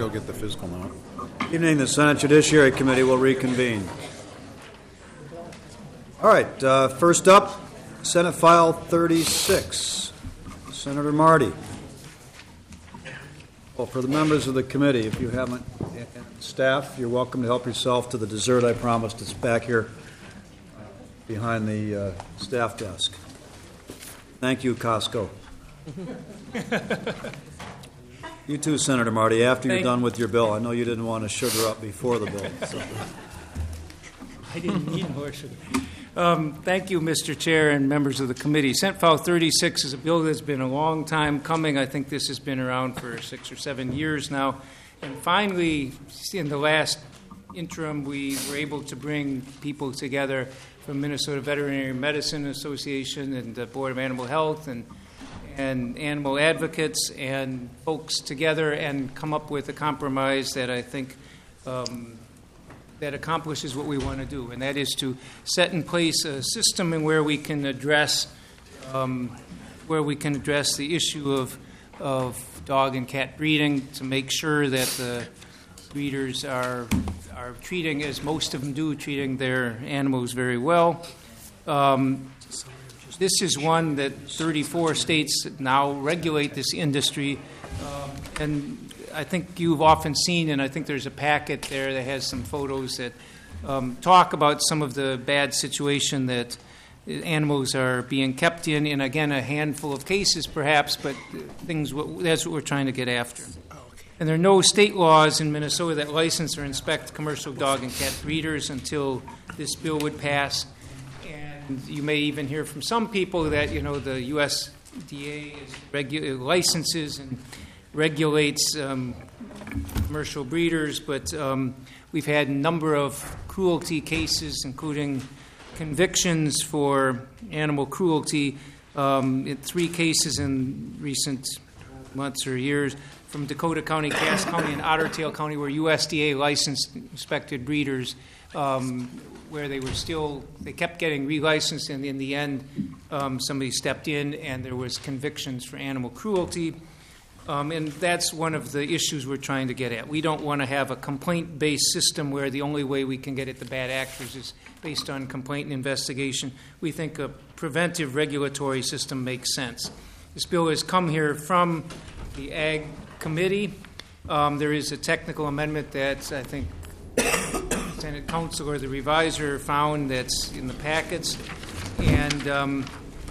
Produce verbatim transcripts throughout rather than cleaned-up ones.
go get the physical now. Evening, the Senate Judiciary Committee will reconvene. All right, uh, first up, Senate File thirty-six. Senator Marty. Well, for the members of the committee, if you haven't, staff, you're welcome to help yourself to the dessert I promised. It's back here behind the uh, staff desk. Thank you, Costco. You too, Senator Marty, after you're Thank done with your bill. I know you didn't want to sugar up before the bill. So. I didn't need more sugar. Um, thank you, Mister Chair and members of the committee. Senate File thirty-six is a bill that's been a long time coming. I think this has been around for six or seven years now. And finally, in the last interim, we were able to bring people together from Minnesota Veterinary Medicine Association and the Board of Animal Health and and animal advocates and folks together and come up with a compromise that I think um, that accomplishes what we want to do, and that is to set in place a system in where we can address um, where we can address the issue of of dog and cat breeding, to make sure that the breeders are are treating, as most of them do, treating their animals very well. Um, this is one that thirty-four states now regulate this industry, um, and I think you've often seen, and I think there's a packet there that has some photos that um, talk about some of the bad situation that animals are being kept in, and again, a handful of cases perhaps, but things that's what we're trying to get after. And there are no state laws in Minnesota that license or inspect commercial dog and cat breeders until this bill would pass. And you may even hear from some people that, you know, the U S D A is regu- licenses and regulates um, commercial breeders, but um, we've had a number of cruelty cases, including convictions for animal cruelty, um, in three cases in recent months or years from Dakota County, Cass County, and Otter Tail County, where U S D A licensed inspected breeders, um, where they were still, they kept getting relicensed, and in the end, um, somebody stepped in and there was convictions for animal cruelty. Um, and that's one of the issues we're trying to get at. We don't want to have a complaint-based system where the only way we can get at the bad actors is based on complaint and investigation. We think a preventive regulatory system makes sense. This bill has come here from the Ag Committee. Um, there is a technical amendment that I think Senate Counsel or the reviser found that's in the packets. And um,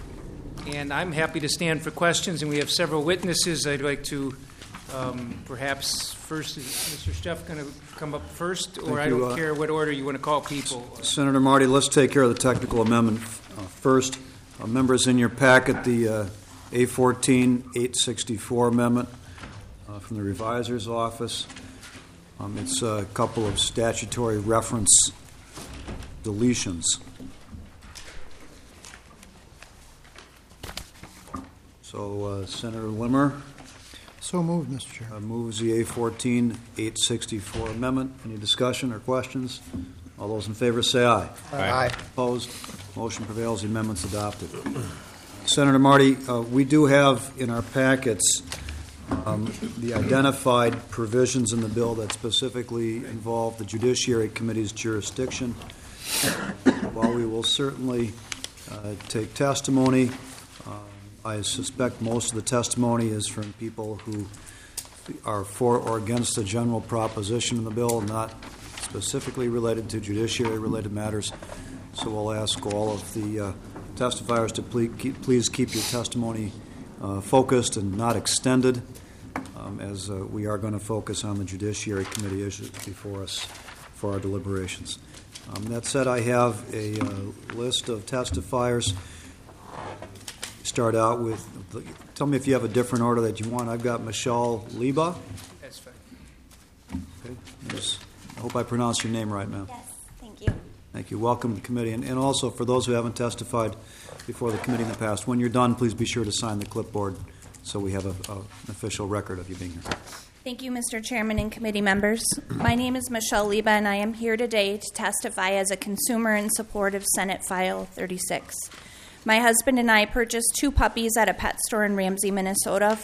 And I'm happy to stand for questions, and we have several witnesses. I'd like to um, perhaps first, is Mister Steff going to come up first, or Thank I you, don't uh, care what order you want to call people. Senator Marty, let's take care of the technical amendment uh, first. Uh, members, in your packet, the uh, A fourteen eight sixty-four amendment uh, from the revisor's office. Um, it's a couple of statutory reference deletions. So, uh, Senator Wimmer. So moved, Mister Chair. Uh, moves the A fourteen eight sixty-four amendment. Any discussion or questions? All those in favor say aye. Aye. Opposed? Motion prevails. The amendment's adopted. Senator Marty, uh, we do have in our packets um, the identified provisions in the bill that specifically involve the Judiciary Committee's jurisdiction. While we will certainly uh, take testimony, uh, I suspect most of the testimony is from people who are for or against the general proposition in the bill, not specifically related to judiciary-related matters. So we'll ask all of the uh, testifiers to please keep, please keep your testimony uh, focused and not extended, um, as uh, we are going to focus on the Judiciary Committee issues before us for our deliberations. Um, that said, I have a uh, list of testifiers. Start out with, tell me if you have a different order that you want. I've got Michelle Liba. That's fine. Okay. Yes. I hope I pronounced your name right, ma'am. Yes, thank you. Thank you. Welcome to the committee. And, and also, for those who haven't testified before the committee in the past, when you're done, please be sure to sign the clipboard so we have a, a, an official record of you being here. Thank you, Mister Chairman and committee members. My name is Michelle Liba, and I am here today to testify as a consumer in support of Senate File thirty-six. My husband and I purchased two puppies at a pet store in Ramsey, Minnesota,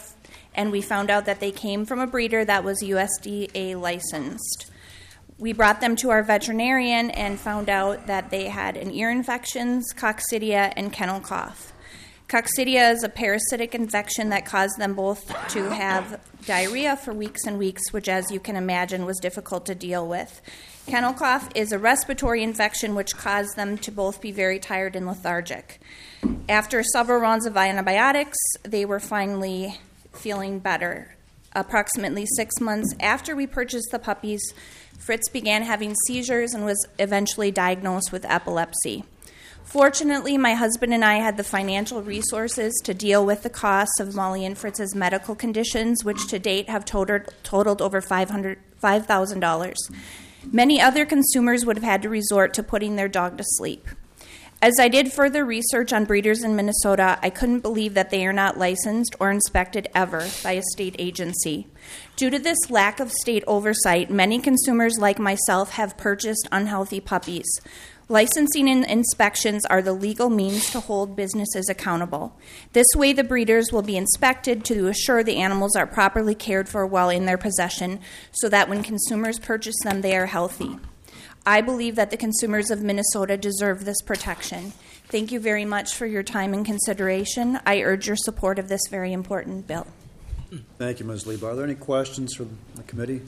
and we found out that they came from a breeder that was U S D A licensed. We brought them to our veterinarian and found out that they had an ear infections, coccidia, and kennel cough. Coccidia is a parasitic infection that caused them both to have diarrhea for weeks and weeks, which, as you can imagine, was difficult to deal with. Kennel cough is a respiratory infection which caused them to both be very tired and lethargic. After several rounds of antibiotics, they were finally feeling better. Approximately six months after we purchased the puppies, Fritz began having seizures and was eventually diagnosed with epilepsy. Fortunately, my husband and I had the financial resources to deal with the costs of Molly and Fritz's medical conditions, which to date have totaled, totaled over five thousand dollars. Many other consumers would have had to resort to putting their dog to sleep. As I did further research on breeders in Minnesota, I couldn't believe that they are not licensed or inspected ever by a state agency. Due to this lack of state oversight, many consumers like myself have purchased unhealthy puppies. Licensing and inspections are the legal means to hold businesses accountable. This way, the breeders will be inspected to assure the animals are properly cared for while in their possession, so that when consumers purchase them, they are healthy. I believe that the consumers of Minnesota deserve this protection. Thank you very much for your time and consideration. I urge your support of this very important bill. Thank you, Miz Lieb. Are there any questions from the committee?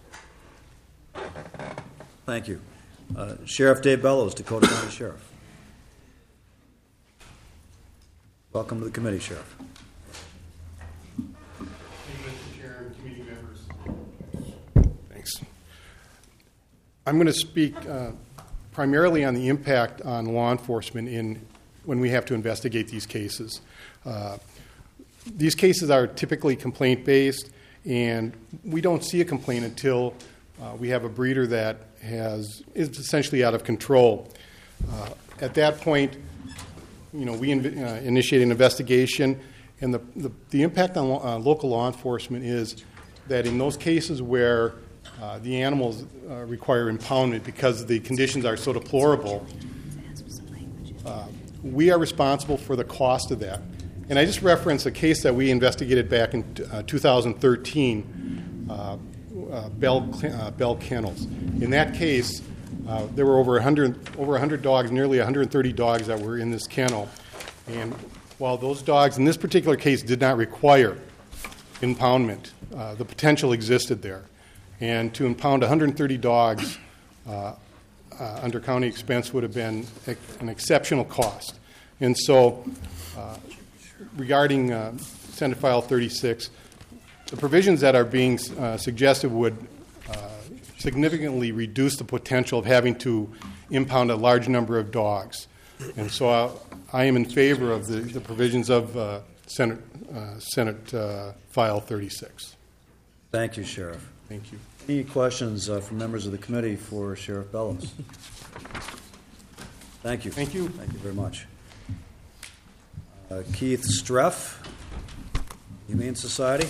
Thank you. Uh, Sheriff Dave Bellows, Dakota County Sheriff. Welcome to the committee, Sheriff. Thank you, Mister Chair and committee members. Thanks. I'm going to speak uh, primarily on the impact on law enforcement in when we have to investigate these cases. Uh, these cases are typically complaint-based, and we don't see a complaint until uh, we have a breeder that has is essentially out of control. Uh, at that point, you know, we inv- uh, initiate an investigation, and the, the, the impact on lo- uh, local law enforcement is that in those cases where uh, the animals uh, require impoundment because the conditions are so deplorable, uh, we are responsible for the cost of that. And I just referenced a case that we investigated back in uh, two thousand thirteen, uh, uh, Bell, uh, Bell Kennels. In that case, uh, there were over one hundred, over one hundred dogs, nearly one hundred thirty dogs that were in this kennel. And while those dogs in this particular case did not require impoundment, uh, the potential existed there. And to impound one hundred thirty dogs uh, uh, under county expense would have been an exceptional cost. And so, uh, regarding uh, Senate File thirty-six, the provisions that are being uh, suggested would uh, significantly reduce the potential of having to impound a large number of dogs. And so uh, I am in favor of the, the provisions of uh, Senate, uh, Senate uh, File thirty-six. Thank you, Sheriff. Thank you. Any questions uh, from members of the committee for Sheriff Bellows? Thank you. Thank you. Thank you very much. Uh, Keith Streff, Humane Society.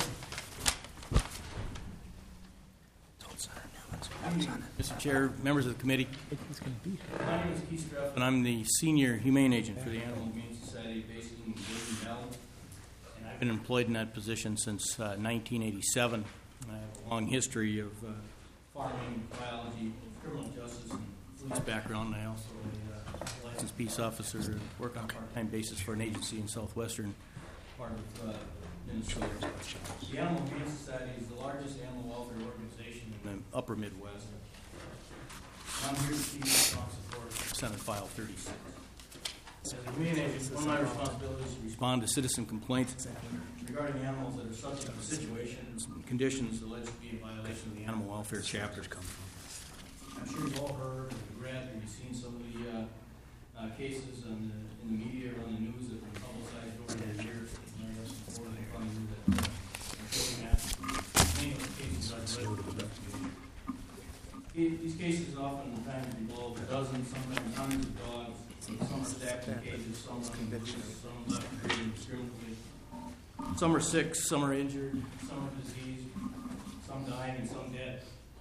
Mister Chair, members of the committee, my name is Keith Streff, and I'm the senior humane agent for the Animal Humane Society based in Dayton, Bell. And I've been employed in that position since uh, nineteen eighty-seven. I have a long history of uh, farming, biology, criminal justice, and police background. I also am a licensed peace officer and work on a part-time basis for an agency in southwestern part of uh, Minnesota. The Animal Humane Society is the largest animal welfare organization in the upper Midwest. I'm here to speak in strong support of Senate File thirty-six. As a humane agent, one of my responsibilities is to respond to citizen complaints regarding animals that are subject to situations and conditions alleged to be in violation of the animal welfare chapters. I'm sure you've all heard and read and you've seen some of the uh, uh, cases in the, in the media or on the news that have been publicized over the years. And I have some reporting from you that uh, are showing that many of the cases I've read with investigation. These cases oftentimes involve dozens, sometimes hundreds of dogs. Some are stacked in cages, some are convicted, some left treated indiscriminately. Some are sick, some are injured, some are diseased, some dying, and some dead.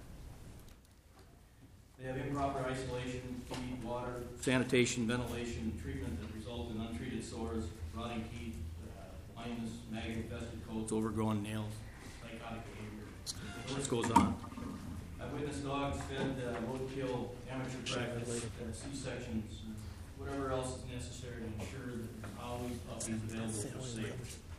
They have improper isolation, feed, water, sanitation, ventilation, and treatment that result in untreated sores, rotting teeth, uh, blindness, maggot-infested coats, overgrown nails, psychotic behavior. The list goes on. I've witnessed dogs fed uh, roadkill, amateur practice, uh, C-sections, whatever else is necessary to ensure that there's always puppies available for sale.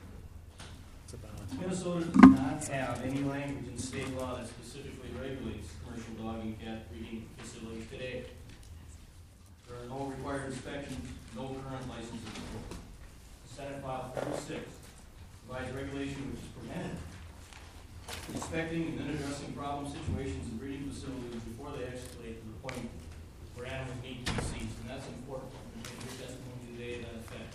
Minnesota does not have any language in state law that specifically regulates commercial dog and cat breeding facilities today. There are no required inspections, no current licenses. Senate File thirty-six provides regulation which is preventive, inspecting and then addressing problem situations in breeding facilities before they escalate to the point where animals need to be seized, and that's important. We're going to hear testimony today to that effect.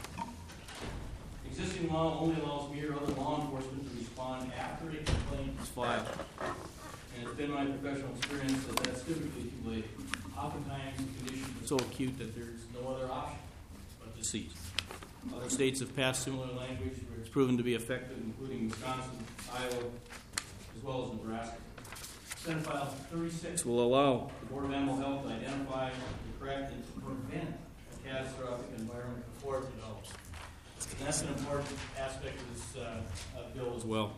Existing law only allows me or other law enforcement to respond after a complaint is filed, and it's been my professional experience that that's typically too late. Oftentimes, the conditions are so acute that there's no other option but to seize. Other states have passed similar language where it's proven to be effective, including Wisconsin, Iowa, as well as Nebraska. Senate File thirty-six will allow the Board of Animal Health to identify, to correct, and to prevent a catastrophic environment before it develops. And that's an important aspect of this uh, uh, bill as well.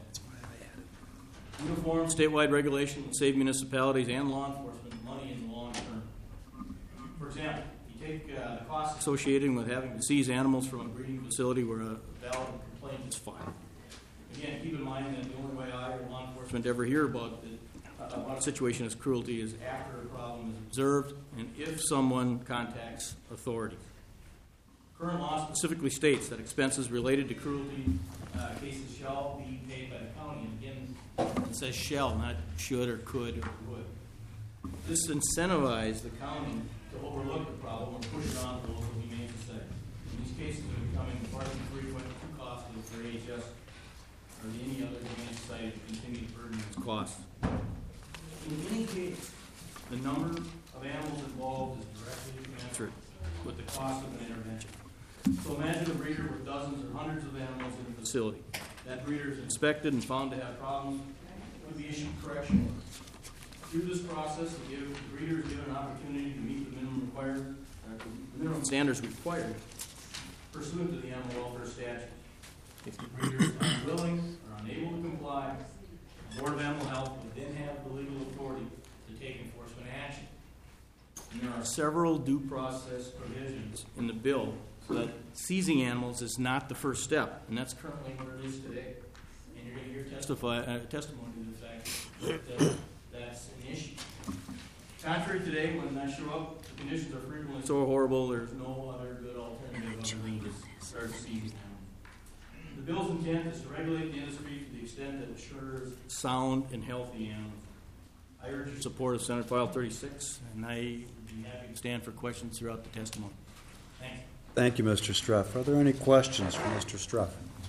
Uniform statewide regulation will save municipalities and law enforcement money in the long term. For example, you take uh, the costs associated with having to seize animals from a breeding facility where a valid complaint is filed. Again, keep in mind that the only way I or law enforcement ever hear about, the, uh, about a situation as cruelty is after a problem is observed and if someone contacts authorities. Current law specifically states that expenses related to cruelty uh, cases shall be paid by the county. And again, it says shall, not should or could or would. This incentivizes the county to overlook the problem and push it on to the local humane society. And these cases are becoming far too frequent, too costly for A H S or any other humane society to continue to burden its costs. In any case, the number of animals involved is directly commensurate with the cost of an intervention. So imagine a breeder with dozens or hundreds of animals in a facility. That breeder is inspected and found to have problems, would be issued correction orders. Through this process, the breeder is given an opportunity to meet the minimum required, uh, the minimum standards required pursuant to the animal welfare statute. If the breeder is unwilling or unable to comply, the Board of Animal Health would then have the legal authority to take enforcement action. And there are several due process provisions in the bill so that seizing animals is not the first step, and that's currently what it is today. And you're going to hear testify, uh, testimony to the fact that uh, that's an issue. Contrary to today, when I show up, the conditions are frequently so horrible, there's no other good alternative other than to start seizing animals. The bill's intent is to regulate the industry to the extent that ensures sound and healthy animals. I urge your support of Senate File thirty-six, and I would be happy to stand for questions throughout the testimony. Thank you. Thank you, Mister Struff. Are there any questions for Mister Struff?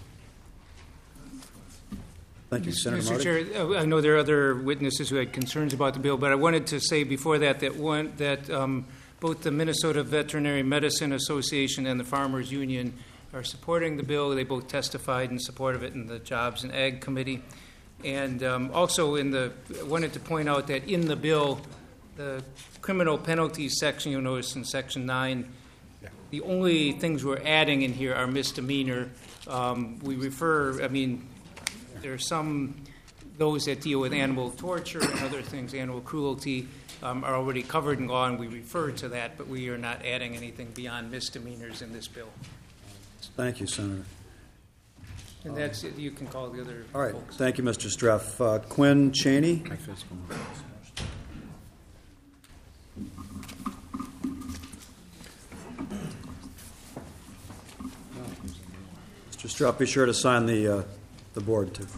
Thank you, Senator Mister Marty. Chair, I know there are other witnesses who had concerns about the bill, but I wanted to say before that that one that um, both the Minnesota Veterinary Medicine Association and the Farmers Union are supporting the bill. They both testified in support of it in the Jobs and Ag Committee. And um, also, in the, I wanted to point out that in the bill, the criminal penalties section, you'll notice in Section nine, yeah. The only things we're adding in here are misdemeanor. Um, we refer, I mean, there are some, those that deal with animal torture and other things, animal cruelty, um, are already covered in law, and we refer to that, but we are not adding anything beyond misdemeanors in this bill. Thank you, Senator. And that's it. You can call the other All right. folks. Thank you, Mister Struff. Uh, Quinn Cheney. Mister Struff, be sure to sign the uh, the board too.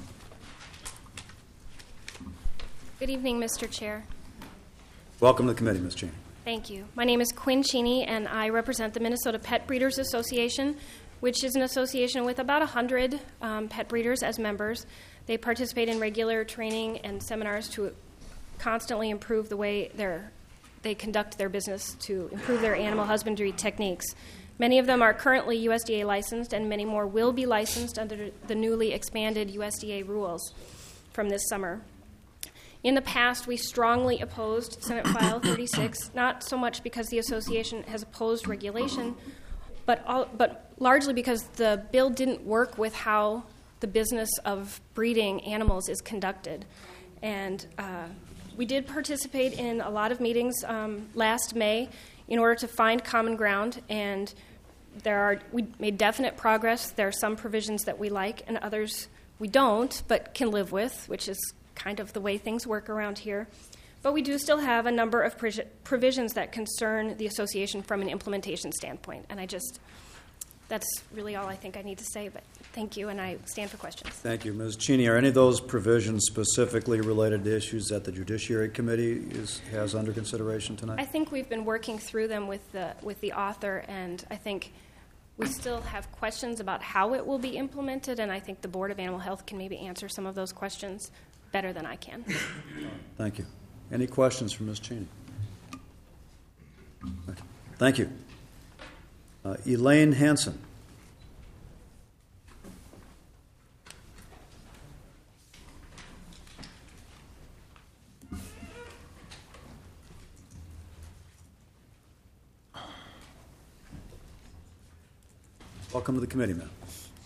Good evening, Mister Chair. Welcome to the committee, Miz Cheney. Thank you. My name is Quinn Cheney, and I represent the Minnesota Pet Breeders Association, which is an association with about one hundred um, pet breeders as members. They participate in regular training and seminars to constantly improve the way they're, they conduct their business, to improve their animal husbandry techniques. Many of them are currently U S D A licensed, and many more will be licensed under the newly expanded U S D A rules from this summer. In the past, we strongly opposed Senate File thirty-six, not so much because the association has opposed regulation, but all, but largely because the bill didn't work with how the business of breeding animals is conducted. And uh, we did participate in a lot of meetings um, last May in order to find common ground, and there are we made definite progress. There are some provisions that we like and others we don't, but can live with, which is kind of the way things work around here. But we do still have a number of provisions that concern the association from an implementation standpoint. And I just, that's really all I think I need to say, but thank you, and I stand for questions. Thank you. Miz Cheney, are any of those provisions specifically related to issues that the Judiciary Committee is, has under consideration tonight? I think we've been working through them with the, with the author, and I think we still have questions about how it will be implemented, and I think the Board of Animal Health can maybe answer some of those questions better than I can. Thank you. Any questions for Miz Cheney? Okay. Thank you. Uh, Elaine Hansen. Welcome to the committee, ma'am.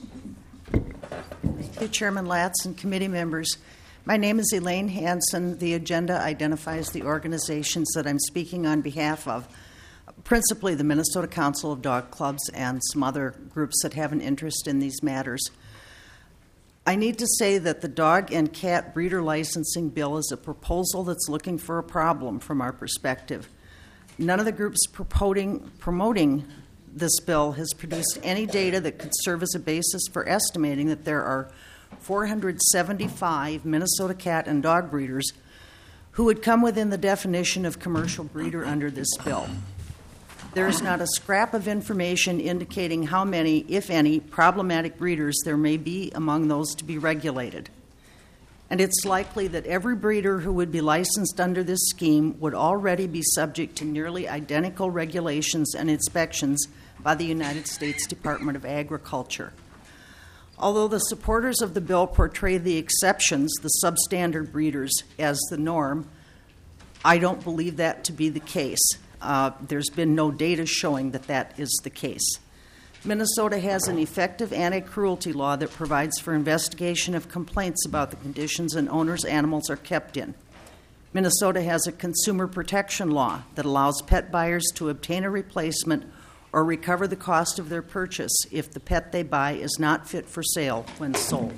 Thank you, Chairman Latz and committee members. My name is Elaine Hansen. The agenda identifies the organizations that I'm speaking on behalf of, principally the Minnesota Council of Dog Clubs and some other groups that have an interest in these matters. I need to say that the dog and cat breeder licensing bill is a proposal that's looking for a problem from our perspective. None of the groups promoting, promoting this bill has produced any data that could serve as a basis for estimating that there are four hundred seventy-five Minnesota cat and dog breeders who would come within the definition of commercial breeder under this bill. There is not a scrap of information indicating how many, if any, problematic breeders there may be among those to be regulated. And it's likely that every breeder who would be licensed under this scheme would already be subject to nearly identical regulations and inspections by the United States Department of Agriculture. Although the supporters of the bill portray the exceptions, the substandard breeders, as the norm, I don't believe that to be the case. Uh, there's been no data showing that that is the case. Minnesota has an effective anti-cruelty law that provides for investigation of complaints about the conditions an owner's animals are kept in. Minnesota has a consumer protection law that allows pet buyers to obtain a replacement or recover the cost of their purchase if the pet they buy is not fit for sale when sold.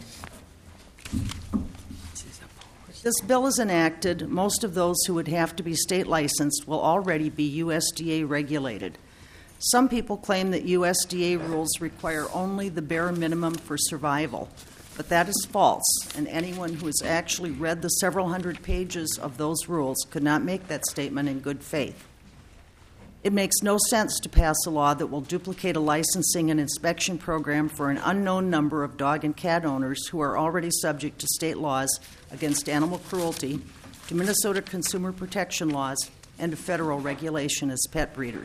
If this bill is enacted, most of those who would have to be state licensed will already be U S D A regulated. Some people claim that U S D A rules require only the bare minimum for survival, but that is false, and anyone who has actually read the several hundred pages of those rules could not make that statement in good faith. It makes no sense to pass a law that will duplicate a licensing and inspection program for an unknown number of dog and cat owners who are already subject to state laws against animal cruelty, to Minnesota consumer protection laws, and to federal regulation as pet breeders.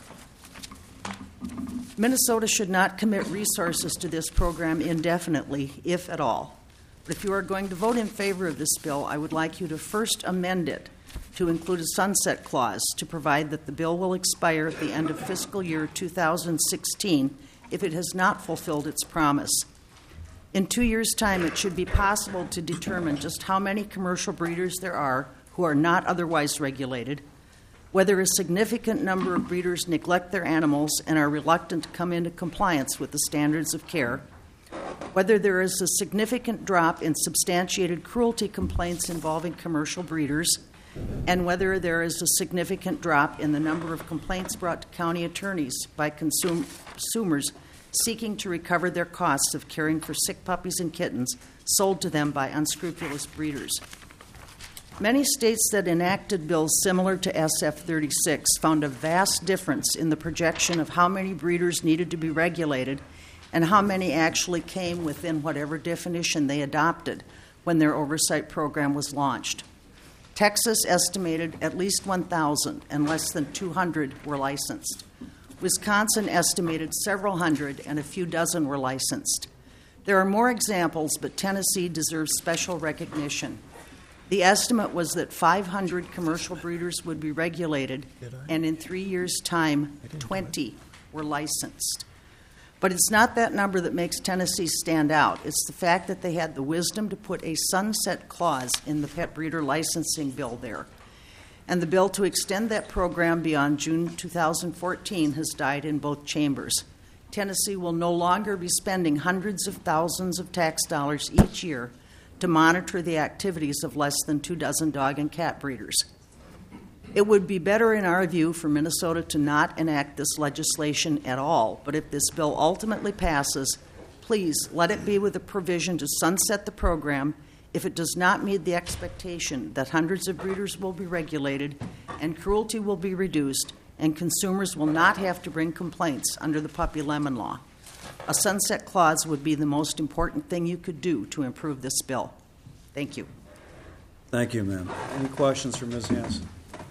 Minnesota should not commit resources to this program indefinitely, if at all. But if you are going to vote in favor of this bill, I would like you to first amend it to include a sunset clause to provide that the bill will expire at the end of fiscal year two thousand sixteen if it has not fulfilled its promise. In two years' time, it should be possible to determine just how many commercial breeders there are who are not otherwise regulated, whether a significant number of breeders neglect their animals and are reluctant to come into compliance with the standards of care, whether there is a significant drop in substantiated cruelty complaints involving commercial breeders, and whether there is a significant drop in the number of complaints brought to county attorneys by consum- consumers seeking to recover their costs of caring for sick puppies and kittens sold to them by unscrupulous breeders. Many states that enacted bills similar to S F thirty-six found a vast difference in the projection of how many breeders needed to be regulated and how many actually came within whatever definition they adopted when their oversight program was launched. Texas estimated at least one thousand, and less than two hundred were licensed. Wisconsin estimated several hundred, and a few dozen were licensed. There are more examples, but Tennessee deserves special recognition. The estimate was that five hundred commercial breeders would be regulated, and in three years' time, twenty were licensed. But it's not that number that makes Tennessee stand out. It's the fact that they had the wisdom to put a sunset clause in the pet breeder licensing bill there. And the bill to extend that program beyond June two thousand fourteen has died in both chambers. Tennessee will no longer be spending hundreds of thousands of tax dollars each year to monitor the activities of less than two dozen dog and cat breeders. It would be better, in our view, for Minnesota to not enact this legislation at all, but if this bill ultimately passes, please let it be with a provision to sunset the program if it does not meet the expectation that hundreds of breeders will be regulated and cruelty will be reduced and consumers will not have to bring complaints under the puppy lemon law. A sunset clause would be the most important thing you could do to improve this bill. Thank you. Thank you, ma'am. Any questions for Miz Hanson?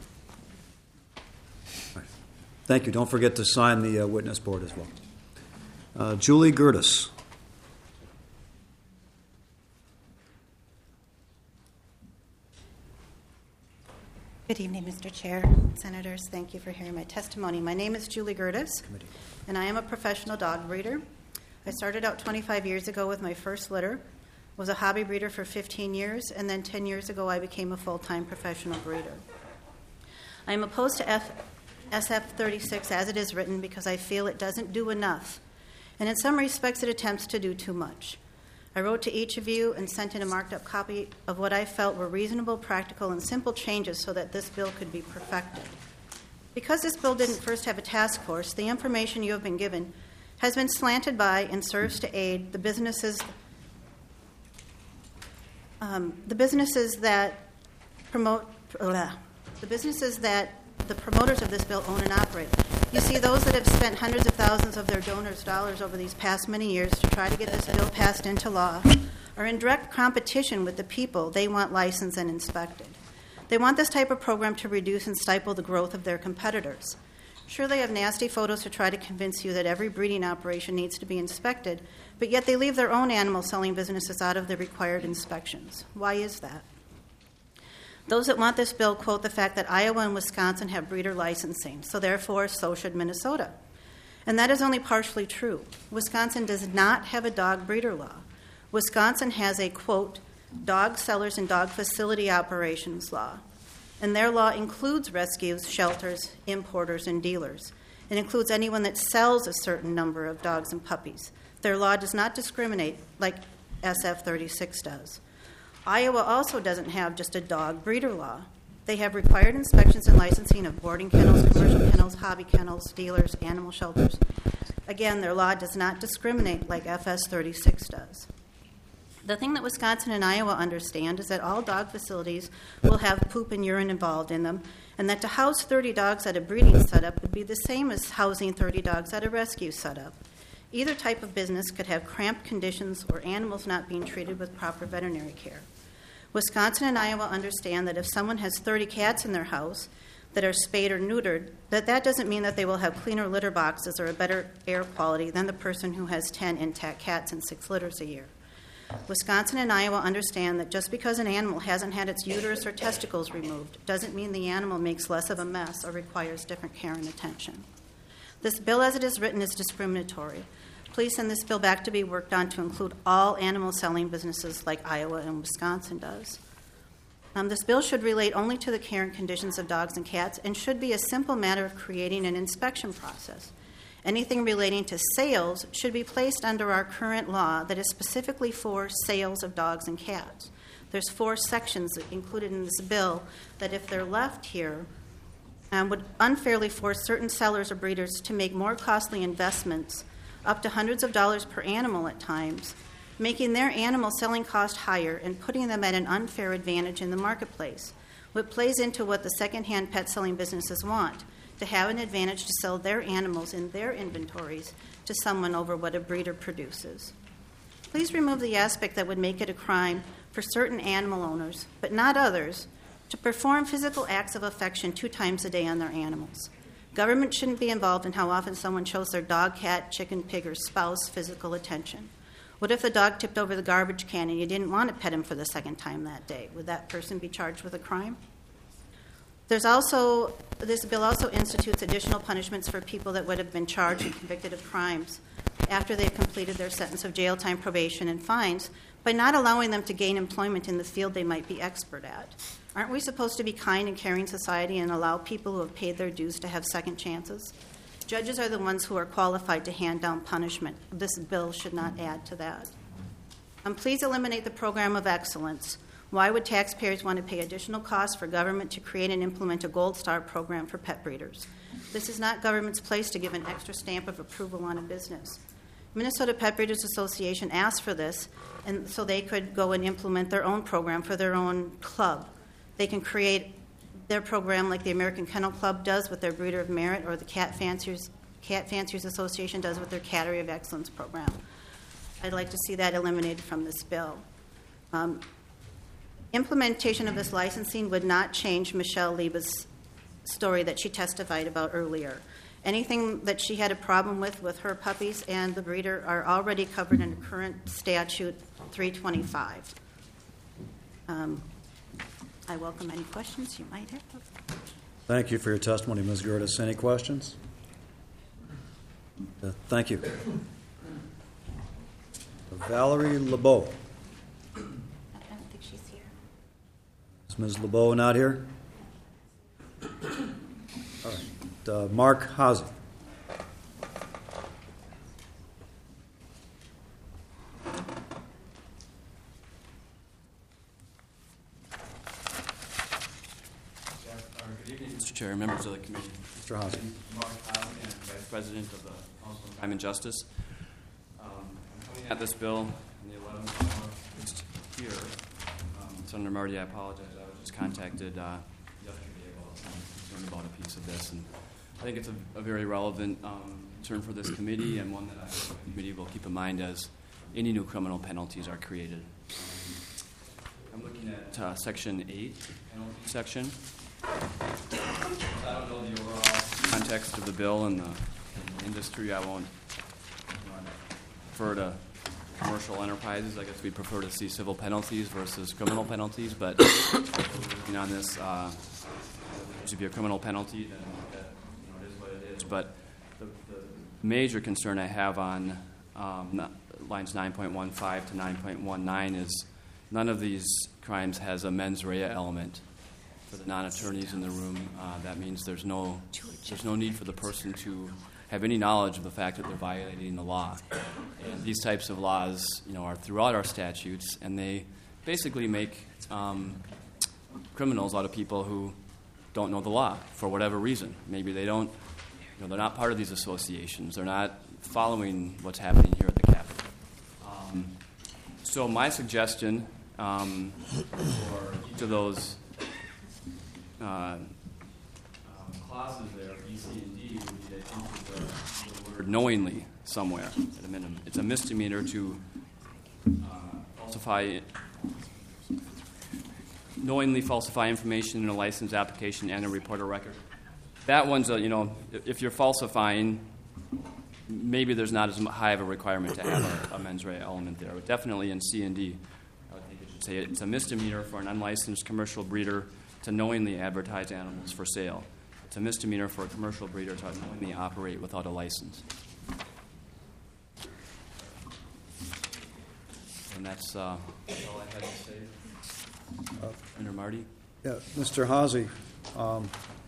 Thank you. Don't forget to sign the uh, witness board as well. Uh, Julie Gertis. Good evening, Mister Chair, Senators. Thank you for hearing my testimony. My name is Julie Gertis, and I am a professional dog breeder. I started out twenty-five years ago with my first litter, was a hobby breeder for fifteen years, and then ten years ago I became a full-time professional breeder. I am opposed to F- S F thirty-six as it is written because I feel it doesn't do enough, and in some respects it attempts to do too much. I wrote to each of you and sent in a marked-up copy of what I felt were reasonable, practical, and simple changes so that this bill could be perfected. Because this bill didn't first have a task force, the information you have been given has been slanted by and serves to aid the businesses, um, the businesses that promote uh, the businesses that the promoters of this bill own and operate. You see, those that have spent hundreds of thousands of their donors' dollars over these past many years to try to get this bill passed into law are in direct competition with the people they want licensed and inspected. They want this type of program to reduce and stifle the growth of their competitors. Sure, they have nasty photos to try to convince you that every breeding operation needs to be inspected, but yet they leave their own animal selling businesses out of the required inspections. Why is that? Those that want this bill quote the fact that Iowa and Wisconsin have breeder licensing, so therefore so should Minnesota. And that is only partially true. Wisconsin does not have a dog breeder law. Wisconsin has a, quote, dog sellers and dog facility operations law. And their law includes rescues, shelters, importers, and dealers. It includes anyone that sells a certain number of dogs and puppies. Their law does not discriminate like S F thirty-six does. Iowa also doesn't have just a dog breeder law. They have required inspections and licensing of boarding kennels, commercial kennels, hobby kennels, dealers, animal shelters. Again, their law does not discriminate like F S thirty-six does. The thing that Wisconsin and Iowa understand is that all dog facilities will have poop and urine involved in them, and that to house thirty dogs at a breeding setup would be the same as housing thirty dogs at a rescue setup. Either type of business could have cramped conditions or animals not being treated with proper veterinary care. Wisconsin and Iowa understand that if someone has thirty cats in their house that are spayed or neutered, that that doesn't mean that they will have cleaner litter boxes or a better air quality than the person who has ten intact cats and six litters a year. Wisconsin and Iowa understand that just because an animal hasn't had its uterus or testicles removed doesn't mean the animal makes less of a mess or requires different care and attention. This bill as it is written is discriminatory. Please send this bill back to be worked on to include all animal selling businesses like Iowa and Wisconsin does. Um, this bill should relate only to the care and conditions of dogs and cats and should be a simple matter of creating an inspection process. Anything relating to sales should be placed under our current law that is specifically for sales of dogs and cats. There's four sections included in this bill that, if they're left here, um, would unfairly force certain sellers or breeders to make more costly investments, up to hundreds of dollars per animal at times, making their animal selling cost higher and putting them at an unfair advantage in the marketplace, which plays into what the secondhand pet selling businesses want, to have an advantage to sell their animals in their inventories to someone over what a breeder produces. Please remove the aspect that would make it a crime for certain animal owners, but not others, to perform physical acts of affection two times a day on their animals. Government shouldn't be involved in how often someone shows their dog, cat, chicken, pig, or spouse physical attention. What if the dog tipped over the garbage can and you didn't want to pet him for the second time that day? Would that person be charged with a crime? There's also, this bill also institutes additional punishments for people that would have been charged and convicted of crimes after they've completed their sentence of jail time, probation, and fines by not allowing them to gain employment in the field they might be expert at? Aren't we supposed to be kind and caring society and allow people who have paid their dues to have second chances? Judges are the ones who are qualified to hand down punishment. This bill should not add to that. Um, please eliminate the program of excellence. Why would taxpayers want to pay additional costs for government to create and implement a Gold Star program for pet breeders? This is not government's place to give an extra stamp of approval on a business. Minnesota Pet Breeders Association asked for this, and so they could go and implement their own program for their own club. They can create their program like the American Kennel Club does with their Breeder of Merit, or the Cat Fanciers, Cat Fanciers Association does with their Cattery of Excellence program. I'd like to see that eliminated from this bill. Um, implementation of this licensing would not change Michelle Lieba's story that she testified about earlier. Anything that she had a problem with with her puppies and the breeder are already covered in current statute three twenty-five. Um, I welcome any questions you might have. Thank you for your testimony, Miz Gertis. Any questions? Uh, thank you. Valerie LeBeau. I don't think she's here. Is Miz LeBeau not here? All right. Uh, Mark Haase. Good evening, Mister Chair, members of the committee. Mister Haase. Mark Haase, and Vice President of the Council on Crime and Justice. Um, I'm coming at this bill in the eleventh hour just here. Um, Senator Marty, I apologize. I was just contacted uh, yesterday about, about a piece of this, and I think it's a, a very relevant um, concern for this committee, and one that I hope the committee will keep in mind as any new criminal penalties are created. Um, I'm looking at uh, Section eight, penalty section. I don't know the overall context of the bill and the, and the industry. I won't you know, refer to commercial enterprises. I guess we prefer to see civil penalties versus criminal penalties, but looking on this, uh, there should be a criminal penalty, then that, you know, it is what it is. But the, the major concern I have on um, lines nine point one five to nine point one nine is none of these crimes has a mens rea element. For the non-attorneys in the room, uh, that means there's no there's no need for the person to have any knowledge of the fact that they're violating the law. And these types of laws, you know, are throughout our statutes, and they basically make um, criminals out of people who don't know the law for whatever reason. Maybe they don't, you know, they're not part of these associations. They're not following what's happening here at the Capitol. Um, so my suggestion um, for each of those Uh, um, clauses there, B, C, and D, would be, I think, the, the word knowingly somewhere at a minimum. It's a misdemeanor to uh, falsify, knowingly falsify information in a license application and a report or record. That one's, a, you know, if you're falsifying, maybe there's not as high of a requirement to have a, a mens rea element there. But definitely in C and D, I would think it should say it's a misdemeanor for an unlicensed commercial breeder to knowingly advertise animals for sale. It's a misdemeanor for a commercial breeder to knowingly operate without a license. And that's uh, all I had to say. Uh, Senator Marty? Yeah, Mister Haase, um,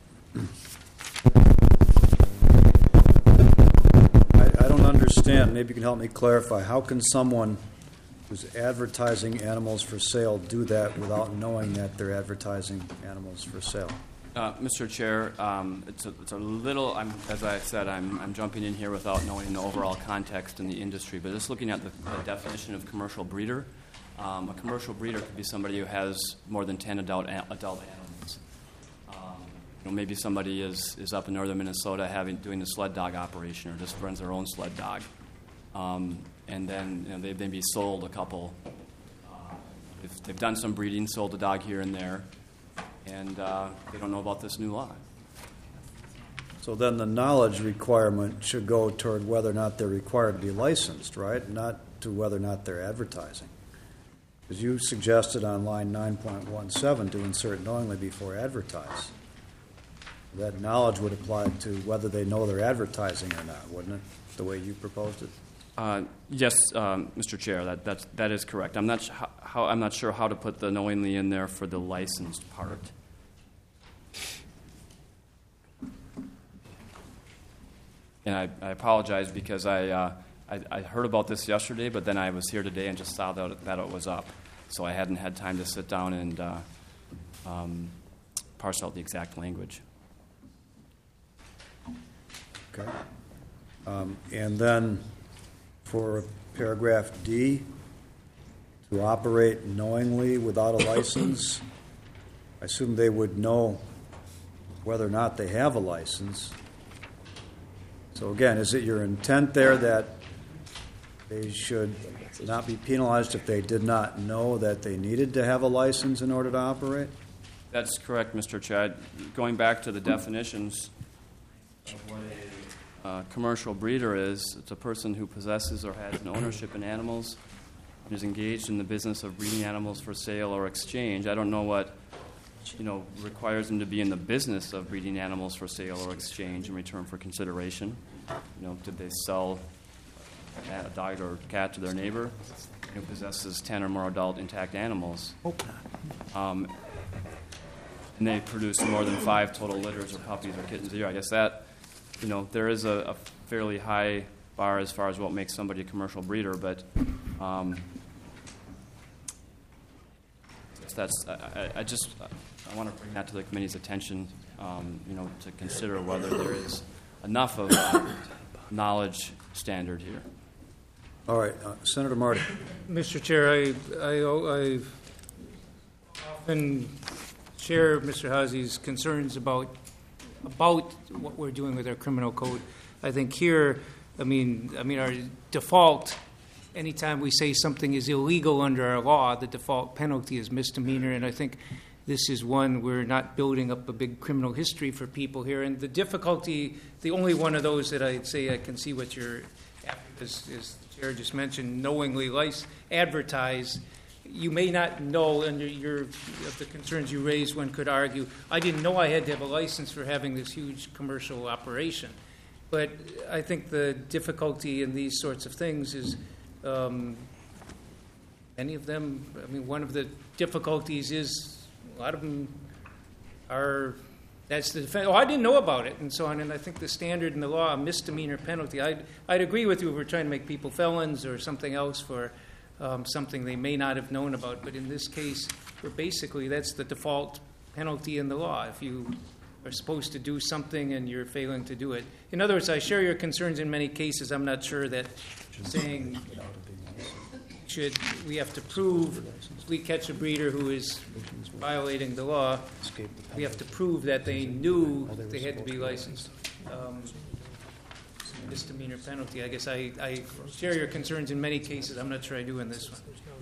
I, I don't understand. Maybe you can help me clarify. How can someone who's advertising animals for sale do that without knowing that they're advertising animals for sale? Uh, Mister Chair, um, it's, a, it's a little, I'm, as I said, I'm, I'm jumping in here without knowing the overall context in the industry, but just looking at the, the definition of commercial breeder, um, a commercial breeder could be somebody who has more than ten adult, adult animals. Um, you know, maybe somebody is, is up in northern Minnesota having doing a sled dog operation or just runs their own sled dog. Um, and then you know, they've maybe sold a couple. Uh, if they've done some breeding, sold a dog here and there, and uh, they don't know about this new law. So then the knowledge requirement should go toward whether or not they're required to be licensed, right? Not to whether or not they're advertising. Because you suggested on line nine point one seven to insert knowingly before advertise. That knowledge would apply to whether they know they're advertising or not, wouldn't it? The way you proposed it? Uh, yes, um, Mister Chair, that that's, that is correct. I'm not sh- how, how I'm not sure how to put the knowingly in there for the licensed part. And I, I apologize because I, uh, I I heard about this yesterday, but then I was here today and just saw that it, that it was up, so I hadn't had time to sit down and uh, um, parse out the exact language. Okay. Um, And then for paragraph D, to operate knowingly without a license, I assume they would know whether or not they have a license. So again, is it your intent there that they should not be penalized if they did not know that they needed to have a license in order to operate? That's correct, Mister Chair. Going back to the definitions of what a uh, commercial breeder is, it's a person who possesses or has an ownership in animals and is engaged in the business of breeding animals for sale or exchange. I don't know what, you know, requires them to be in the business of breeding animals for sale or exchange in return for consideration. You know, did they sell a dog or cat to their neighbor who possesses ten or more adult intact animals? Um, and they produce more than five total litters or puppies or kittens a year. I guess that, you know, there is a, a fairly high bar as far as what makes somebody a commercial breeder, but um, that's, I, I, I just, I want to bring that to the committee's attention, um, you know, to consider whether there is enough of a knowledge standard here. All right, uh, Senator Marty. Mister Chair, I, I, I often share Mister Hazy's concerns about about what we're doing with our criminal code. I think here, I mean, I mean, our default, anytime we say something is illegal under our law, the default penalty is misdemeanor, and I think this is one we're not building up a big criminal history for people here. And the difficulty, the only one of those that I'd say I can see what you're after is, is the chair just mentioned, knowingly license, advertise. You may not know, under your of the concerns you raised, one could argue, I didn't know I had to have a license for having this huge commercial operation. But I think the difficulty in these sorts of things is um, any of them, I mean, one of the difficulties is a lot of them are, that's the defense, oh, I didn't know about it, and so on. And I think the standard in the law, a misdemeanor penalty, I'd, I'd agree with you if we're trying to make people felons or something else for um, something they may not have known about. But in this case, we're basically, that's the default penalty in the law. If you are supposed to do something and you're failing to do it. In other words, I share your concerns in many cases. I'm not sure that saying should we have to prove if we catch a breeder who is violating the law, we have to prove that they knew that they had to be licensed. Um, misdemeanor penalty. I guess I, I share your concerns in many cases. I'm not sure I do in this one.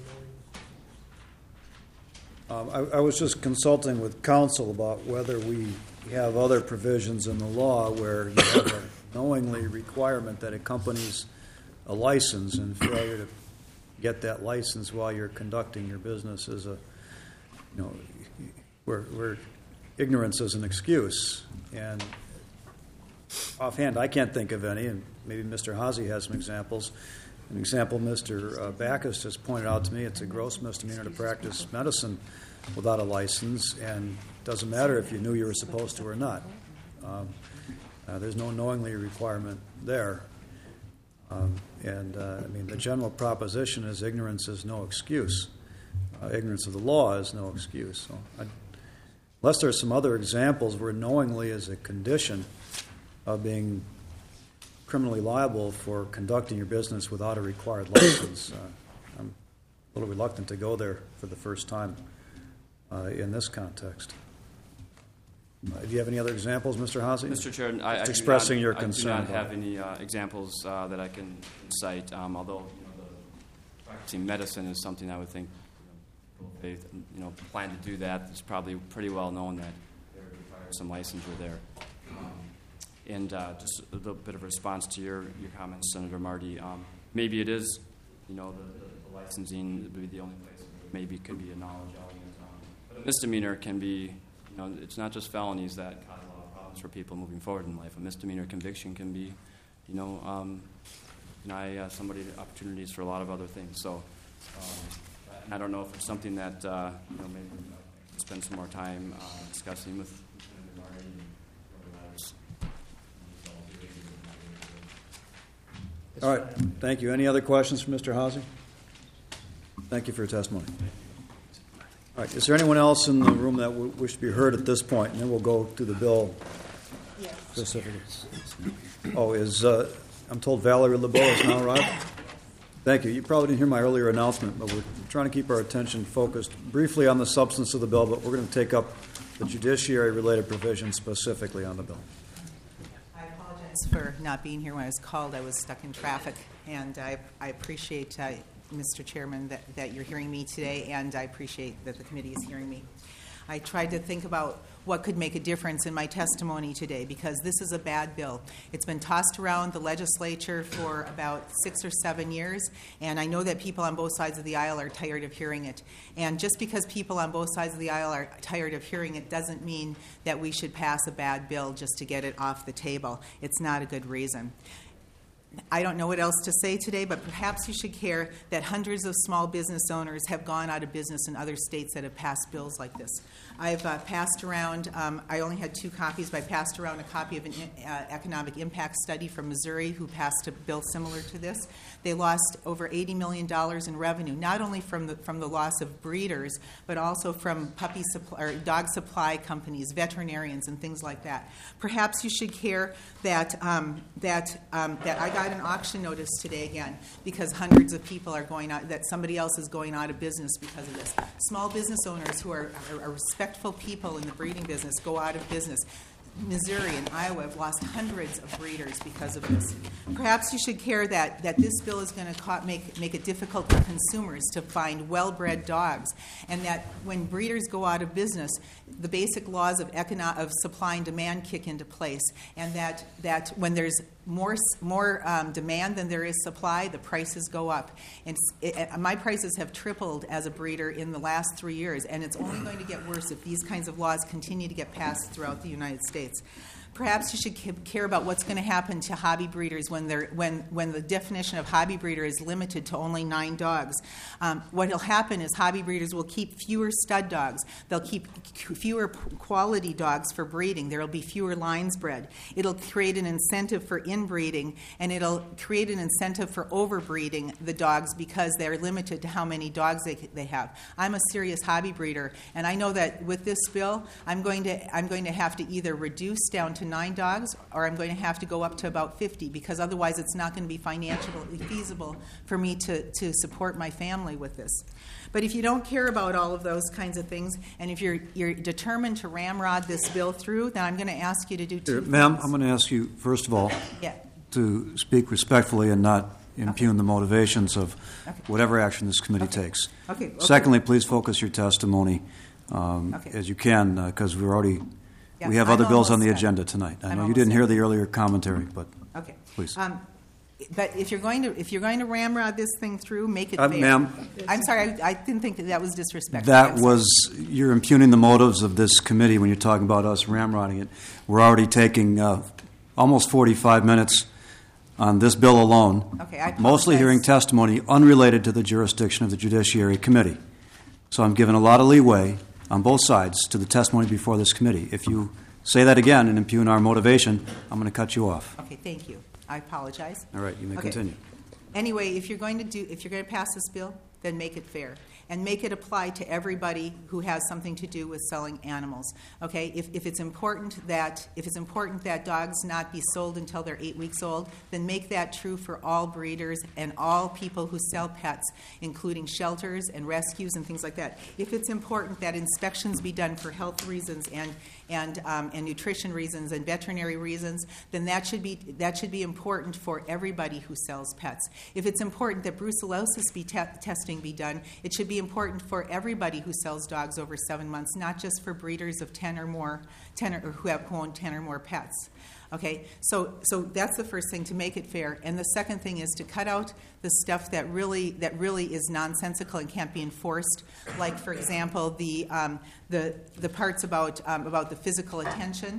Um, I, I was just consulting with counsel about whether we have other provisions in the law where you have a knowingly requirement that accompanies a license, and failure to get that license while you're conducting your business is a, you know, where, where ignorance is an excuse. And offhand, I can't think of any, and maybe Mister Hazy has some examples. An example Mister Backus just pointed out to me, it's a gross misdemeanor to practice medicine without a license, and it doesn't matter if you knew you were supposed to or not. Um, uh, there's no knowingly requirement there. Um, and, uh, I mean, the general proposition is ignorance is no excuse. Uh, ignorance of the law is no excuse. So I, unless there's some other examples where knowingly is a condition of being criminally liable for conducting your business without a required license, uh, I'm a little reluctant to go there for the first time uh, in this context. Uh, do you have any other examples, Mister Hazy? Mister Chair, I, I, expressing do not, your concern. I do not have any uh, examples uh, that I can cite, um, although you know, the practicing medicine is something I would think you know, they you know, plan to do that. It's probably pretty well known that there requires some licensure there. Um, and uh, just a little bit of a response to your, your comments, Senator Marty. Um, maybe it is, you know, the, the, the licensing would be the only place where maybe it could be a knowledge element. Um, but a misdemeanor can be, you know, it's not just felonies that cause a lot of problems for people moving forward in life. A misdemeanor conviction can be, you know, um, deny uh, somebody opportunities for a lot of other things. So um, and I don't know if it's something that uh, you know maybe uh, spend some more time uh, discussing with Senator Marty and whether that's. All right, thank you. Any other questions for Mister Hawsey? Thank you for your testimony. All right, is there anyone else in the room that w- wish to be heard at this point? And then we'll go to the bill specifically. Oh, is, uh, I'm told Valerie LeBeau is now arrived? Thank you. You probably didn't hear my earlier announcement, but we're trying to keep our attention focused briefly on the substance of the bill, but we're going to take up the judiciary-related provisions specifically on the bill. I apologize for not being here when I was called. I was stuck in traffic, and I, I appreciate, uh, Mister Chairman, that, that you're hearing me today, and I appreciate that the committee is hearing me. I tried to think about what could make a difference in my testimony today, because this is a bad bill. It's been tossed around the legislature for about six or seven years, and I know that people on both sides of the aisle are tired of hearing it. And just because people on both sides of the aisle are tired of hearing it doesn't mean that we should pass a bad bill just to get it off the table. It's not a good reason. I don't know what else to say today, but perhaps you should care that hundreds of small business owners have gone out of business in other states that have passed bills like this. I've uh, passed around, um, I only had two copies, but I passed around a copy of an uh, economic impact study from Missouri who passed a bill similar to this. They lost over eighty million dollars in revenue, not only from the, from the loss of breeders, but also from puppy supply, or dog supply companies, veterinarians, and things like that. Perhaps you should care that, um, that, um, that I got an auction notice today again because hundreds of people are going out, that somebody else is going out of business because of this. Small business owners who are, are, are respectful people in the breeding business go out of business. Missouri and Iowa have lost hundreds of breeders because of this. Perhaps you should care that, that this bill is going to make, make it difficult for consumers to find well-bred dogs, and that when breeders go out of business, the basic laws of, econo- of supply and demand kick into place, and that, that when there's more, more um, demand than there is supply, the prices go up. And it, it, my prices have tripled as a breeder in the last three years, and it's only going to get worse if these kinds of laws continue to get passed throughout the United States. Perhaps you should care about what's going to happen to hobby breeders when they're when when the definition of hobby breeder is limited to only nine dogs. Um, what will happen is hobby breeders will keep fewer stud dogs. They'll keep fewer quality dogs for breeding. There will be fewer lines bred. It'll create an incentive for inbreeding, and it'll create an incentive for overbreeding the dogs because they're limited to how many dogs they they have. I'm a serious hobby breeder, and I know that with this bill, I'm going to I'm going to have to either reduce down to nine dogs, or I'm going to have to go up to about fifty, because otherwise it's not going to be financially feasible for me to, to support my family with this. But if you don't care about all of those kinds of things, and if you're you're determined to ramrod this bill through, then I'm going to ask you to do two Here, things. Ma'am, I'm going to ask you, first of all, yeah. to speak respectfully and not impugn okay. the motivations of okay. whatever action this committee okay. takes. Okay. okay. Secondly, please focus your testimony um, okay. as you can, because uh, we're already Yeah, we have I'm other bills on the done. agenda tonight. I I'm know you didn't done. hear the earlier commentary, but Okay. please. Um, but if you're going to if you're going to ramrod this thing through, make it Uh, fair. ma'am. I'm sorry, I, I didn't think that that was disrespectful. That I'm sorry. was, you're impugning the motives of this committee when you're talking about us ramrodding it. We're already taking uh, almost forty-five minutes on this bill alone, Okay, I mostly apologize. hearing testimony unrelated to the jurisdiction of the Judiciary Committee. So I'm giving a lot of leeway on both sides to the testimony before this committee. If you say that again and impugn our motivation, I'm going to cut you off. Okay, thank you. I apologize. All right, you may Okay. continue. Anyway, if you're going to do, if you're going to pass this bill, then make it fair and make it apply to everybody who has something to do with selling animals. Okay, if, if it's important that if it's important that dogs not be sold until they're eight weeks old, then make that true for all breeders and all people who sell pets, including shelters and rescues and things like that. If it's important that inspections be done for health reasons and and um, and nutrition reasons and veterinary reasons, then that should be that should be important for everybody who sells pets. If it's important that brucellosis be te- testing be done, it should be important for everybody who sells dogs over seven months, not just for breeders of ten or more, ten or who have who own ten or more pets. Okay, so so that's the first thing, to make it fair, and the second thing is to cut out the stuff that really that really is nonsensical and can't be enforced, like for example the um, the the parts about um, about the physical attention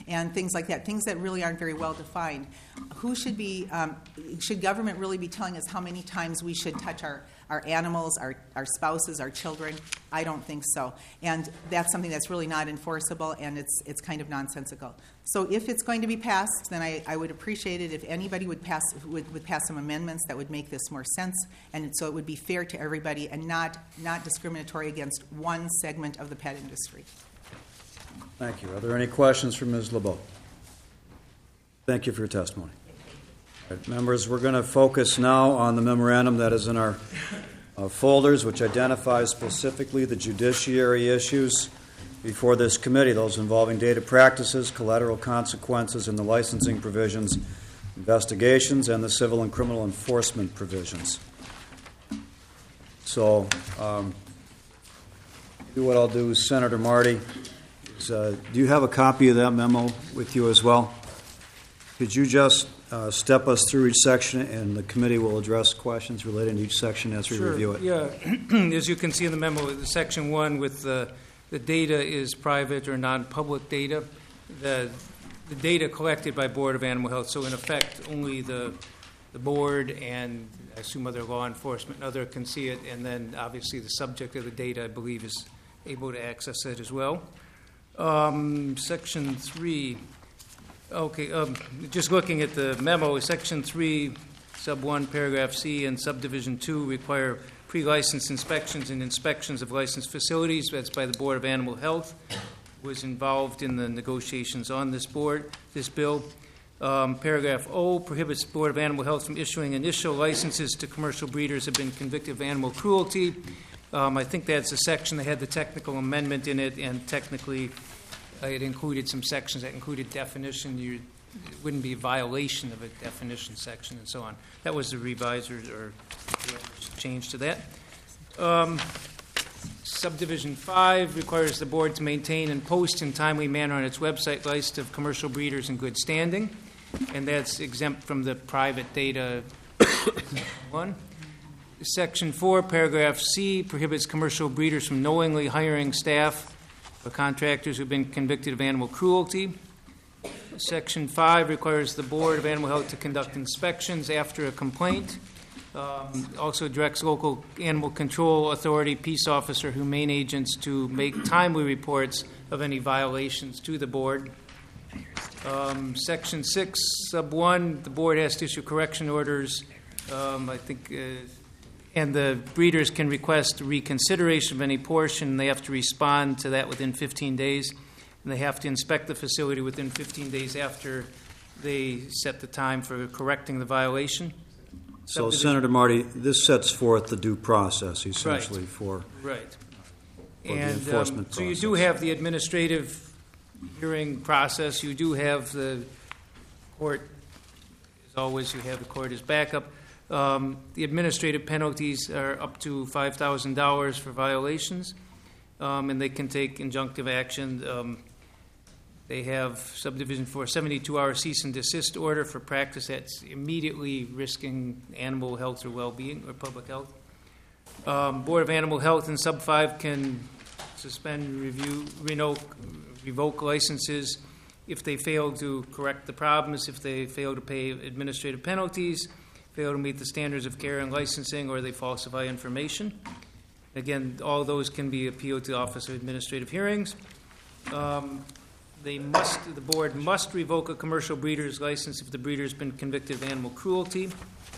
and things like that, things that really aren't very well defined. Who should be, um, should government really be telling us how many times we should touch our, our animals, our, our spouses, our children? I don't think so. And that's something that's really not enforceable, and it's, it's kind of nonsensical. So if it's going to be passed, then I, I would appreciate it if anybody would pass, would, would pass some amendments that would make this more sense, and so it would be fair to everybody and not, not discriminatory against one segment of the pet industry. Thank you. Are there any questions for Miz LeBeau? Thank you for your testimony. All right, members, we're going to focus now on the memorandum that is in our uh, folders, which identifies specifically the judiciary issues before this committee, those involving data practices, collateral consequences, and the licensing provisions, investigations, and the civil and criminal enforcement provisions. So, um, what I'll do, Senator Marty, is, uh, do you have a copy of that memo with you as well? Could you just uh, step us through each section, and the committee will address questions relating to each section as we Sure. review it? Yeah. As you can see in the memo, the section one with the, the data is private or non-public data. The, the data collected by Board of Animal Health, so in effect, only the, the board and I assume other law enforcement and other can see it, and then obviously the subject of the data, I believe, is able to access it as well. Um, section three. Okay, um, just looking at the memo, Section three, Sub one, Paragraph C, and Subdivision two require pre-license inspections and inspections of licensed facilities. That's by the Board of Animal Health, was involved in the negotiations on this board, this bill. Um, paragraph O prohibits the Board of Animal Health from issuing initial licenses to commercial breeders who have been convicted of animal cruelty. Um, I think that's a section that had the technical amendment in it, and technically uh, it included some sections that included definition. You, it wouldn't be a violation of a definition section and so on. That was the revisers or change to that. Um, Subdivision five requires the board to maintain and post in timely manner on its website list of commercial breeders in good standing, and that's exempt from the private data one. Section four, paragraph C, prohibits commercial breeders from knowingly hiring staff or contractors who have been convicted of animal cruelty. Section five requires the Board of Animal Health to conduct inspections after a complaint. Um, also directs local animal control authority, peace officer, humane agents to make timely reports of any violations to the board. Um, section six, sub one, the board has to issue correction orders. Um, I think, uh, and the breeders can request reconsideration of any portion. They have to respond to that within fifteen days, and they have to inspect the facility within fifteen days after they set the time for correcting the violation. So, Senator Marty, this sets forth the due process, essentially, right. for, right. for and, the enforcement um, process. So you do have the administrative hearing process. You do have the court, as always, you have the court as backup. Um, the administrative penalties are up to five thousand dollars for violations, um, and they can take injunctive action. Um, They have subdivision for a seventy-two hour cease and desist order for practice that's immediately risking animal health or well-being or public health. Um, Board of Animal Health in sub five can suspend, review, revoke, revoke licenses if they fail to correct the problems, if they fail to pay administrative penalties, fail to meet the standards of care and licensing, or they falsify information. Again, all those can be appealed to the Office of Administrative Hearings. Um, They must, the board must revoke a commercial breeder's license if the breeder has been convicted of animal cruelty.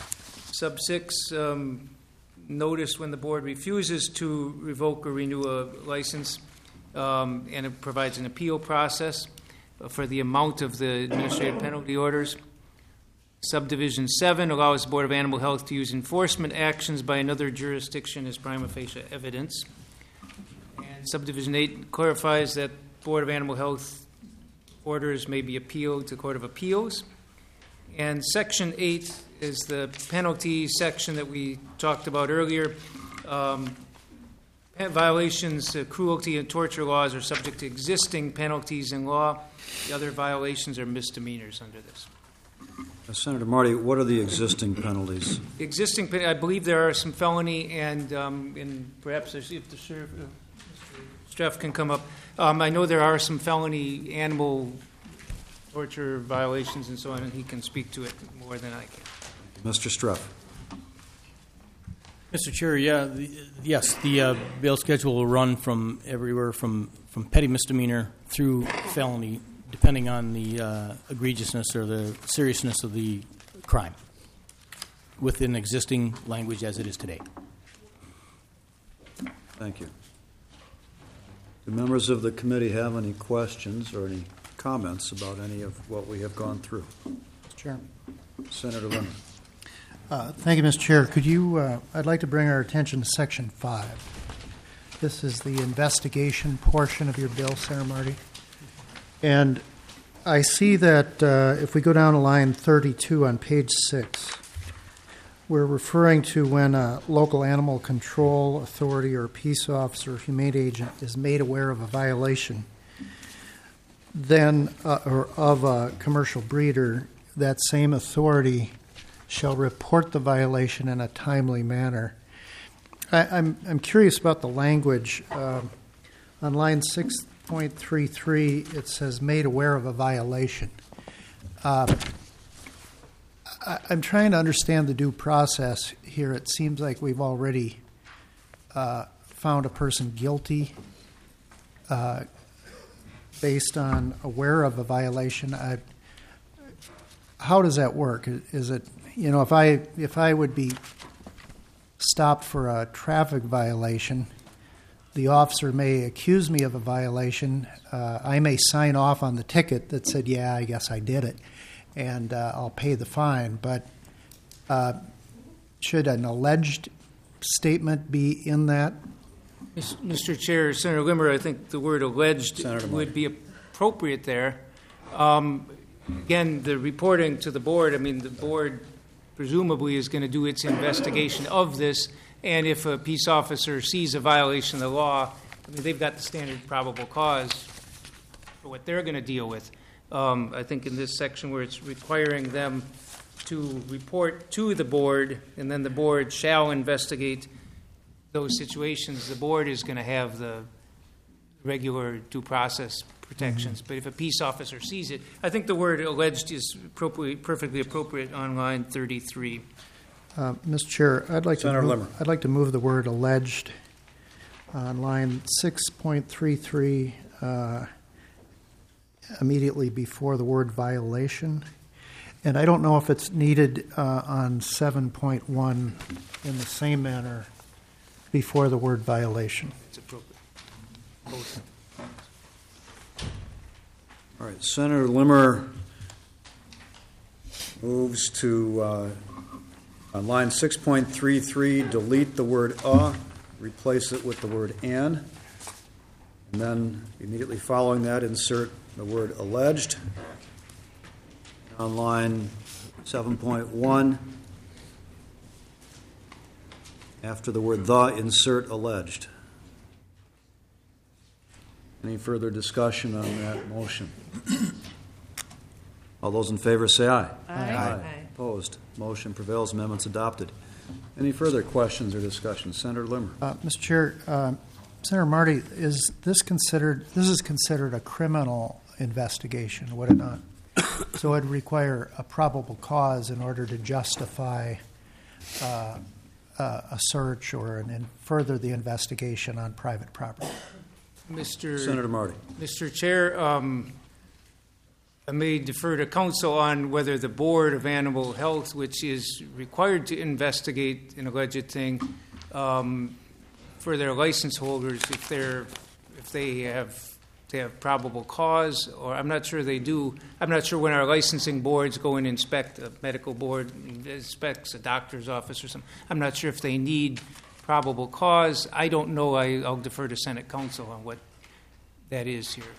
Sub six, um, notice when the board refuses to revoke or renew a license, um, and it provides an appeal process for the amount of the administrative penalty orders. Subdivision seven allows the Board of Animal Health to use enforcement actions by another jurisdiction as prima facie evidence. And Subdivision eight clarifies that Board of Animal Health orders may be appealed to the Court of Appeals. And Section eight is the penalty section that we talked about earlier. Um, violations, uh, cruelty and torture laws are subject to existing penalties in law. The other violations are misdemeanors under this. Uh, Senator Marty, what are the existing penalties? The existing, I believe there are some felony, and, um, and perhaps if the sheriff, uh, Streff can come up. Um, I know there are some felony animal torture violations and so on, and he can speak to it more than I can. Mister Streff. Mister Chair, yeah, the, yes, the uh, bail schedule will run from everywhere from, from petty misdemeanor through felony, depending on the uh, egregiousness or the seriousness of the crime, within existing language as it is today. Thank you. Do members of the committee have any questions or any comments about any of what we have gone through? Mister Chairman. Senator Lemon. Uh, thank you, Mister Chair. Could you, uh, I'd like to bring our attention to Section five. This is the investigation portion of your bill, Senator Marty. And I see that uh, if we go down to line thirty-two on page six, we're referring to when a local animal control authority or peace officer or humane agent is made aware of a violation then uh, or of a commercial breeder, that same authority shall report the violation in a timely manner. I, I'm I'm curious about the language. Um, on line six point three three, it says made aware of a violation. Uh, I, I'm trying to understand the due process here. It seems like we've already uh, found a person guilty uh, based on aware of a violation. I, how does that work? Is it, you know, if I if I would be stopped for a traffic violation, the officer may accuse me of a violation. Uh, I may sign off on the ticket that said, yeah, I guess I did it, and uh, I'll pay the fine. But uh, should an alleged statement be in that? Mister Chair, Senator Limmer, I think the word alleged would be appropriate there. Um, again, the reporting to the board, I mean, the board presumably is going to do its investigation of this, and if a peace officer sees a violation of the law, I mean, they've got the standard probable cause for what they're going to deal with. Um, I think in this section where it's requiring them to report to the board, and then the board shall investigate those situations, the board is going to have the regular due process protections. Mm-hmm. But if a peace officer sees it, I think the word alleged is appropriate, perfectly appropriate on line thirty-three. Uh, Mister Chair, I'd like Senator to Limmer. move, I'd like to move the word alleged on line six point three three uh, immediately before the word violation. And I don't know if it's needed uh, on seven point one in the same manner before the word violation. It's appropriate. Both. All right, Senator Limmer moves to, uh, on line six point three three, delete the word "a," replace it with the word "an," and then immediately following that, insert the word "alleged." On line seven point one, after the word "the," insert "alleged." Any further discussion on that motion? All those in favor say aye. Aye. Aye. Opposed? Motion prevails. Amendment's adopted. Any further questions or discussion? Senator Limmer. Uh, Mister Chair, uh, Senator Marty, is this considered, this is considered a criminal investigation, would it not? So it would require a probable cause in order to justify uh, uh, a search or an, and further the investigation on private property. Mister Senator Marty. Mister Chair, um, I may defer to counsel on whether the Board of Animal Health, which is required to investigate an alleged thing, um, for their license holders, if they're if they have they have probable cause, or I'm not sure they do. I'm not sure when our licensing boards go and inspect, a medical board inspects a doctor's office or something. I'm not sure if they need probable cause. I don't know. I, I'll defer to Senate counsel on what that is here.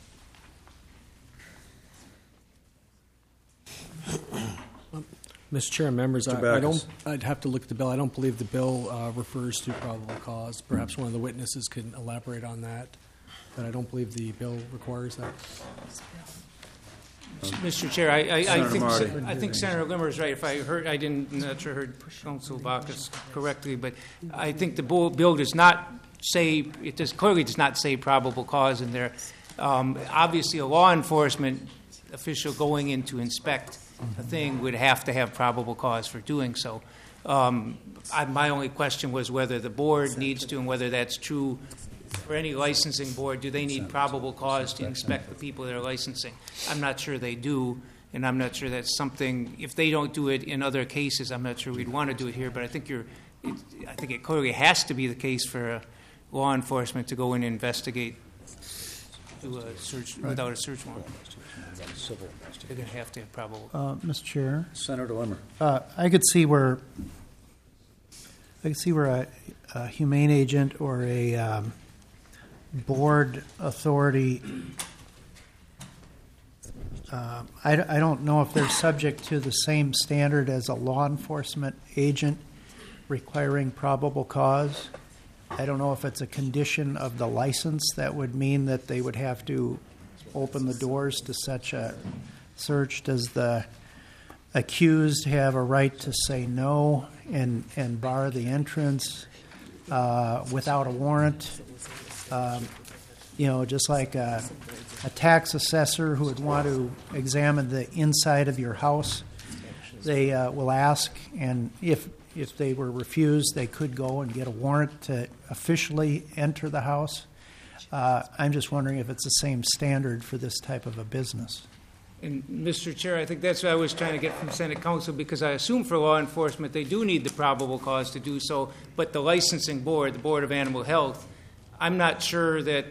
Mister Chair and members, Mister I, I Backus. don't. I'd have to look at the bill. I don't believe the bill uh, refers to probable cause. Perhaps one of the witnesses can elaborate on that, but I don't believe the bill requires that. Mister Chair, I, I, I Senator think Marty. I think Senator Limmer is right. If I heard, I didn't I'm not sure I heard Council Backus correctly, but I think the bill bill does not say it does clearly does not say probable cause in there. Um, obviously, a law enforcement official going in to inspect a thing would have to have probable cause for doing so. Um, I, my only question was whether the board needs to, and whether that's true for any licensing board. Do they need probable cause to inspect the people they're licensing? I'm not sure they do, and I'm not sure that's something. If they don't do it in other cases, I'm not sure we'd want to do it here. But I think you're. It, I think it clearly has to be the case for uh, law enforcement to go in and investigate, do a search right. without a search warrant. Civil. They're going to have to have probable. Uh, Mister Chair, Senator Limmer. Uh, I could see where I could see where a, a humane agent or a um, board authority. Uh, I, I don't know if they're subject to the same standard as a law enforcement agent requiring probable cause. I don't know if it's a condition of the license that would mean that they would have to open the doors to such a search. Does the accused have a right to say no and, and bar the entrance uh, without a warrant? Um, you know, just like a, a tax assessor who would want to examine the inside of your house, they uh, will ask, and if if they were refused, they could go and get a warrant to officially enter the house. Uh, I'm just wondering if it's the same standard for this type of a business. And Mister Chair, I think that's what I was trying to get from Senate Council, because I assume for law enforcement they do need the probable cause to do so, but the licensing board, the Board of Animal Health, I'm not sure that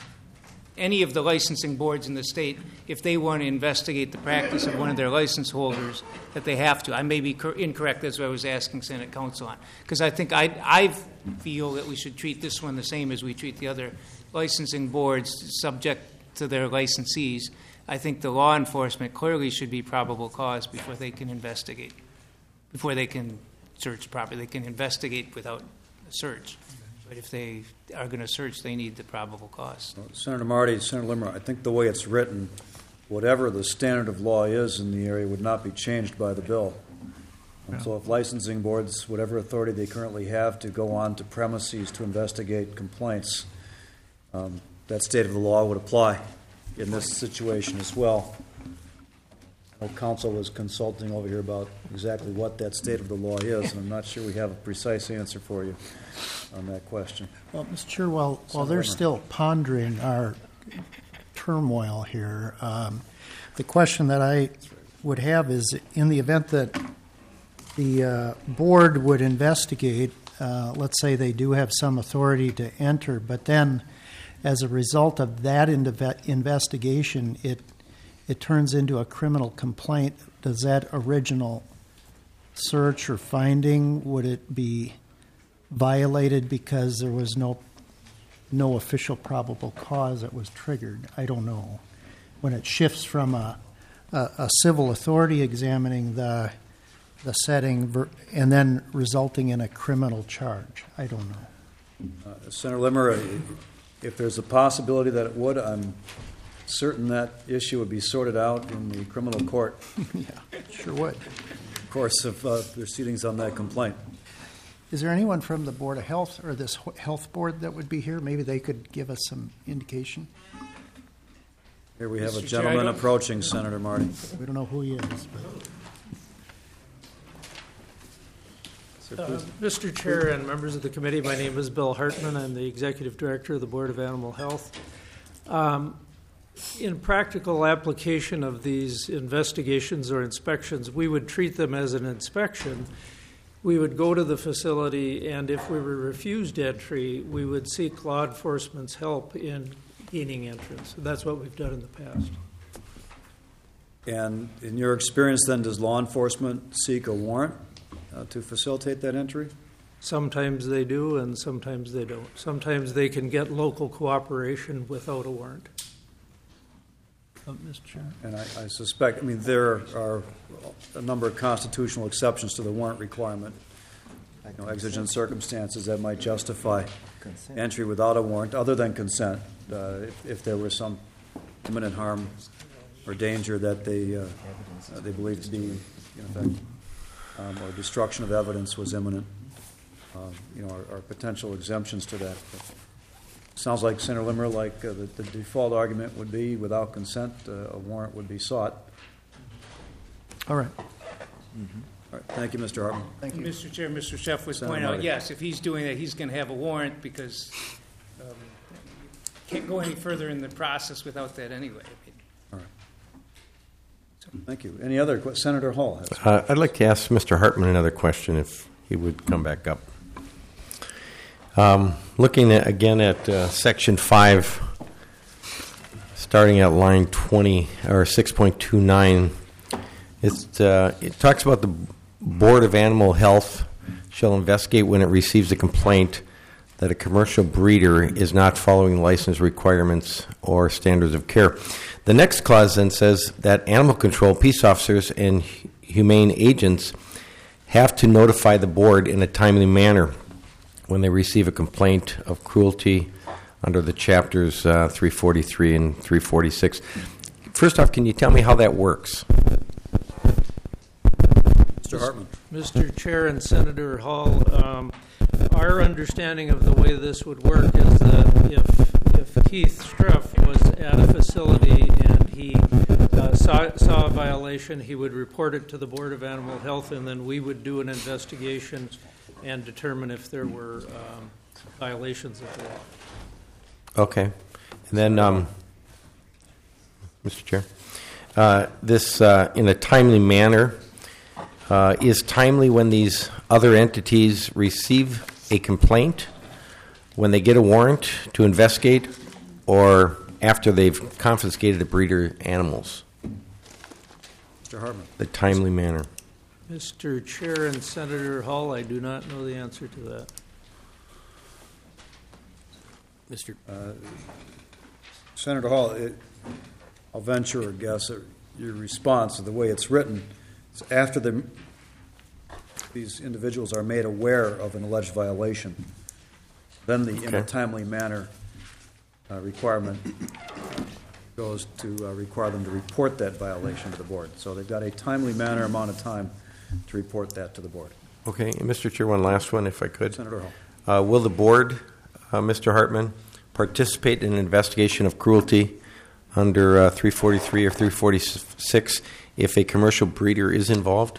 any of the licensing boards in the state, if they want to investigate the practice of one of their license holders, that they have to. I may be cor- incorrect. That's what I was asking Senate Council on. Because I think I, I feel that we should treat this one the same as we treat the other licensing boards subject to their licensees. I think the law enforcement clearly should be probable cause before they can investigate, before they can search properly. They can investigate without a search. But if they are going to search, they need the probable cause. Well, Senator Marty, Senator Limmer, I think the way it's written, whatever the standard of law is in the area would not be changed by the bill. And no. So if licensing boards, whatever authority they currently have to go on to premises to investigate complaints, um, that state of the law would apply in this situation as well. Well, counsel was consulting over here about exactly what that state of the law is, and I'm not sure we have a precise answer for you on that question. Well, Mister Chair, while, while they're still pondering our turmoil here, um, the question that I would have is, in the event that the uh, board would investigate, uh, let's say they do have some authority to enter, but then as a result of that inve- investigation, it it turns into a criminal complaint, does that original search or finding, would it be violated because there was no no official probable cause that was triggered? I don't know. When it shifts from a, a, a civil authority examining the the setting ver- and then resulting in a criminal charge, I don't know. Uh, Senator Limmer, if there's a possibility that it would, I'm certain that issue would be sorted out in the criminal court. Yeah, sure would. Of course, of uh, proceedings on that complaint. Is there anyone from the Board of Health or this health board that would be here? Maybe they could give us some indication. Here we have Mister a gentleman Chair, approaching, Senator Marty. We don't know who he is. But. Uh, Mister Chair and members of the committee, my name is Bill Hartman. I'm the Executive Director of the Board of Animal Health. Um, in practical application of these investigations or inspections, we would treat them as an inspection. We would go to the facility, and if we were refused entry, we would seek law enforcement's help in gaining entrance. That's what we've done in the past. And in your experience, then, does law enforcement seek a warrant uh, to facilitate that entry? Sometimes they do, and sometimes they don't. Sometimes they can get local cooperation without a warrant. Oh, Mister Chair. And I, I suspect, I mean, there are a number of constitutional exceptions to the warrant requirement. You know, exigent circumstances that might justify consent. Entry without a warrant, other than consent, uh, if, if there was some imminent harm or danger that they uh, uh, they believed to be, in effect, um, or destruction of evidence was imminent. Uh, you know, are, are potential exemptions to that. But Sounds like, Senator Limmer, like uh, the, the default argument would be without consent, uh, a warrant would be sought. All right. Mm-hmm. All right. Thank you, Mister Hartman. Thank you. Mister Chair, Mister Sheff was Senator pointing out, Marty. yes, if he's doing that, he's going to have a warrant because um, can't go any further in the process without that anyway. All right. Thank you. Any other que- Senator Hall has. Uh, I'd like to ask Mister Hartman another question if he would come back up. Um, looking at, again at uh, Section five, starting at line twenty or six point two nine, it's, uh, it talks about the Board of Animal Health shall investigate when it receives a complaint that a commercial breeder is not following license requirements or standards of care. The next clause then says that animal control, peace officers, and humane agents have to notify the board in a timely manner when they receive a complaint of cruelty under the chapters uh, three forty-three and three forty-six. First off, can you tell me how that works? Mister Hartman. Mister Chair and Senator Hall, um, our understanding of the way this would work is that if, if Keith Streff was at a facility and he uh, saw, saw a violation, he would report it to the Board of Animal Health, and then we would do an investigation and determine if there were um, violations of the law. Okay. And then, um, Mister Chair, uh, this uh, in a timely manner, uh, is timely when these other entities receive a complaint, when they get a warrant to investigate, or after they've confiscated the breeder animals? Mister Hartman. The timely manner. Mister Chair and Senator Hall, I do not know the answer to that. Mister Uh, Senator Hall, it, I'll venture a guess at your response to the way it's written. It's after the, these individuals are made aware of an alleged violation, then the in a Okay. timely manner uh, requirement goes to uh, require them to report that violation to the board. So they've got a timely manner amount of time to report that to the board. Okay. And Mister Chair, one last one, if I could. Senator Hall. Uh, will the board, uh, Mister Hartman, participate in an investigation of cruelty under uh, three forty-three or three forty-six if a commercial breeder is involved?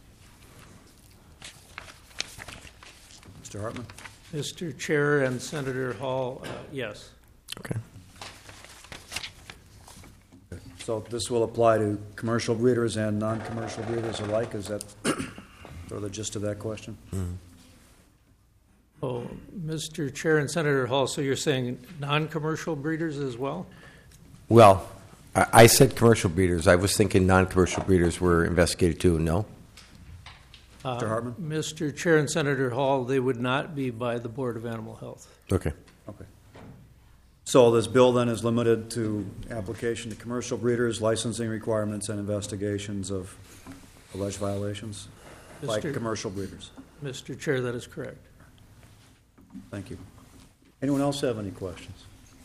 Mister Hartman. Mister Chair and Senator Hall, uh, yes. Okay. So this will apply to commercial breeders and non-commercial breeders alike? Is that sort of the gist of that question? Mm-hmm. Oh, Mister Chair and Senator Hall, so you're saying non-commercial breeders as well? Well, I, I said commercial breeders. I was thinking non-commercial breeders were investigated too. No? Mister Hartman? Mister Chair and Senator Hall, they would not be by the Board of Animal Health. Okay. Okay. So this bill then is limited to application to commercial breeders, licensing requirements, and investigations of alleged violations by Mister commercial breeders. Mister Chair, that is correct. Thank you. Anyone else have any questions?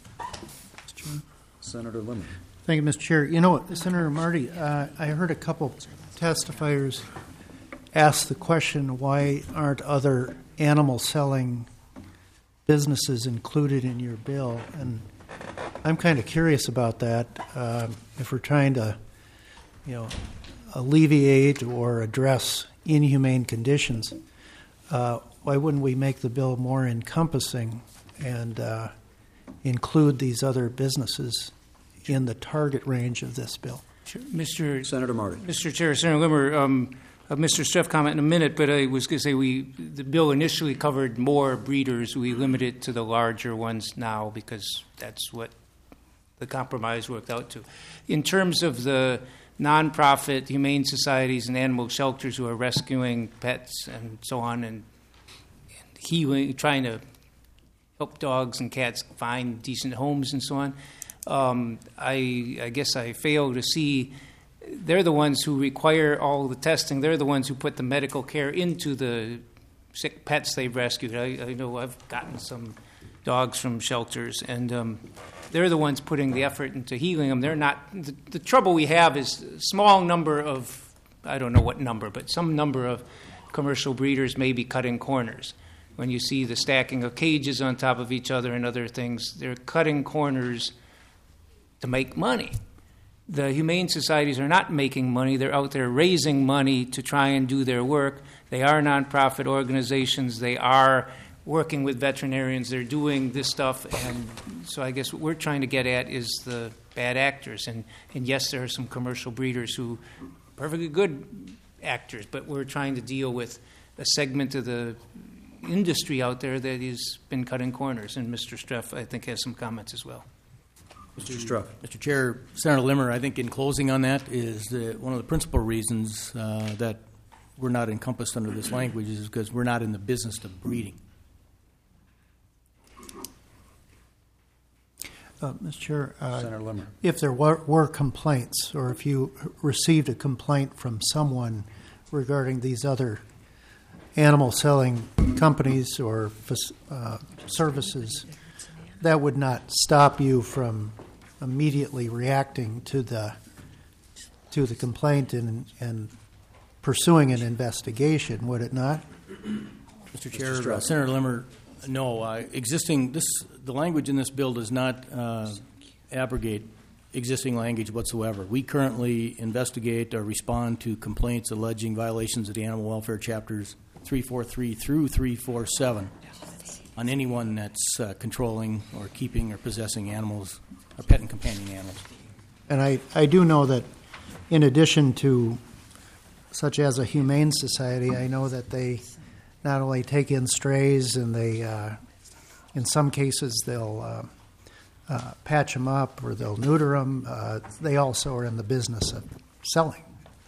Senator Limmer. Thank you, Mister Chair. You know, Senator Marty, uh, I heard a couple testifiers ask the question, why aren't other animal selling businesses included in your bill? And I'm kind of curious about that. Um, if we're trying to, you know, alleviate or address inhumane conditions, uh, why wouldn't we make the bill more encompassing and uh, include these other businesses in the target range of this bill? Sure. Mister Senator Marty. Mister Chair, Senator Limmer, um, uh, Mister Streff comment in a minute, but I was going to say we the bill initially covered more breeders. We limit it to the larger ones now because that's what the compromise worked out to. In terms of the nonprofit humane societies and animal shelters who are rescuing pets and so on and, and healing, trying to help dogs and cats find decent homes and so on, um, I, I guess I fail to see. They're the ones who require all the testing. They're the ones who put the medical care into the sick pets they've rescued. I, I know I've gotten some dogs from shelters, and um, they're the ones putting the effort into healing them. They're not. The, the trouble we have is a small number of, I don't know what number, but some number of commercial breeders may be cutting corners. when you see the stacking of cages on top of each other and other things, they're cutting corners to make money. The humane societies are not making money. They're out there raising money to try and do their work. They are nonprofit organizations. They are working with veterinarians. They're doing this stuff. And so I guess what we're trying to get at is the bad actors. And, and yes, there are some commercial breeders who are perfectly good actors, but we're trying to deal with a segment of the industry out there that has been cutting corners. And Mister Streff, I think, has some comments as well. Mister Struck. Mister Chair, Senator Limmer, I think in closing on that is that one of the principal reasons uh, that we're not encompassed under this language is because we're not in the business of breeding. Uh, Mister Chair, uh, Senator Limmer. If there were, were complaints, or if you received a complaint from someone regarding these other animal selling companies or uh, services, that would not stop you from immediately reacting to the to the complaint and, and pursuing an investigation, would it not? Mister Chair, uh, Senator Limmer, no. Uh, existing this the language in this bill does not uh, abrogate existing language whatsoever. We currently investigate or respond to complaints alleging violations of the animal welfare chapters three forty-three through three forty-seven on anyone that's uh, controlling or keeping or possessing animals or pet and companion animals. And I, I do know that in addition to such as a humane society, I know that they not only take in strays and they, uh, in some cases, they'll uh, uh, patch them up or they'll neuter them. Uh, they also are in the business of selling.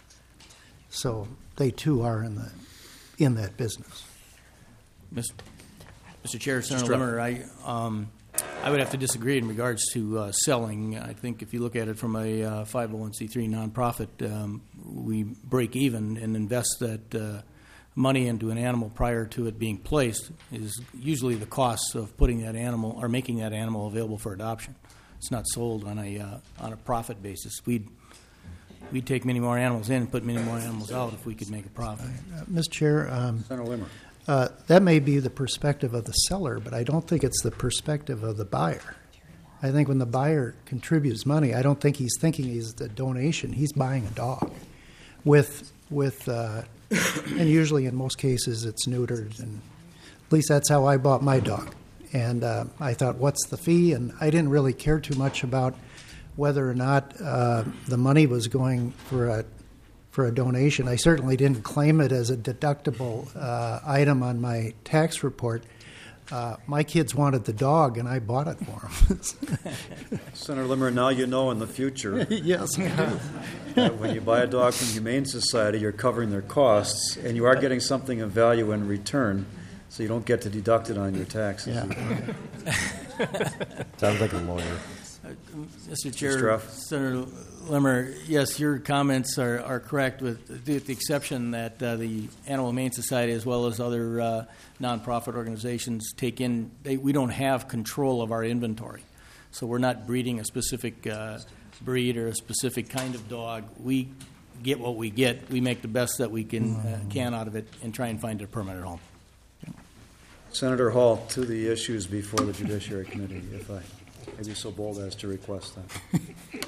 So they too are in the in that business. Mister Mister Chair, Senator Limmer, I um, I would have to disagree in regards to uh, selling. I think if you look at it from a uh, five oh one c three nonprofit, um, we break even and invest that uh, money into an animal prior to it being placed is usually the cost of putting that animal or making that animal available for adoption. It's not sold on a uh, on a profit basis. We'd we'd take many more animals in and put many more animals out if we could make a profit. Uh, Mister Chair, um, Senator Limmer. Uh, that may be the perspective of the seller, but I don't think it's the perspective of the buyer. I think when the buyer contributes money, I don't think he's thinking he's the donation. He's buying a dog with, with uh, and usually in most cases it's neutered. And at least that's how I bought my dog. And uh, I thought, what's the fee? And I didn't really care too much about whether or not uh, the money was going for a for a donation. I certainly didn't claim it as a deductible uh, item on my tax report. Uh, my kids wanted the dog, and I bought it for them. Senator Limmer, now you know in the future. Yes. That when you buy a dog from Humane Society, you're covering their costs, and you are getting something of value in return, so you don't get to deduct it on your taxes. Yeah. Sounds like a lawyer. Uh, Mister Chair, Senator Limmer, yes, your comments are, are correct, with the, the exception that uh, the Animal Humane Society, as well as other uh, nonprofit organizations, take in. They, we don't have control of our inventory, so we're not breeding a specific uh, breed or a specific kind of dog. We get what we get. We make the best that we can uh, can out of it, and try and find a permanent home. Senator Hall, to the issues before the Judiciary Committee, if I may be so bold as to request that.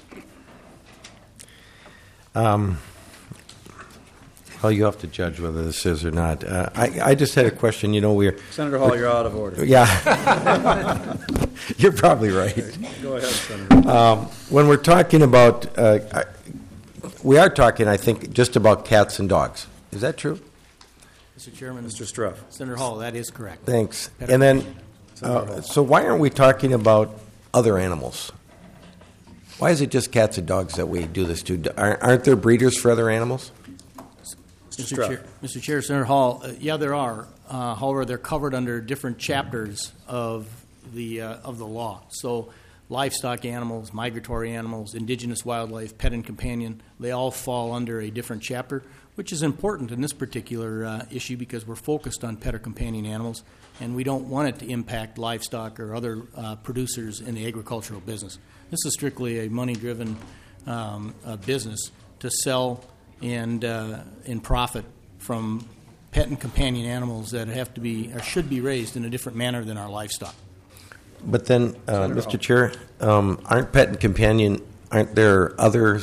Um, well, you have to judge whether this is or not. Uh, I, I just had a question. You know, we're Senator Hall, you're out of order. Yeah, you're probably right. Go ahead, Senator. Um, when we're talking about, uh, I, we are talking, I think, just about cats and dogs. Is that true? Mister Chairman, Mister Struff, Senator Hall, that is correct. Thanks. And then, uh, so why aren't we talking about other animals? Why is it just cats and dogs that we do this to? Aren't there breeders for other animals? Mister Chair, Mister Chair, Senator Hall, uh, yeah, there are. Uh, however, they're covered under different chapters of the uh, of the law. So, livestock animals, migratory animals, indigenous wildlife, pet and companion, they all fall under a different chapter, which is important in this particular uh, issue because we're focused on pet or companion animals, and we don't want it to impact livestock or other uh, producers in the agricultural business. This is strictly a money-driven um, uh, business to sell and uh, and profit from pet and companion animals that have to be, or should be raised in a different manner than our livestock. But then, uh, Mister Chair, um, aren't pet and companion, aren't there other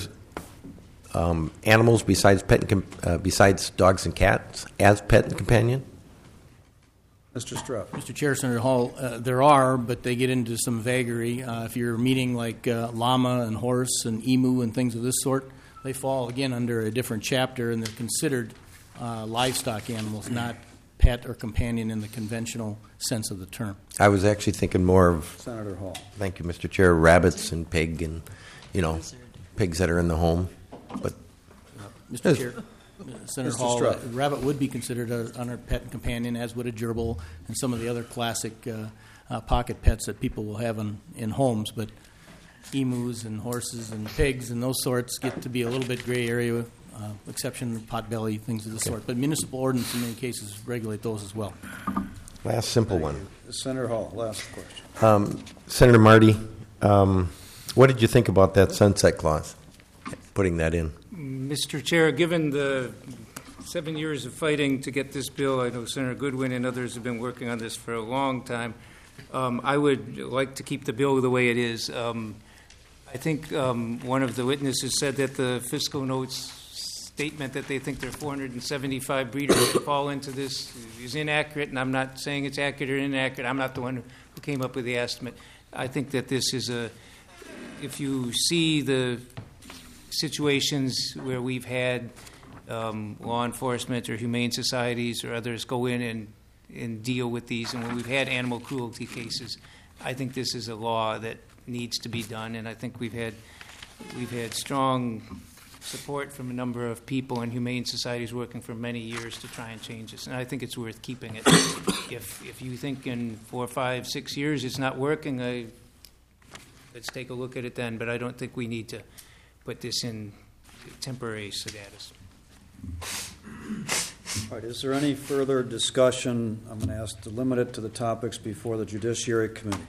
um, animals besides pet and com- uh, besides dogs and cats as pet and companion? Mister Strupp. Mister Chair, Senator Hall, uh, there are, but they get into some vagary. Uh, if you're meeting like uh, llama and horse and emu and things of this sort, they fall, again, under a different chapter, and they're considered uh, livestock animals, not pet or companion in the conventional sense of the term. I was actually thinking more of Senator Hall. Thank you, Mister Chair. Rabbits and pig, and you know, pigs that are in the home. But Mister Chair, uh, Senator Mister Hall, uh, Strupp. rabbit would be considered a, under pet and companion, as would a gerbil and some of the other classic uh, uh, pocket pets that people will have in, in homes. But emus and horses and pigs and those sorts get to be a little bit gray area. Uh, exception potbelly, things of the sort. But municipal ordinance in many cases regulate those as well. last simple one. Senator Hall, last question. Um, Senator Marty, um, what did you think about that sunset clause, putting that in? Mister Chair, given the seven years of fighting to get this bill, I know Senator Goodwin and others have been working on this for a long time. Um, I would like to keep the bill the way it is. Um, I think um, one of the witnesses said that the fiscal notes statement that they think there are four hundred seventy-five breeders that fall into this is inaccurate, and I'm not saying it's accurate or inaccurate. I'm not the one who came up with the estimate. I think that this is a, if you see the situations where we've had um, law enforcement or humane societies or others go in and, and deal with these, and when we've had animal cruelty cases, I think this is a law that needs to be done, and I think we've had we've had strong support from a number of people and humane societies working for many years to try and change this, and I think it's worth keeping it. if if you think in four, five, six years it's not working, I, let's take a look at it then, but I don't think we need to put this in temporary status. All right, is there any further discussion? I'm going to ask to limit it to the topics before the Judiciary Committee.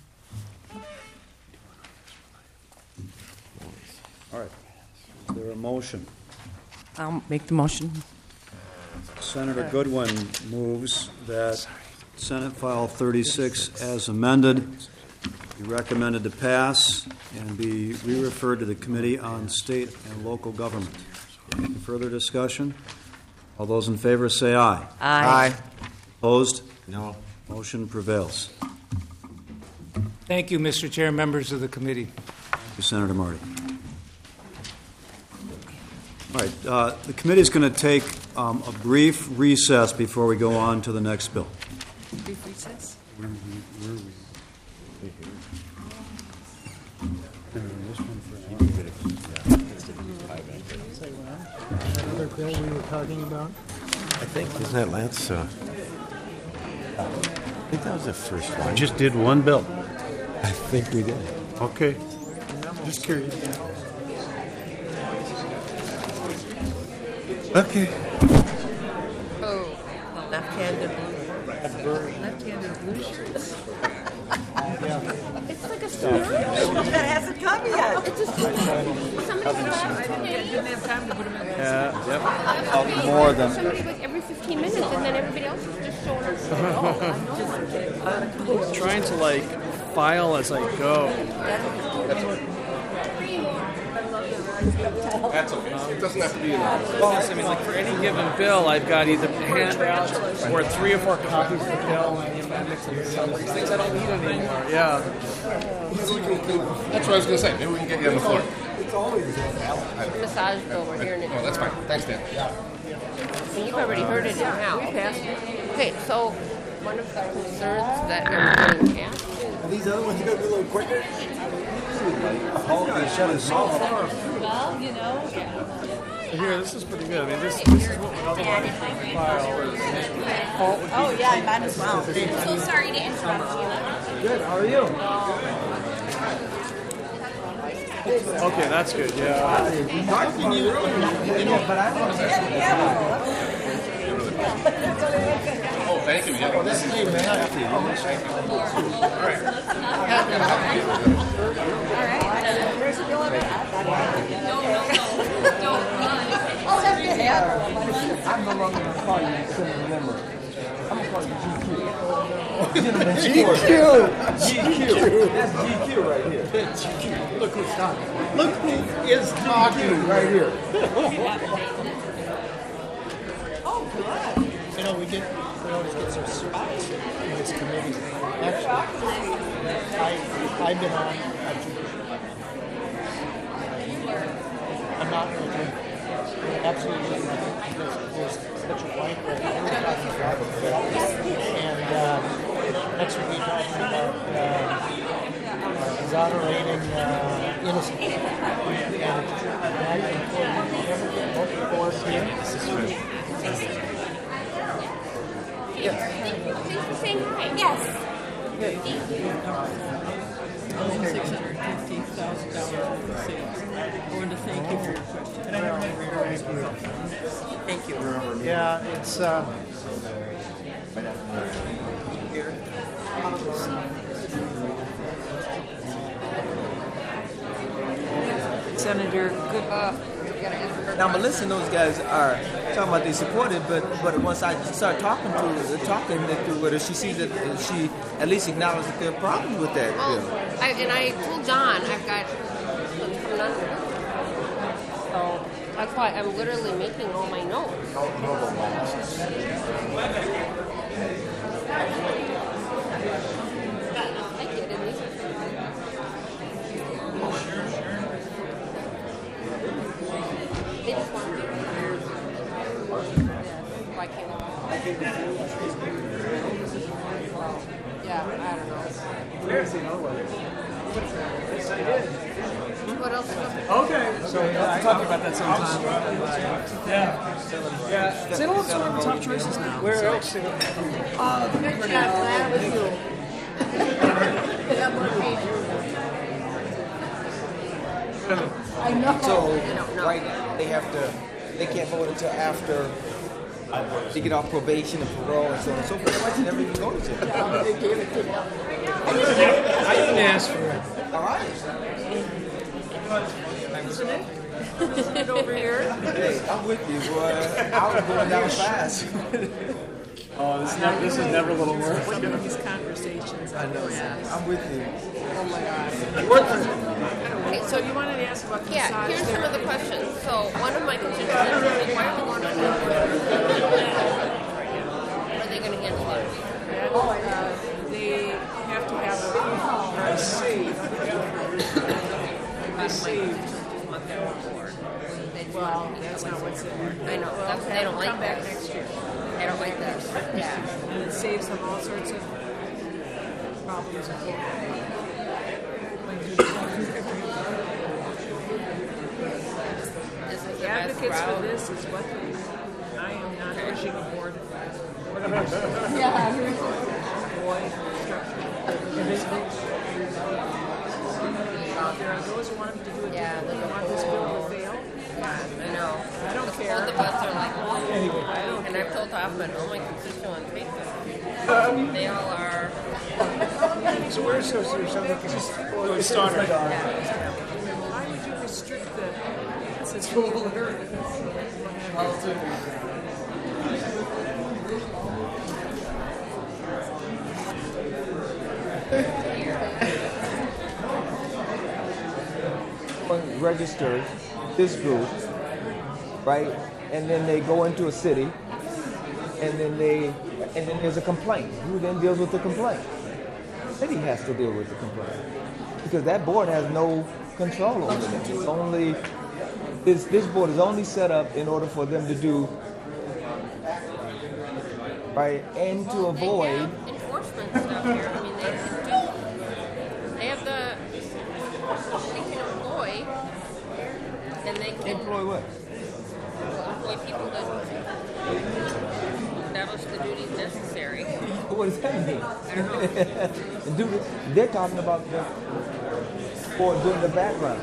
All right. Is there a motion? I'll make the motion. Senator Goodwin moves that Senate File thirty-six as amended be recommended to pass and be re-referred to the Committee on State and Local Government. Any further discussion? All those in favor say aye. Aye. Opposed? No. Motion prevails. Thank you, Mister Chair, members of the committee. Thank you, Senator Marty. All right, uh, the committee is going to take um, a brief recess before we go on to the next bill. Brief recess? Where are we? Where are we? Another bill we were talking about? I think, isn't that Lance? Uh, I think that was the first one. Just did one bill. I think we did. Okay. Just curious. Okay. Oh, left-handed blue. Left-handed blue shirts. It's like a scenario. That hasn't come yet. It's just somebody didn't have time to put them in. Yeah. Yep. Uh, more than somebody like every fifteen minutes, and then everybody else is just showing up. I'm trying to like file as I go. That's okay. It doesn't have to be in there. Well, I mean, like for any given bill, I've got either handouts or three or four copies of the bill and the amendments and some of these things I don't need anymore. Yeah. That's what I was going to say. Maybe we can get you on the floor. Massage bill we're hearing it. Oh, that's fine. Thanks, Dan. And you've already heard it now. We passed it. Okay, so one of the concerns that everybody has is... Are these other ones going to be a little quicker? Well, you know... Here, this is pretty good. I mean, this, this is what would otherwise file. Oh, yeah, I might as well. I'm so sorry to interrupt you. Good, how are you? Okay, that's good, yeah. Oh, thank you. Yeah, this is you, man. Thank you. All right. All right. Where's the bill of it? No, no, no. Don't run. I'm no longer call you Senator Member. I'm gonna call you G Q. G Q. G Q. That's G Q right here. G Q. Look who's talking. Look who is talking right here. Oh, good. You know, we get, we always get some service in this committee. Actually, I, I've been on a tradition. I'm not going to drink. Absolutely not. Because there's such a wide range. We're talking about and um, next week we're talking about uh, exonerating uh, innocent. And I think we never get both boards here. Yes. Thanks for saying hi. Yes. six hundred fifty thousand dollars worth of sales. I wanted to thank you for your question. Thank you. Yeah, it's. Uh, Senator, good. Uh, Now, Melissa and those guys are talking about they support it, but but once I start talking to her, talking to with her, she sees that she at least acknowledges that there are problems with that Well, bill. I, and I told John I've got what's coming on. So that's why I'm literally making all my notes. I did, and these are They just want to Why can't Yeah, I don't know. What else? Okay. So yeah, I talked about that sometime. Yeah. Yeah. Saint Louis is one of the top choices now. Where else? Uh, That was you. I know. So right now they have to, they can't vote until after they get off probation and parole and so on and so forth. Why never even go to jail? They gave it to them. I didn't ask for it. All right. Isn't it? Isn't it over here? Hey, I'm with you, boy. I was going down fast. Oh, this is never, this is never a little worse. What are these conversations? I know. I'm with you. Oh my God. Okay, so you wanted to ask about the Yeah, massage here's some of the therapy. questions. So one of my constituents is like, why are we going on How are they going to handle that? And, uh, they have to have a, a save. A save. Well, that's not what's in there. I know. That's, they don't like Come back this. next year. They don't like this. Yeah. And it saves them all sorts of problems. This is the best Advocates for route. this is what they, I am not pushing a board. Yeah. Boy, there are those who want them to do it. Yeah, They want this bill to fail. I know. I don't the care. Both of us are like, Anyway, I don't and care. I've told Hoffman, all my constituents hate this. They all are. So we're supposed to do something just for the starter. Why would you restrict the assets holder? Registers this group, right? And then they go into a city, and then they, and then there's a complaint. Who then deals with the complaint? The city has to deal with the complaint because that board has no control over it. It's only this this board is only set up in order for them to do right and to avoid. They have enforcement stuff here. I mean, they can do. They have the. They can employ, and they can Employ what? employ people that establish the duties necessary. What does that mean? I don't know. And do, they're talking about the board doing the background.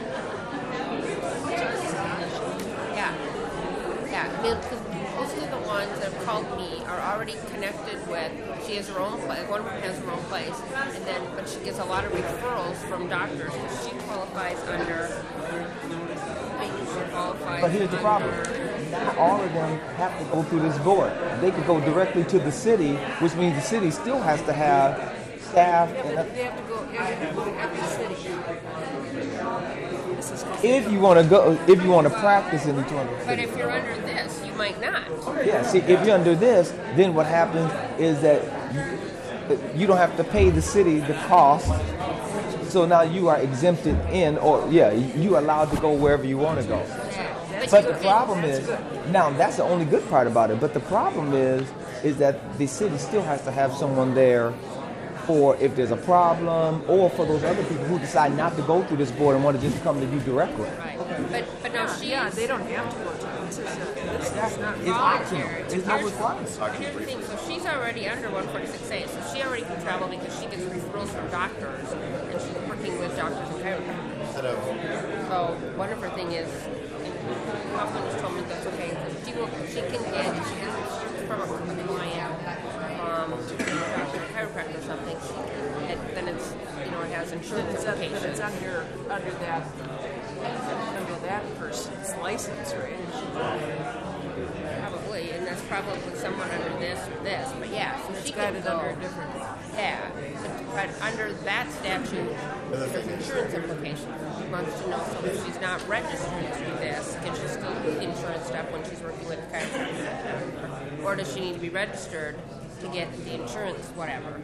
Yeah. Yeah. I mean, 'cause most of the ones that have called me are already connected with, she has her own place, one of them has her own place, and then, but she gets a lot of referrals from doctors, because she qualifies under, she qualifies But here's the problem. under- not all of them have to go through this board. They could go directly to the city, which means the city still has to have staff. Yeah, and but they have to go, they have to go to every city. This is if you want to go, if you want to practice in each one. But if you're under this, you might not. Yeah, see, if you're under this, then what happens is that you, you don't have to pay the city the cost. So now you are exempted in, or yeah, you are allowed to go wherever you want to go. Yeah. But the problem is, now that's the only good part about it. But the problem is, is that the city still has to have someone there for if there's a problem, or for those other people who decide not to go through this board and want to just come to you directly. Right. But but no, she. Yeah, they don't have to go to it. This is, a, this is not It's optional. It's not Here's, required. here's the thing. So she's already under one forty-six A. So she already can travel because she gets referrals from doctors, and she's working with doctors and chiropractors. So one of her thing is, Kaufman has told me that's okay. She will. She can get. She has from a client, um, doctor, chiropractor or something. She can, and then it's you know it has insurance It's, un- implications. it's under, under that, under that person's license, right? Probably, and that's probably somewhat under this or this, but yeah, so It's she got can it go. under a different. Yeah, but, but under that statute, there's insurance implications. She wants to know, so if she's not registered to do this, can she still do the insurance stuff when she's working with the chiropractor? Or does she need to be registered to get the insurance, whatever?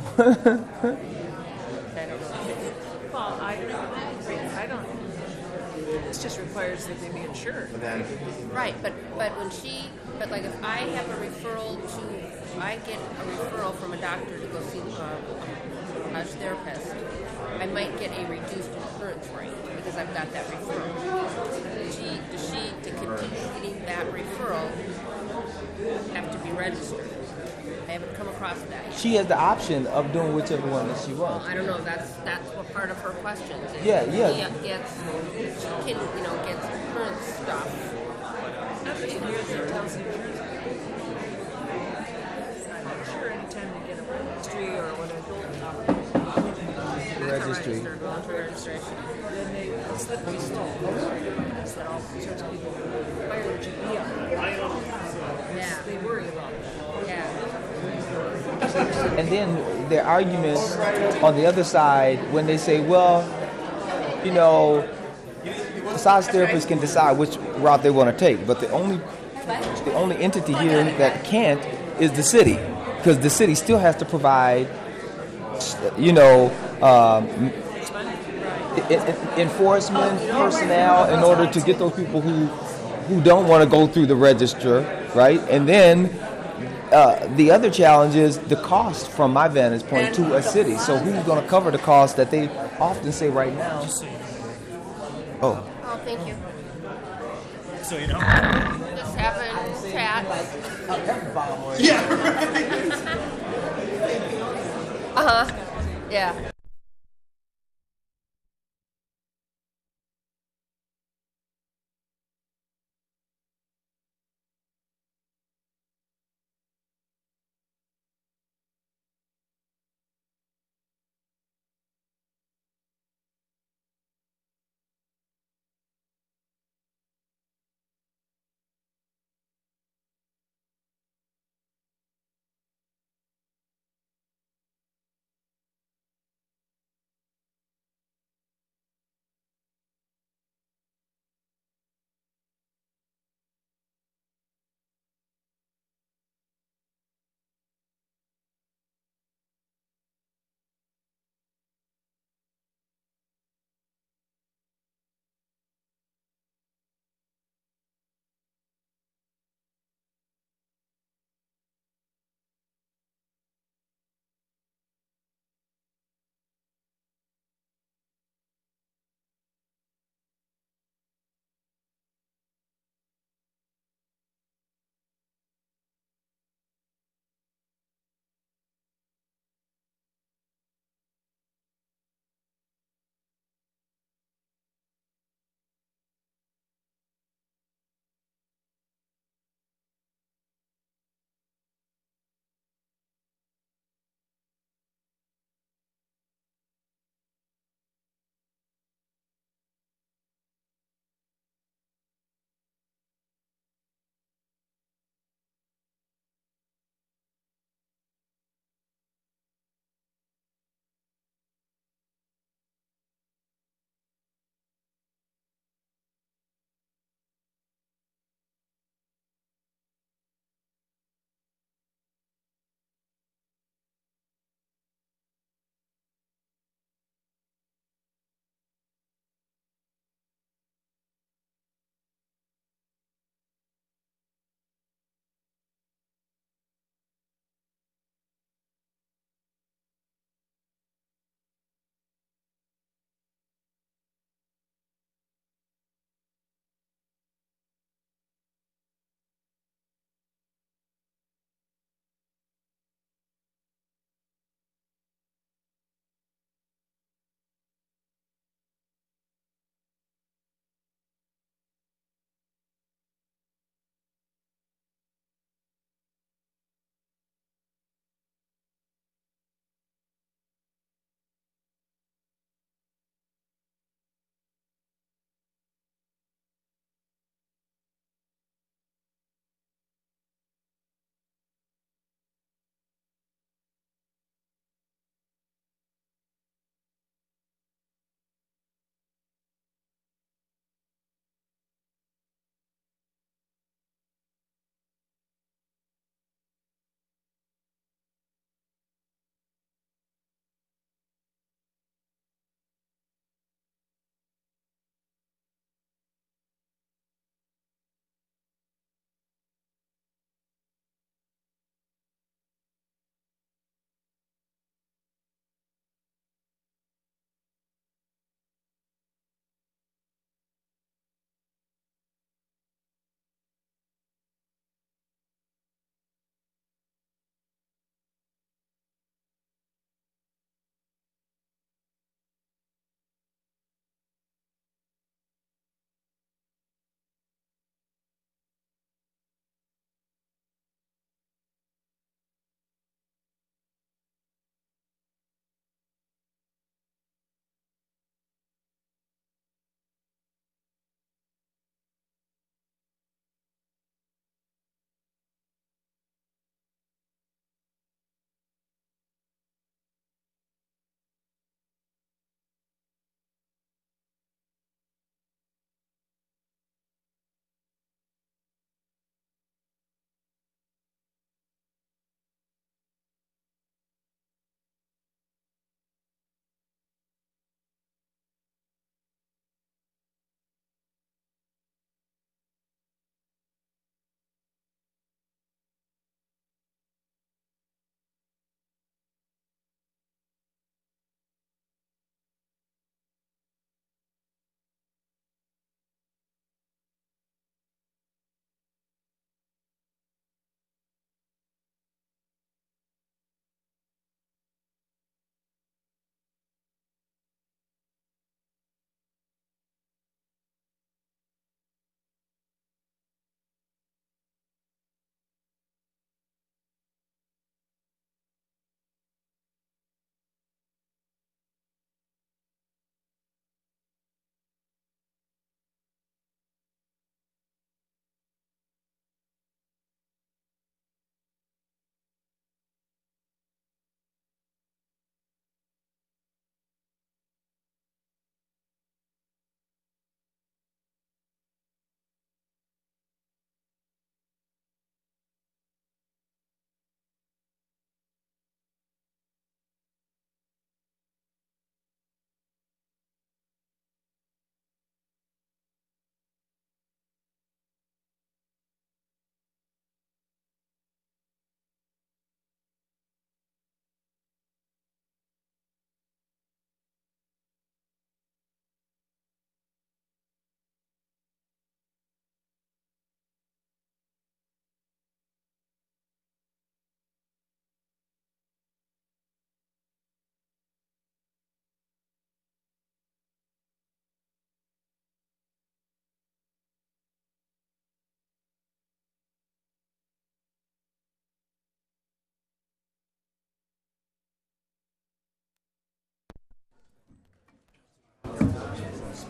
I don't know. Well, I, I don't, this just requires that they be insured. Right, but but when she, but like if I have a referral to, if I get a referral from a doctor to go see a massage therapist, I might get a reduced insurance rate because I've got that referral. Does she, does she, to continue getting that referral, have to be registered? I haven't come across that yet. She has the option of doing whichever one that she Well, wants. I don't know. That's that's what part of her questions is. Yeah, yeah. She gets, she can, you know, gets insurance stuff. After ten years, it tells you. I'm sure anytime they get a registry or whatever. Registry. Voluntary registration. Then they slip these stones that all sorts of people require that you be on. Yeah. They worry about that. Yeah. And then their arguments on the other side when they say, well, you know, massage therapists can decide which route they want to take, but the only the only entity here that can't is the city, because the city still has to provide, you know, um, I- I- enforcement personnel in order to get those people who who don't want to go through the register, right? And then uh, the other challenge is the cost from my vantage point to a city. So who's going to cover the cost that they often say right now? Oh. Oh, thank you. So you know. Just having chat. Yeah. Uh huh. Yeah.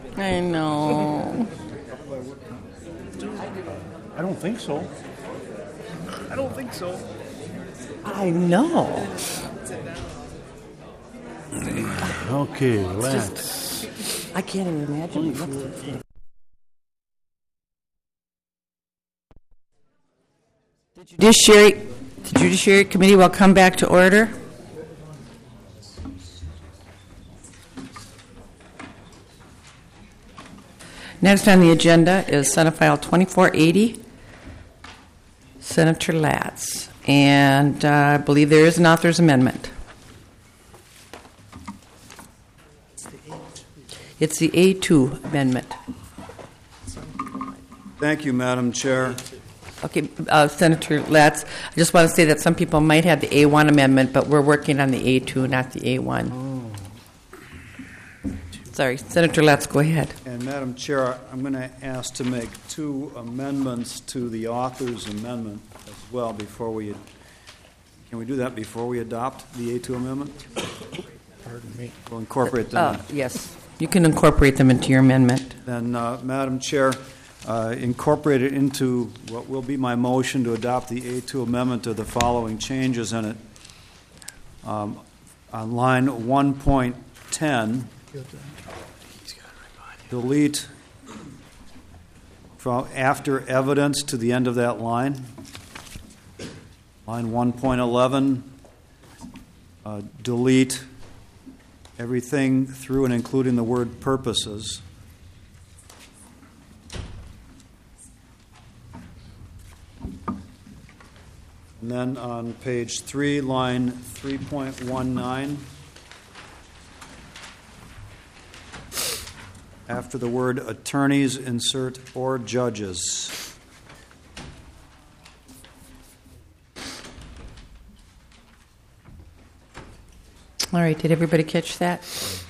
I know. I don't think so. I don't think so. I know. Okay, let's. I can't even imagine. What the- The Judiciary, the Judiciary Committee will come back to order. Next on the agenda is Senate File twenty-four eighty, Senator Latz. And uh, I believe there is an author's amendment. It's the A two amendment. Thank you, Madam Chair. Okay, uh, Senator Latz, I just want to say that some people might have the A one amendment, but we're working on the A two, not the A one. Oh. Sorry, Senator Latz, go ahead. And Madam Chair, I'm going to ask to make two amendments to the author's amendment as well before we, can we do that before we adopt the A two amendment? Pardon me. We'll incorporate them. Uh, yes, you can incorporate them into your amendment. Then, uh, Madam Chair, uh, incorporate it into what will be my motion to adopt the A two amendment to the following changes in it. Um, on line one point ten, delete from after evidence to the end of that line. Line one point eleven, uh, delete everything through and including the word purposes. And then on page three, line three point one nine, after the word attorneys, insert or judges. All right, did everybody catch that?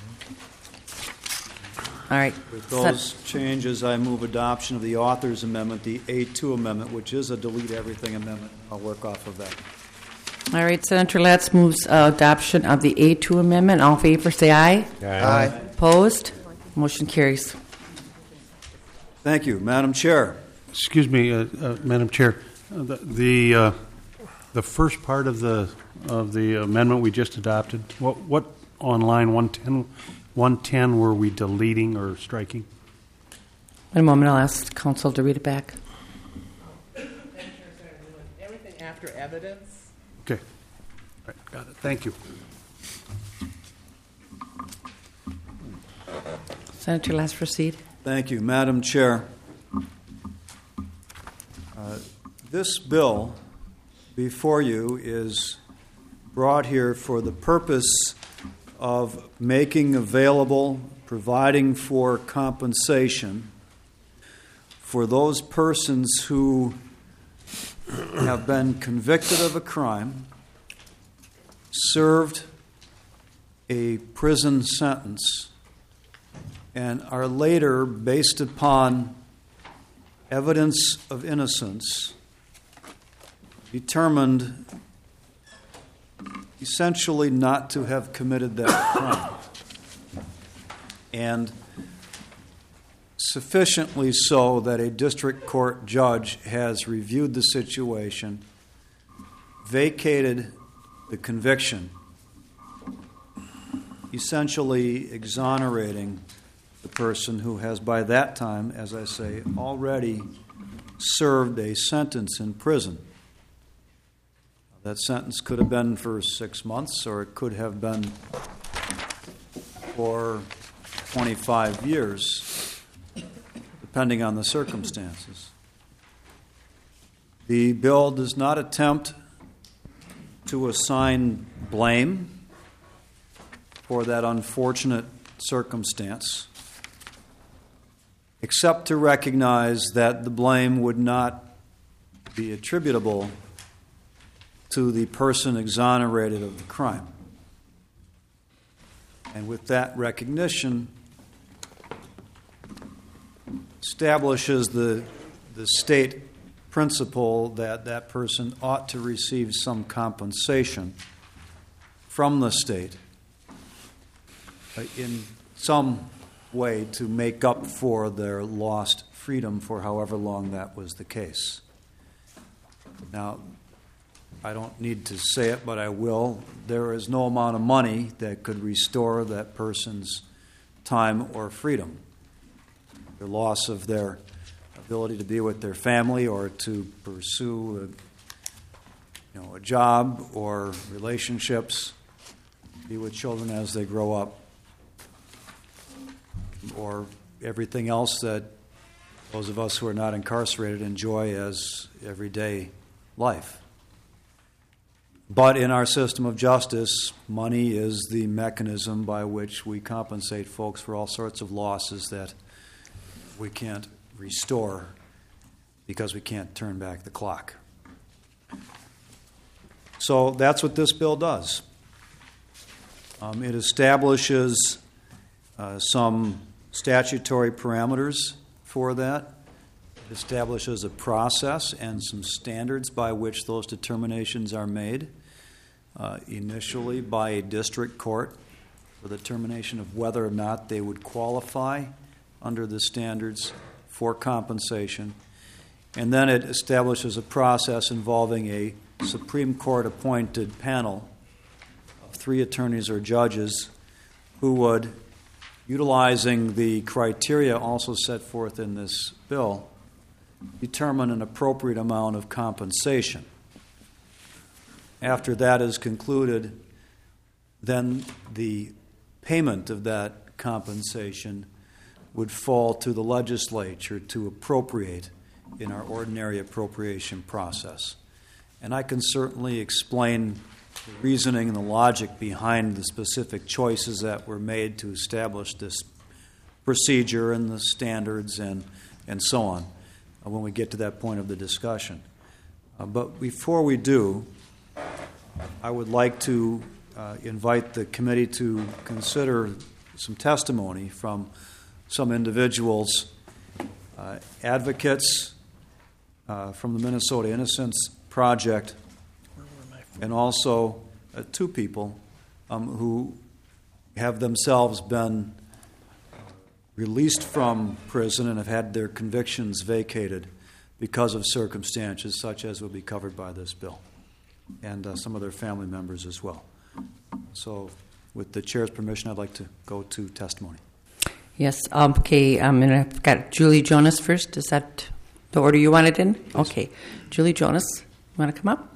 All right. With those changes, I move adoption of the author's amendment, the A two amendment, which is a delete everything amendment. I'll work off of that. All right, Senator Latz moves uh, adoption of the A two amendment. All in favor, say aye. Aye. Aye. Opposed? Motion carries. Thank you, Madam Chair. Excuse me, uh, uh, Madam Chair. Uh, the the, uh, the first part of the of the amendment we just adopted. What what on line one ten, one ten were we deleting or striking? In a moment, I'll ask counsel to read it back. Everything after evidence. Okay, all right, got it. Thank you. Senator Latz, proceed. Thank you, Madam Chair. Uh, this bill before you is brought here for the purpose of making available, providing for compensation for those persons who have been convicted of a crime, served a prison sentence, and are later, based upon evidence of innocence, determined essentially not to have committed that crime. And sufficiently so that a district court judge has reviewed the situation, vacated the conviction, essentially exonerating the person who has by that time, as I say, already served a sentence in prison. That sentence could have been for six months or it could have been for twenty-five years, depending on the circumstances. The bill does not attempt to assign blame for that unfortunate circumstance, except to recognize that the blame would not be attributable to the person exonerated of the crime. And with that recognition, establishes the, the state principle that that person ought to receive some compensation from the state in some way to make up for their lost freedom for however long that was the case. Now, I don't need to say it, but I will. There is no amount of money that could restore that person's time or freedom. The loss of their ability to be with their family or to pursue a, you know, a job or relationships, be with children as they grow up, or everything else that those of us who are not incarcerated enjoy as everyday life. But in our system of justice, money is the mechanism by which we compensate folks for all sorts of losses that we can't restore because we can't turn back the clock. So that's what this bill does. Um, it establishes uh, some statutory parameters for that. It establishes a process and some standards by which those determinations are made, uh, initially by a district court for the determination of whether or not they would qualify under the standards for compensation. And then it establishes a process involving a Supreme Court appointed panel of three attorneys or judges who would, utilizing the criteria also set forth in this bill, determine an appropriate amount of compensation. After that is concluded, then the payment of that compensation would fall to the legislature to appropriate in our ordinary appropriation process. And I can certainly explain the reasoning and the logic behind the specific choices that were made to establish this procedure and the standards and, and so on uh, when we get to that point of the discussion. Uh, but before we do, I would like to uh, invite the committee to consider some testimony from some individuals, uh, advocates uh, from the Minnesota Innocence Project, and also uh, two people um, who have themselves been released from prison and have had their convictions vacated because of circumstances such as would be covered by this bill, and uh, some of their family members as well. So with the chair's permission, I'd like to go to testimony. Yes, um, okay, um, and I've got Julie Jonas first. Is that the order you wanted in? Yes. Okay. Julie Jonas, want to come up?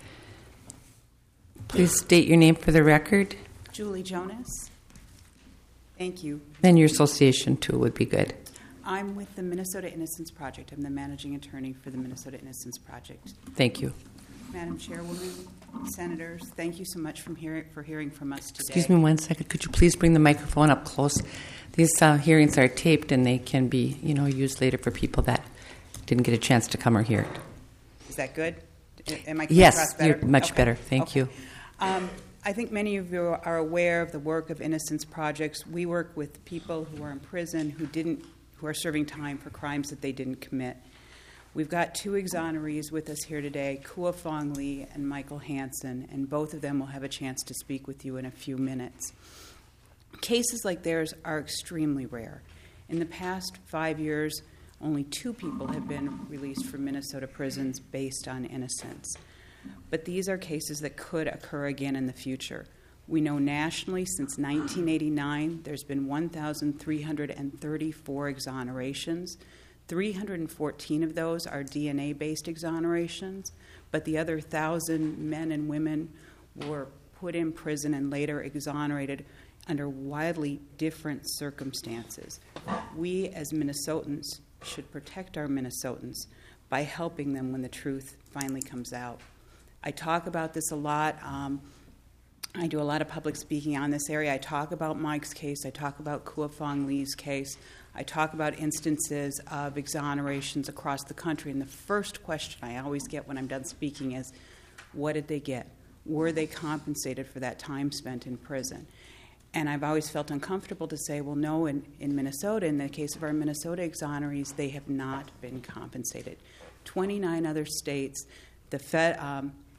Please state your name for the record. Julie Jonas. Thank you. And your association, too, would be good. I'm with the Minnesota Innocence Project. I'm the managing attorney for the Minnesota Innocence Project. Thank you. Madam Chairwoman, Senators, thank you so much from hearing, for hearing from us today. Excuse me one second. Could you please bring the microphone up close? These uh, hearings are taped, and they can be, you know, used later for people that didn't get a chance to come or hear it. Is that good? Am I coming yes, across better? You're much okay. better. Thank okay. you. Um, I think many of you are aware of the work of Innocence Projects. We work with people who are in prison who didn't, who are serving time for crimes that they didn't commit. We've got two exonerees with us here today, Kua Fong Lee and Michael Hansen, and both of them will have a chance to speak with you in a few minutes. Cases like theirs are extremely rare. In the past five years, only two people have been released from Minnesota prisons based on innocence. But these are cases that could occur again in the future. We know nationally since nineteen eighty-nine there's been one thousand three hundred thirty-four exonerations. three hundred fourteen of those are D N A-based exonerations, but the other one thousand men and women were put in prison and later exonerated under wildly different circumstances. We as Minnesotans should protect our Minnesotans by helping them when the truth finally comes out. I talk about this a lot. Um, I do a lot of public speaking on this area. I talk about Mike's case. I talk about Kua Fong Lee's case. I talk about instances of exonerations across the country. And the first question I always get when I'm done speaking is, what did they get? Were they compensated for that time spent in prison? And I've always felt uncomfortable to say, well, no, in, in Minnesota, in the case of our Minnesota exonerees, they have not been compensated. twenty-nine other states, the Fed, um,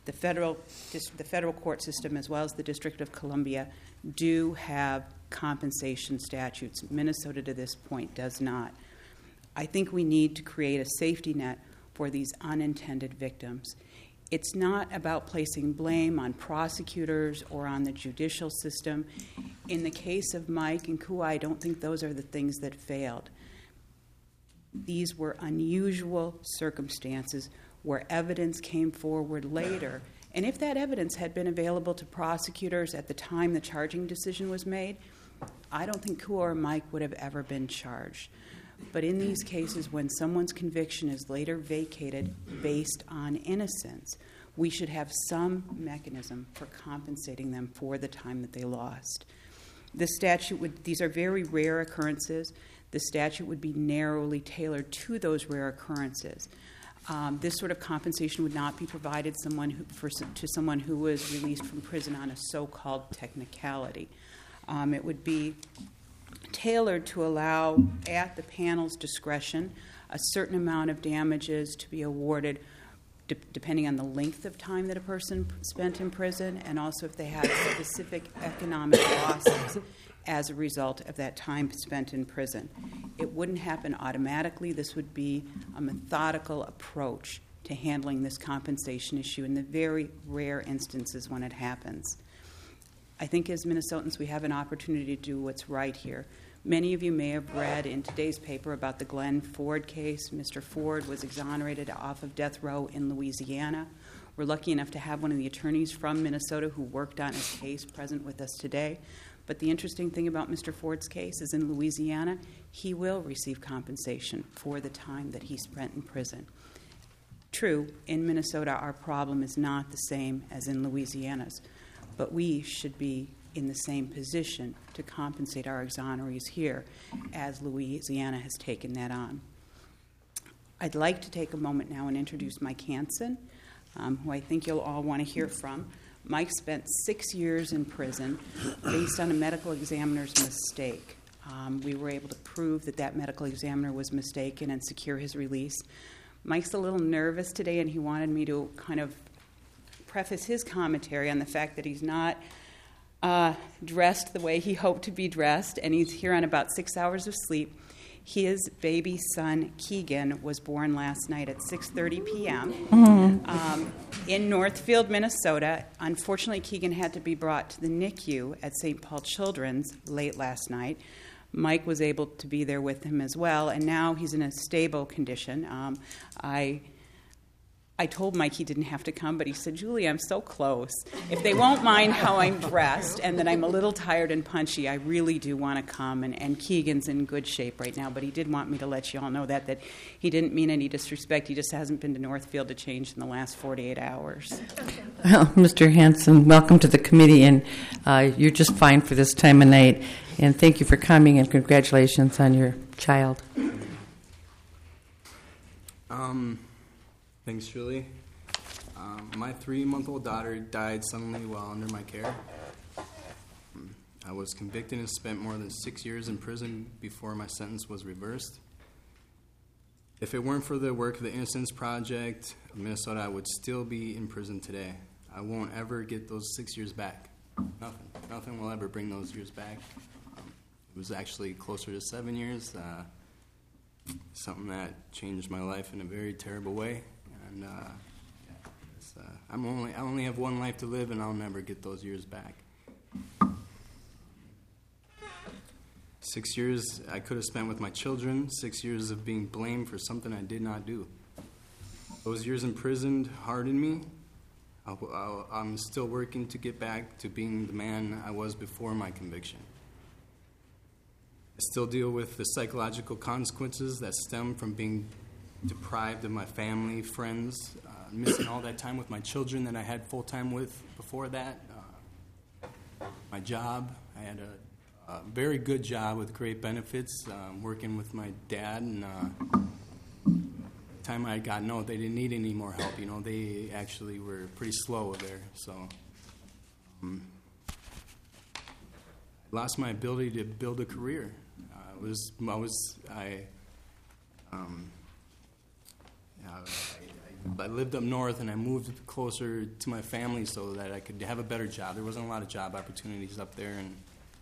The federal, the federal court system, as well as the District of Columbia, do have compensation statutes. Minnesota, to this point, does not. I think we need to create a safety net for these unintended victims. It's not about placing blame on prosecutors or on the judicial system. In the case of Mike and Kua, I don't think those are the things that failed. These were unusual circumstances where evidence came forward later. And if that evidence had been available to prosecutors at the time the charging decision was made, I don't think Kua or Mike would have ever been charged. But in these cases, when someone's conviction is later vacated based on innocence, we should have some mechanism for compensating them for the time that they lost. The statute would, these are very rare occurrences. The statute would be narrowly tailored to those rare occurrences. Um, this sort of compensation would not be provided someone who, for, to someone who was released from prison on a so-called technicality. Um, it would be tailored to allow, at the panel's discretion, a certain amount of damages to be awarded de- depending on the length of time that a person spent in prison, and also if they had specific economic losses as a result of that time spent in prison. It wouldn't happen automatically. This would be a methodical approach to handling this compensation issue in the very rare instances when it happens. I think as Minnesotans, we have an opportunity to do what's right here. Many of you may have read in today's paper about the Glenn Ford case. Mister Ford was exonerated off of death row in Louisiana. We're lucky enough to have one of the attorneys from Minnesota who worked on his case present with us today. But the interesting thing about Mister Ford's case is in Louisiana, he will receive compensation for the time that he spent in prison. True, in Minnesota, our problem is not the same as in Louisiana's, but we should be in the same position to compensate our exonerees here as Louisiana has taken that on. I'd like to take a moment now and introduce Mike Hansen, um, who I think you'll all want to hear from. Mike spent six years in prison based on a medical examiner's mistake. Um, we were able to prove that that medical examiner was mistaken and secure his release. Mike's a little nervous today, and he wanted me to kind of preface his commentary on the fact that he's not uh, dressed the way he hoped to be dressed, and he's here on about six hours of sleep. His baby son, Keegan, was born last night at six thirty p.m. Mm-hmm. um, in Northfield, Minnesota. Unfortunately, Keegan had to be brought to the N I C U at Saint Paul Children's late last night. Mike was able to be there with him as well, and now he's in a stable condition. Um, I I told Mike he didn't have to come, but he said, Julie, I'm so close. If they won't mind how I'm dressed and that I'm a little tired and punchy, I really do want to come. And, and Keegan's in good shape right now, but he did want me to let you all know that, that he didn't mean any disrespect. He just hasn't been to Northfield to change in the last forty-eight hours. Well, Mister Hansen, welcome to the committee, and uh, you're just fine for this time of night. And thank you for coming, and congratulations on your child. Um... Thanks, Julie. Um, my three-month-old daughter died suddenly while under my care. I was convicted and spent more than six years in prison before my sentence was reversed. If it weren't for the work of the Innocence Project of Minnesota, I would still be in prison today. I won't ever get those six years back. Nothing. Nothing will ever bring those years back. Um, it was actually closer to seven years. Uh, something that changed my life in a very terrible way. And uh, it's, uh, I'm only I only have one life to live, and I'll never get those years back. Six years I could have spent with my children. Six years of being blamed for something I did not do. Those years imprisoned hardened me. I'll, I'll, I'm still working to get back to being the man I was before my conviction. I still deal with the psychological consequences that stem from being deprived of my family, friends, uh, missing all that time with my children that I had full time with before that. Uh, my job, I had a, a very good job with great benefits, um, working with my dad, and uh, the time I got no, they didn't need any more help. You know, they actually were pretty slow there. So um, I lost my ability to build a career. Uh, it was I was I. Um, Uh, I, I I lived up north and I moved closer to my family so that I could have a better job. There wasn't a lot of job opportunities up there, and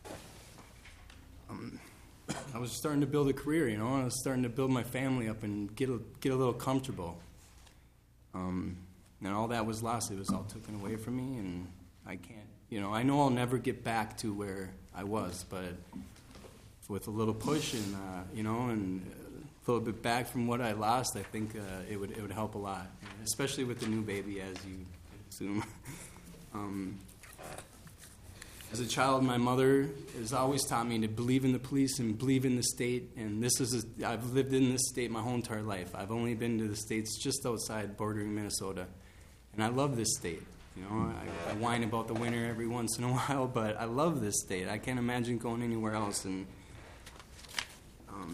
um, I was starting to build a career, you know. I was starting to build my family up and get a, get a little comfortable. Um, and all that was lost. It was all taken away from me, and I can't, you know, I know I'll never get back to where I was, but with a little push and, uh, you know, and a little bit back from what I lost, I think uh, it would it would help a lot, especially with the new baby, as you assume. um, As a child, my mother has always taught me to believe in the police and believe in the state. And this is a, I've lived in this state my whole entire life. I've only been to the states just outside bordering Minnesota, and I love this state. You know, I, I whine about the winter every once in a while, but I love this state. I can't imagine going anywhere else. And um,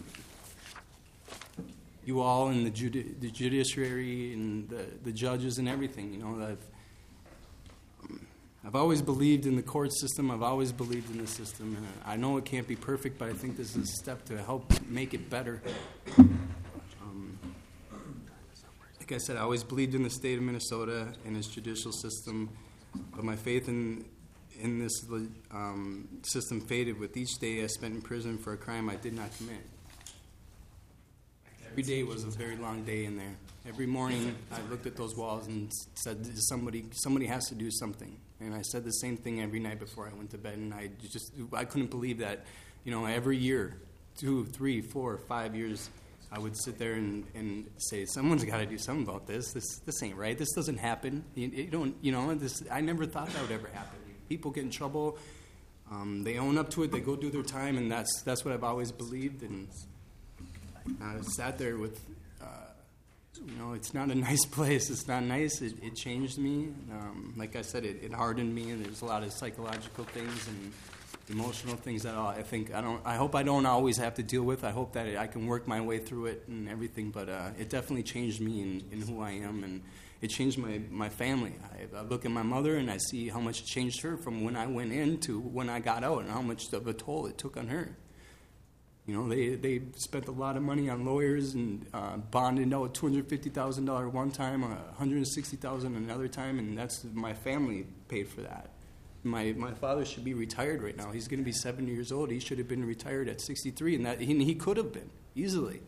you all and the, judi- the judiciary and the, the judges and everything, you know, I've. Um, I've always believed in the court system. I've always believed in the system. And I know it can't be perfect, but I think this is a step to help make it better. Um, like I said, I always believed in the state of Minnesota and its judicial system, but my faith in in this um, system faded with each day I spent in prison for a crime I did not commit. Every day was a very long day in there. Every morning I looked at those walls and said, somebody somebody has to do something. And I said the same thing every night before I went to bed, and I just I couldn't believe that, you know, every year, two, three, four, five years, I would sit there and, and say, someone's got to do something about this. This this ain't right. This doesn't happen. You, you don't, you know, this. I never thought that would ever happen. People get in trouble. Um, they own up to it. They go do their time, and that's that's what I've always believed. And I sat there with, uh, you know, it's not a nice place. It's not nice. It, it changed me. Um, like I said, it, it hardened me, and there's a lot of psychological things and emotional things that I think I don't. I hope I don't always have to deal with. I hope that I can work my way through it and everything. But uh, it definitely changed me in, in who I am, and it changed my my family. I, I look at my mother and I see how much it changed her from when I went in to when I got out, and how much of a toll it took on her. You know, they they spent a lot of money on lawyers and uh, bonded out two hundred fifty thousand dollars one time, uh, one hundred sixty thousand dollars another time, and that's my family paid for that. My my father should be retired right now. He's going to be seventy years old. He should have been retired at sixty-three, and that he, he could have been easily.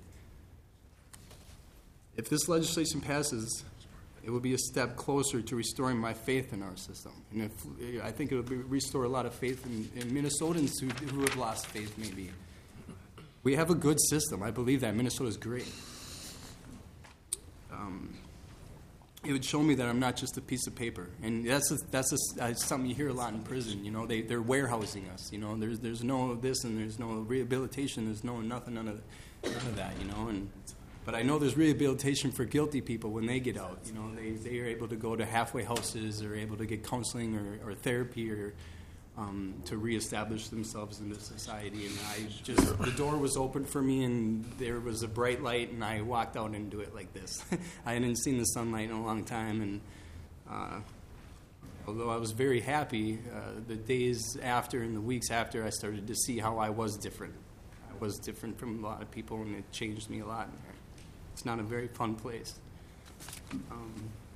If this legislation passes, it will be a step closer to restoring my faith in our system, and if, I think it will be, restore a lot of faith in, in Minnesotans who, who have lost faith, maybe. We have a good system. I believe that. Minnesota is great. Um, it would show me that I'm not just a piece of paper, and that's a, that's a, uh, something you hear a lot in prison. You know, they they're warehousing us. You know, there's there's no this and there's no rehabilitation. There's no nothing none of none of that. You know, and but I know there's rehabilitation for guilty people when they get out. You know, they they are able to go to halfway houses, or able to get counseling or, or therapy or. Um, to reestablish themselves in the society, and I just the door was open for me, and there was a bright light, and I walked out into it like this. I hadn't seen the sunlight in a long time, and uh, although I was very happy, uh, the days after and the weeks after, I started to see how I was different. I was different from a lot of people, and it changed me a lot. It's not a very fun place. Um,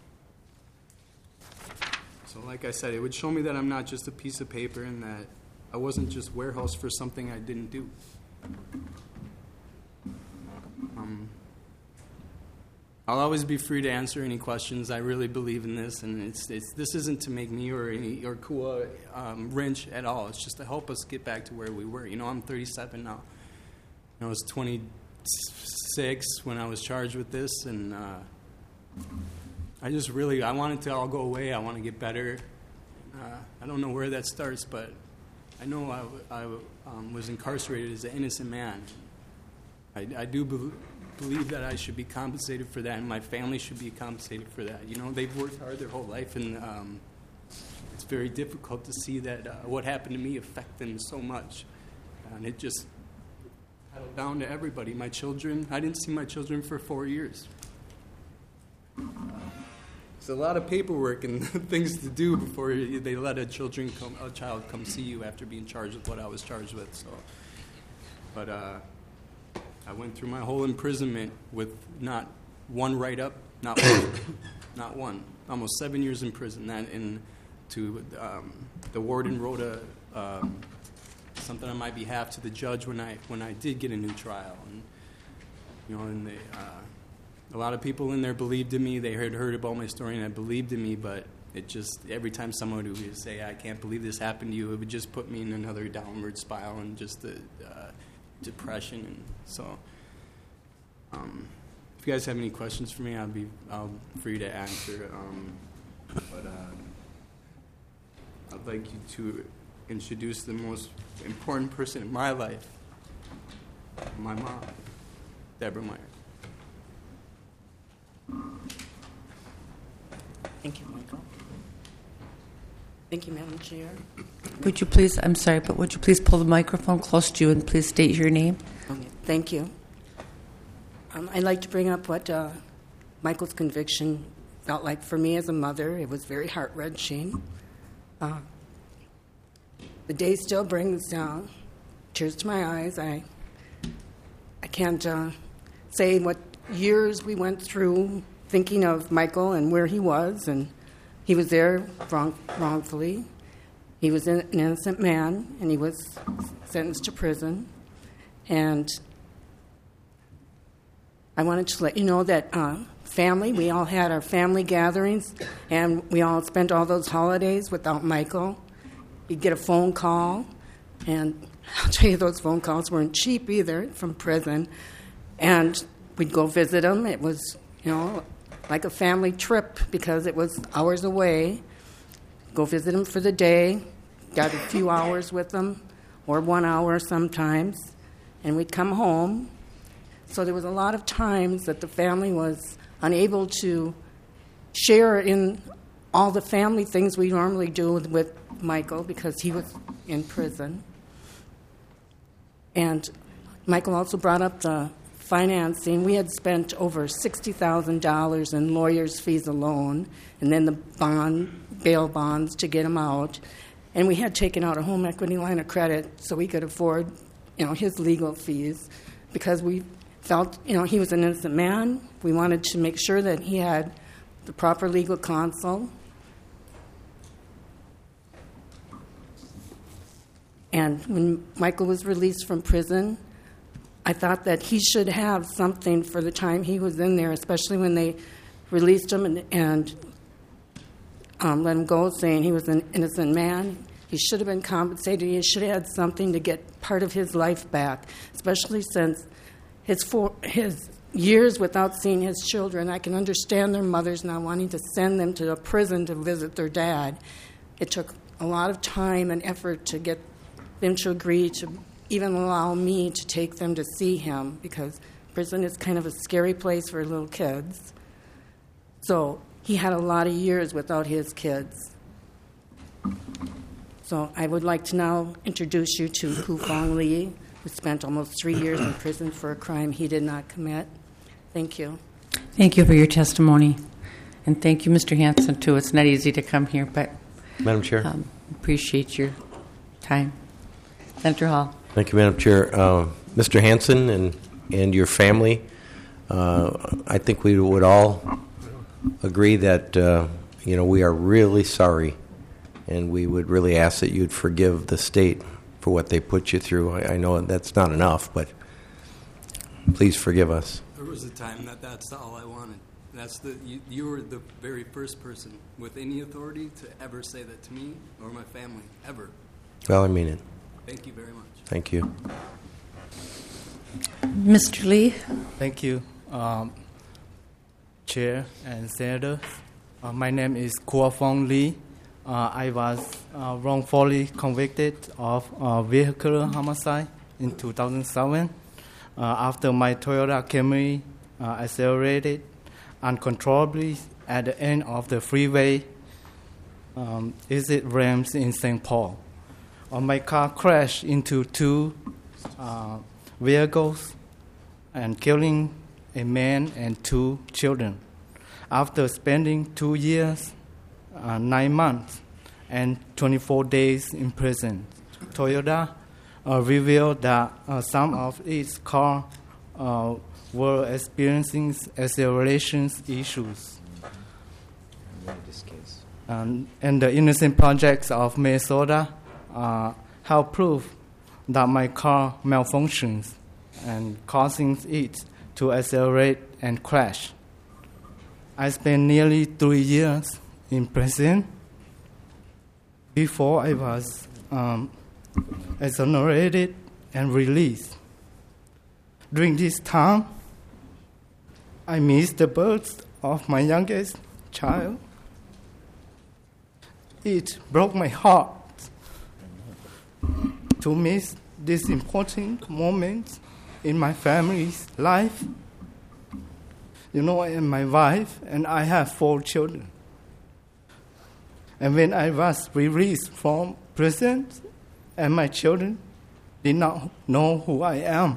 So like I said, it would show me that I'm not just a piece of paper, and that I wasn't just warehouse for something I didn't do. Um, I'll always be free to answer any questions. I really believe in this, and it's, it's this isn't to make me or any or Kua um, wrench at all. It's just to help us get back to where we were. You know, I'm thirty-seven now. I was twenty-six when I was charged with this, and uh, I just really, I want it to all go away. I want to get better. Uh, I don't know where that starts, but I know I, I um, was incarcerated as an innocent man. I, I do be- believe that I should be compensated for that, and my family should be compensated for that. You know, they've worked hard their whole life, and um, it's very difficult to see that uh, what happened to me affect them so much. And it just settled down to everybody. My children, I didn't see my children for four years. It's a lot of paperwork and things to do before they let a children come, a child come see you after being charged with what I was charged with. So, but uh, I went through my whole imprisonment with not one write-up, not one, not one. Almost seven years in prison. That in to um, the warden wrote a um, something on my behalf to the judge when I when I did get a new trial, and you know, and they, uh, a lot of people in there believed in me. They had heard about my story and I believed in me, but it just every time someone would say, "I can't believe this happened to you," it would just put me in another downward spiral and just the uh, depression, and so. Um, If you guys have any questions for me, I'll be I'll free to answer. Um, but uh, I'd like you to introduce the most important person in my life, my mom, Deborah Meyer. Thank you, Michael. Thank you, Madam Chair. Would you please, I'm sorry, but would you please pull the microphone close to you and please state your name? Okay, thank you. Um, I'd like to bring up what uh, Michael's conviction felt like for me as a mother. It was very heart-wrenching. Uh, the day still brings uh, tears to my eyes. I I can't uh, say what years we went through thinking of Michael and where he was, and he was there wrong, wrongfully. He was an innocent man, and he was sentenced to prison. And I wanted to let you know that uh, family, we all had our family gatherings, and we all spent all those holidays without Michael. You'd get a phone call, and I'll tell you, those phone calls weren't cheap either from prison. And we'd go visit him. It was, you know, like a family trip because it was hours away. Go visit him for the day, got a few hours with him, or one hour sometimes, and we'd come home. So there was a lot of times that the family was unable to share in all the family things we normally do with, with Michael because he was in prison. And Michael also brought up the financing. We had spent over sixty thousand dollars in lawyers' fees alone, and then the bond, bail bonds to get him out. And we had taken out a home equity line of credit so we could afford, you know, his legal fees because we felt, you know, he was an innocent man. We wanted to make sure that he had the proper legal counsel. And when Michael was released from prison, I thought that he should have something for the time he was in there, especially when they released him and, and um, let him go, saying he was an innocent man. He should have been compensated. He should have had something to get part of his life back, especially since his four, his years without seeing his children. I can understand their mothers not wanting to send them to a prison to visit their dad. It took a lot of time and effort to get them to agree to even allow me to take them to see him because prison is kind of a scary place for little kids. So he had a lot of years without his kids. So I would like to now introduce you to Koo Fong Lee, who spent almost three years in prison for a crime he did not commit. Thank you. Thank you for your testimony. And thank you, Mister Hanson, too. It's not easy to come here, but Madam Chair. Um, appreciate your time. Senator Hall. Thank you, Madam Chair. Uh, Mister Hanson and, and your family, uh, I think we would all agree that, uh, you know, we are really sorry, and we would really ask that you'd forgive the state for what they put you through. I, I know that's not enough, but please forgive us. There was a time that that's all I wanted. That's the you, you were the very first person with any authority to ever say that to me or my family, ever. Well, I mean it. Thank you very much. Thank you. Mister Lee. Thank you, um, Chair and Senator. Uh, my name is Koo Fong Lee. Uh, I was uh, wrongfully convicted of uh, vehicular homicide in two thousand seven uh, after my Toyota Camry uh, accelerated uncontrollably at the end of the freeway um, exit ramps in Saint Paul. Uh, my car crashed into two uh, vehicles and killing a man and two children. After spending two years, uh, nine months, and twenty-four days in prison, Toyota uh, revealed that uh, some of its car uh, were experiencing acceleration issues. Um, and the Innocent Projects of Minnesota uh, help prove that my car malfunctions and causing it to accelerate and crash. I spent nearly three years in prison before I was um, exonerated and released. During this time, I missed the birth of my youngest child. It broke my heart to miss this important moment in my family's life. You know, and my wife and I have four children. And when I was released from prison, and my children did not know who I am.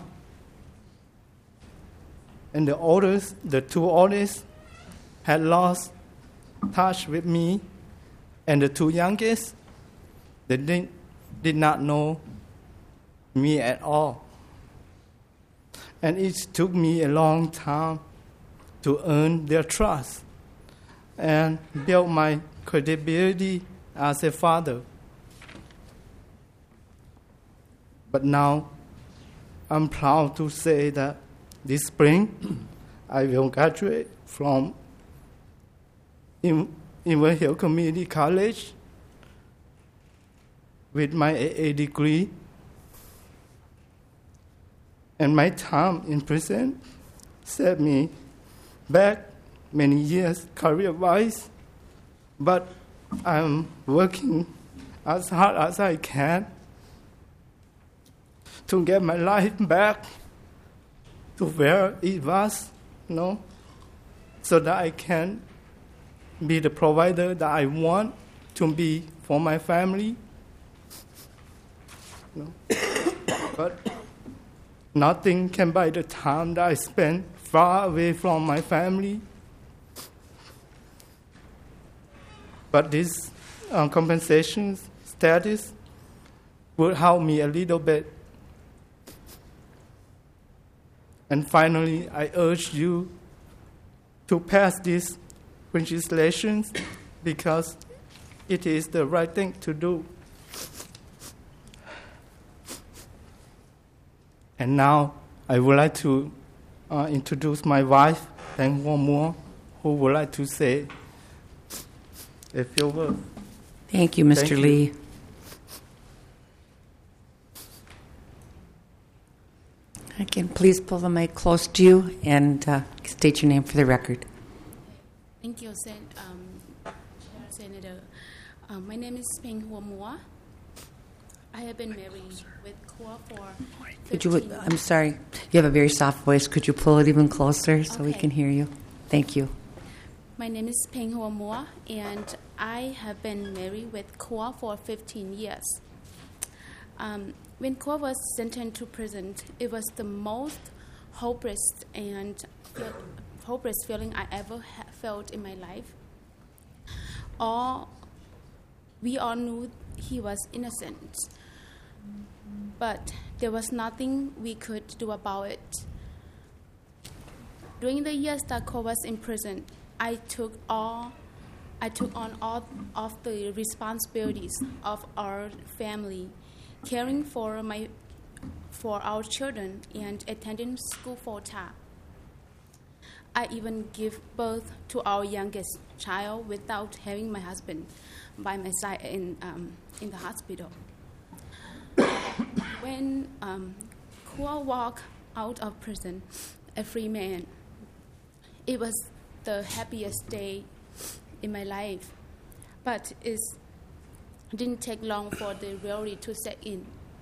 And the oldest, the two oldest, had lost touch with me, and the two youngest, they did, did not know me at all. And it took me a long time to earn their trust and build my credibility as a father. But now, I'm proud to say that this spring, I will graduate from Inver Hill Community College with my A A degree. And my time in prison set me back many years career-wise, but I'm working as hard as I can to get my life back to where it was, you know, so that I can be the provider that I want to be for my family. You know? But nothing can buy the time that I spent far away from my family. But this uh, compensation status will help me a little bit. And finally, I urge you to pass this legislation because it is the right thing to do. And now I would like to uh, introduce my wife, Peng Hoa Mua, who would like to say a few words. Thank you, Mister Thank Lee. you. Again, please pull the mic close to you and uh, state your name for the record. Thank you, Sen- um, Senator. Um, my name is Peng Hoa Mua. I have been married with Kua for Could you? fifteen I'm sorry. You have a very soft voice. Could you pull it even closer so we Okay. can hear you? Thank you. My name is Peng Hoa Mua, and I have been married with Kua for fifteen years. Um, when Kua was sentenced to prison, it was the most hopeless and feel, hopeless feeling I ever ha- felt in my life. All we all knew he was innocent, but there was nothing we could do about it. During the years that Kua was in prison, I took all, I took on all of the responsibilities of our family, caring for my, for our children and attending school full time. I even gave birth to our youngest child without having my husband by my side in um, in the hospital. When um, Kua walked out of prison, a free man, it was the happiest day in my life. But it didn't take long for the reality to set in.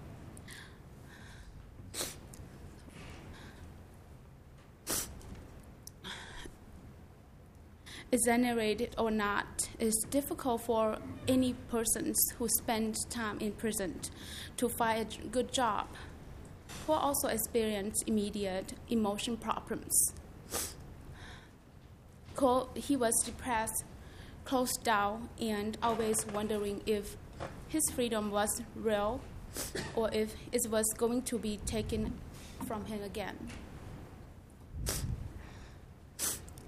Exonerated or not, it's difficult for any persons who spend time in prison to find a good job, who also experience immediate emotion problems. He was depressed, closed down, and always wondering if his freedom was real or if it was going to be taken from him again.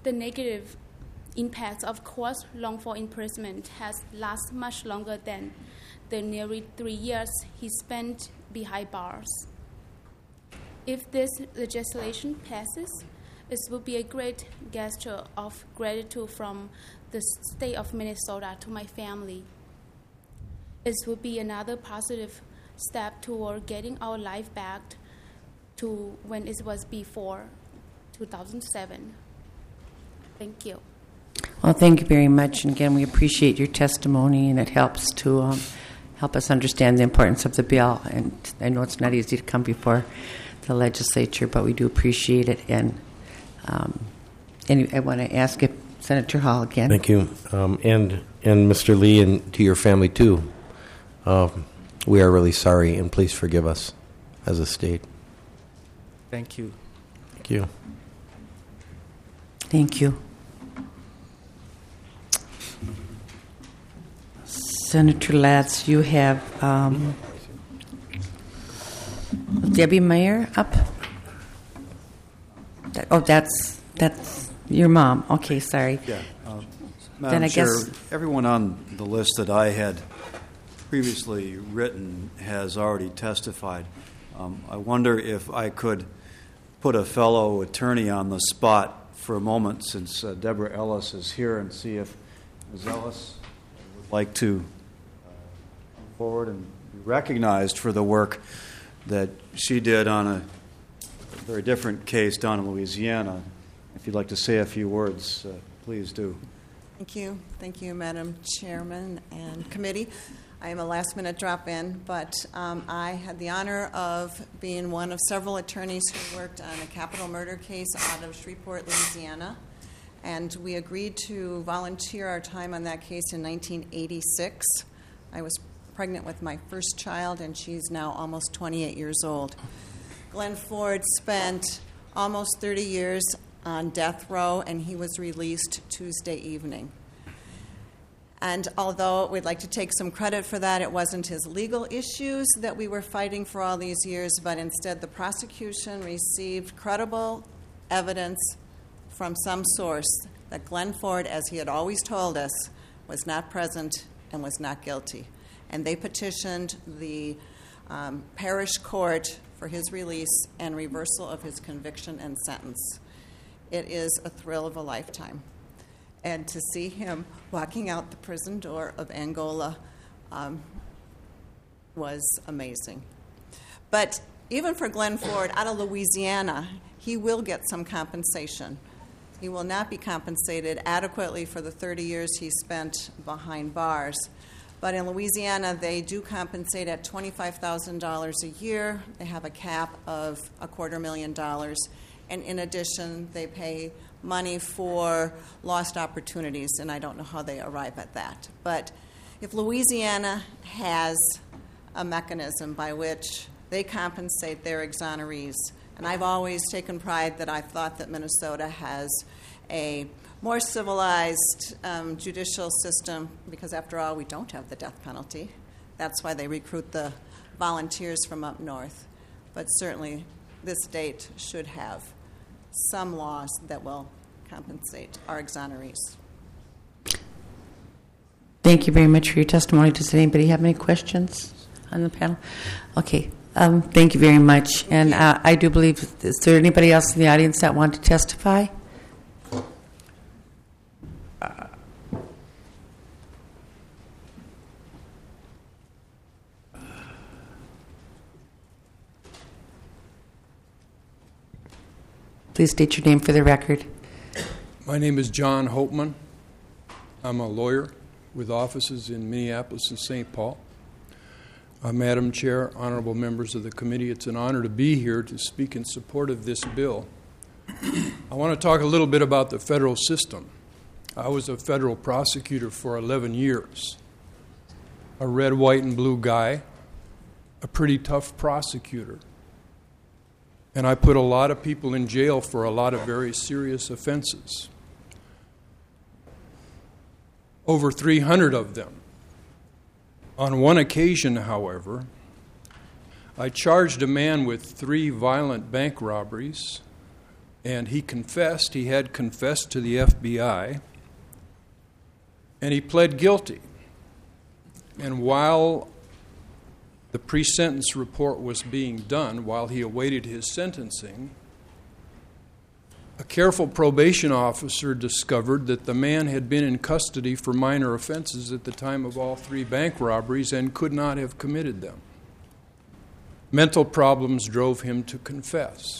the negative impacts of court's wrongful imprisonment has lasted much longer than the nearly three years he spent behind bars. If this legislation passes, it would be a great gesture of gratitude from the state of Minnesota to my family. It would be another positive step toward getting our life back to when it was before two thousand seven. Thank you. Well, thank you very much. And again, we appreciate your testimony, and it helps to um, help us understand the importance of the bill. And I know it's not easy to come before the legislature, but we do appreciate it. And um, and I want to ask if Senator Hall again. Thank you. Um, and, and Mister Lee, and to your family, too. Uh, we are really sorry, and please forgive us as a state. Thank you. Thank you. Thank you. Senator Latz, you have um, Debbie Meyer up. That, oh, that's that's your mom. Okay, sorry. Yeah. Uh, Then Madam I Chair, guess everyone on the list that I had previously written has already testified. Um, I wonder if I could put a fellow attorney on the spot for a moment, since uh, Deborah Ellis is here, and see if Miz Ellis would like to uh, come forward and be recognized for the work that she did on a very different case down in Louisiana. If you'd like to say a few words, uh, please do. Thank you. Thank you, Madam Chairman and committee. I am a last-minute drop-in, but um, I had the honor of being one of several attorneys who worked on a capital murder case out of Shreveport, Louisiana. And we agreed to volunteer our time on that case in nineteen eighty-six. I was pregnant with my first child, and she's now almost twenty-eight years old. Glenn Ford spent almost thirty years on death row, and he was released Tuesday evening. And although we'd like to take some credit for that, it wasn't his legal issues that we were fighting for all these years, but instead the prosecution received credible evidence from some source that Glenn Ford, as he had always told us, was not present and was not guilty. And they petitioned the um, parish court for his release and reversal of his conviction and sentence. It is a thrill of a lifetime. And to see him walking out the prison door of Angola um, was amazing. But even for Glenn Ford out of Louisiana, he will get some compensation. He will not be compensated adequately for the thirty years he spent behind bars. But in Louisiana, they do compensate at twenty-five thousand dollars a year. They have a cap of a quarter million dollars. And in addition, they pay money for lost opportunities, and I don't know how they arrive at that. But if Louisiana has a mechanism by which they compensate their exonerees, and I've always taken pride that I've thought that Minnesota has a more civilized um, judicial system, because after all, we don't have the death penalty. That's why they recruit the volunteers from up north. But certainly this state should have some laws that will compensate our exonerees. Thank you very much for your testimony. Does anybody have any questions on the panel? Okay. Um, thank you very much. And uh, I do believe, is there anybody else in the audience that want to testify? Please state your name for the record. My name is John Hopeman. I'm a lawyer with offices in Minneapolis and Saint Paul. Uh, Madam Chair, honorable members of the committee, it's an honor to be here to speak in support of this bill. I want to talk a little bit about the federal system. I was a federal prosecutor for eleven years. A red, white, and blue guy, a pretty tough prosecutor. And I put a lot of people in jail for a lot of very serious offenses. Over three hundred of them. On one occasion, however, I charged a man with three violent bank robberies And he confessed, he had confessed to the F B I, and he pled guilty. And while the pre-sentence report was being done, while he awaited his sentencing, a careful probation officer discovered that the man had been in custody for minor offenses at the time of all three bank robberies and could not have committed them. Mental problems drove him to confess.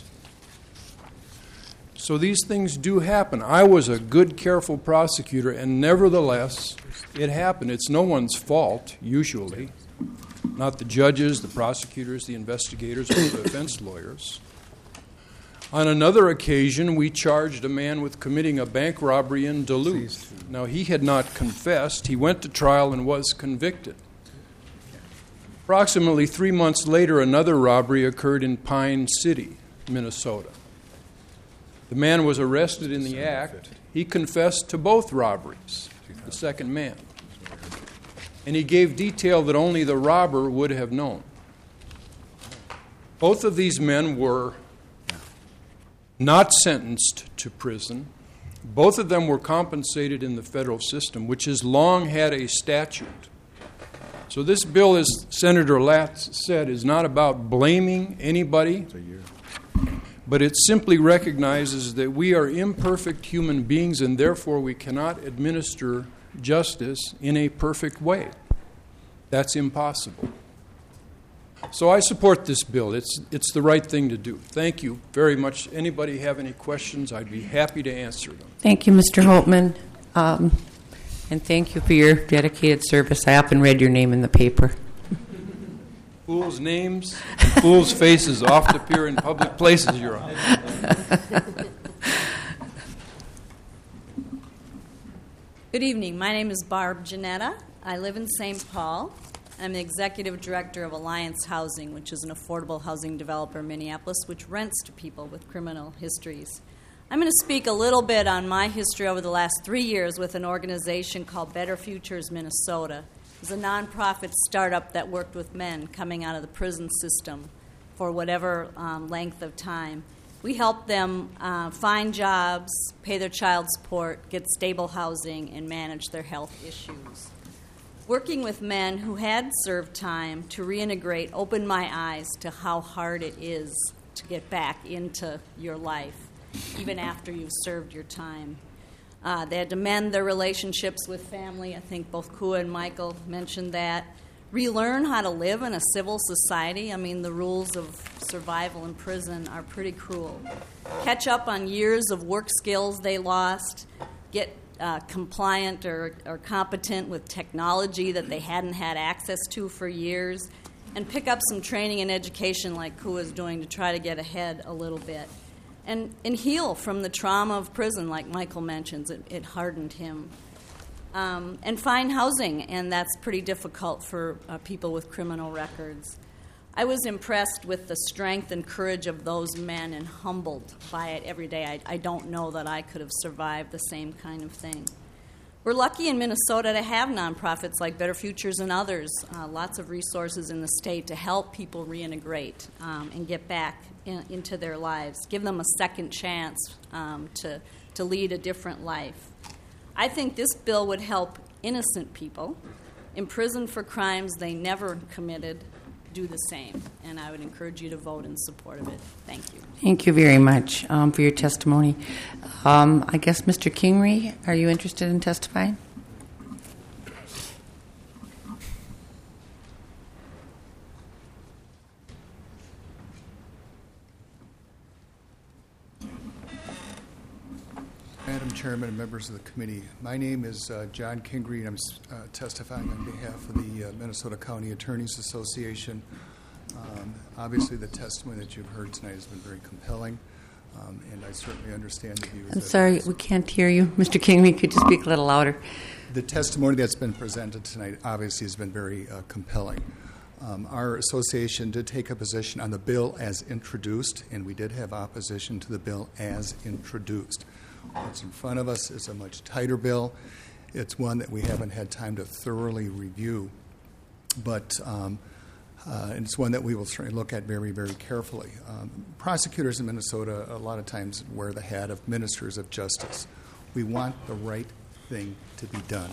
So these things do happen. I was a good, careful prosecutor, and nevertheless, it happened. It's no one's fault, usually. Not the judges, the prosecutors, the investigators, or the defense lawyers. On another occasion, we charged a man with committing a bank robbery in Duluth. Now, he had not confessed. He went to trial and was convicted. Approximately three months later, another robbery occurred in Pine City, Minnesota. The man was arrested in the act. He confessed to both robberies, the second man. And he gave detail that only the robber would have known. Both of these men were not sentenced to prison. Both of them were compensated in the federal system, which has long had a statute. So this bill, as Senator Latz said, is not about blaming anybody, but it simply recognizes that we are imperfect human beings and therefore we cannot administer justice in a perfect way. That's impossible. So I support this bill. It's it's the right thing to do. Thank you very much. Anybody have any questions? I'd be happy to answer them. Thank you, Mister Holtman. Um, and thank you for your dedicated service. I often read your name in the paper. Fools' names and fools' faces oft appear in public places, Your Honor. Good evening. My name is Barb Janetta. I live in Saint Paul. I'm the executive director of Alliance Housing, which is an affordable housing developer in Minneapolis, which rents to people with criminal histories. I'm going to speak a little bit on my history over the last three years with an organization called Better Futures Minnesota. It's a nonprofit startup that worked with men coming out of the prison system for whatever um, length of time. We help them uh, find jobs, pay their child support, get stable housing, and manage their health issues. Working with men who had served time to reintegrate opened my eyes to how hard it is to get back into your life, even after you've served your time. Uh, they had to mend their relationships with family. I think both Kua and Michael mentioned that. Relearn how to live in a civil society. I mean, the rules of survival in prison are pretty cruel. Catch up on years of work skills they lost. Get uh, compliant or, or competent with technology that they hadn't had access to for years. And pick up some training and education like Kua is doing to try to get ahead a little bit. And, and heal from the trauma of prison, like Michael mentions. It, it hardened him. Um, and find housing, and that's pretty difficult for uh, people with criminal records. I was impressed with the strength and courage of those men and humbled by it every day. I, I don't know that I could have survived the same kind of thing. We're lucky in Minnesota to have nonprofits like Better Futures and others, uh, lots of resources in the state to help people reintegrate um, and get back in, into their lives, give them a second chance um, to, to lead a different life. I think this bill would help innocent people imprisoned for crimes they never committed do the same, and I would encourage you to vote in support of it. Thank you. Thank you very much um, for your testimony. Um, I guess, Mister Kingery, are you interested in testifying? Madam Chairman and members of the committee, my name is uh, John Kingery, and I'm uh, testifying on behalf of the uh, Minnesota County Attorneys Association. Um, obviously, the testimony that you've heard tonight has been very compelling, um, and I certainly understand the views. I'm that sorry, we can't hear you. Mister Kingery, could you speak a little louder? The testimony that's been presented tonight obviously has been very uh, compelling. Um, our association did take a position on the bill as introduced, and we did have opposition to the bill as introduced. What's in front of us is a much tighter bill. It's one that we haven't had time to thoroughly review. But um, Uh, and it's one that we will certainly look at very, very carefully. Um, prosecutors in Minnesota a lot of times wear the hat of ministers of justice. We want the right thing to be done.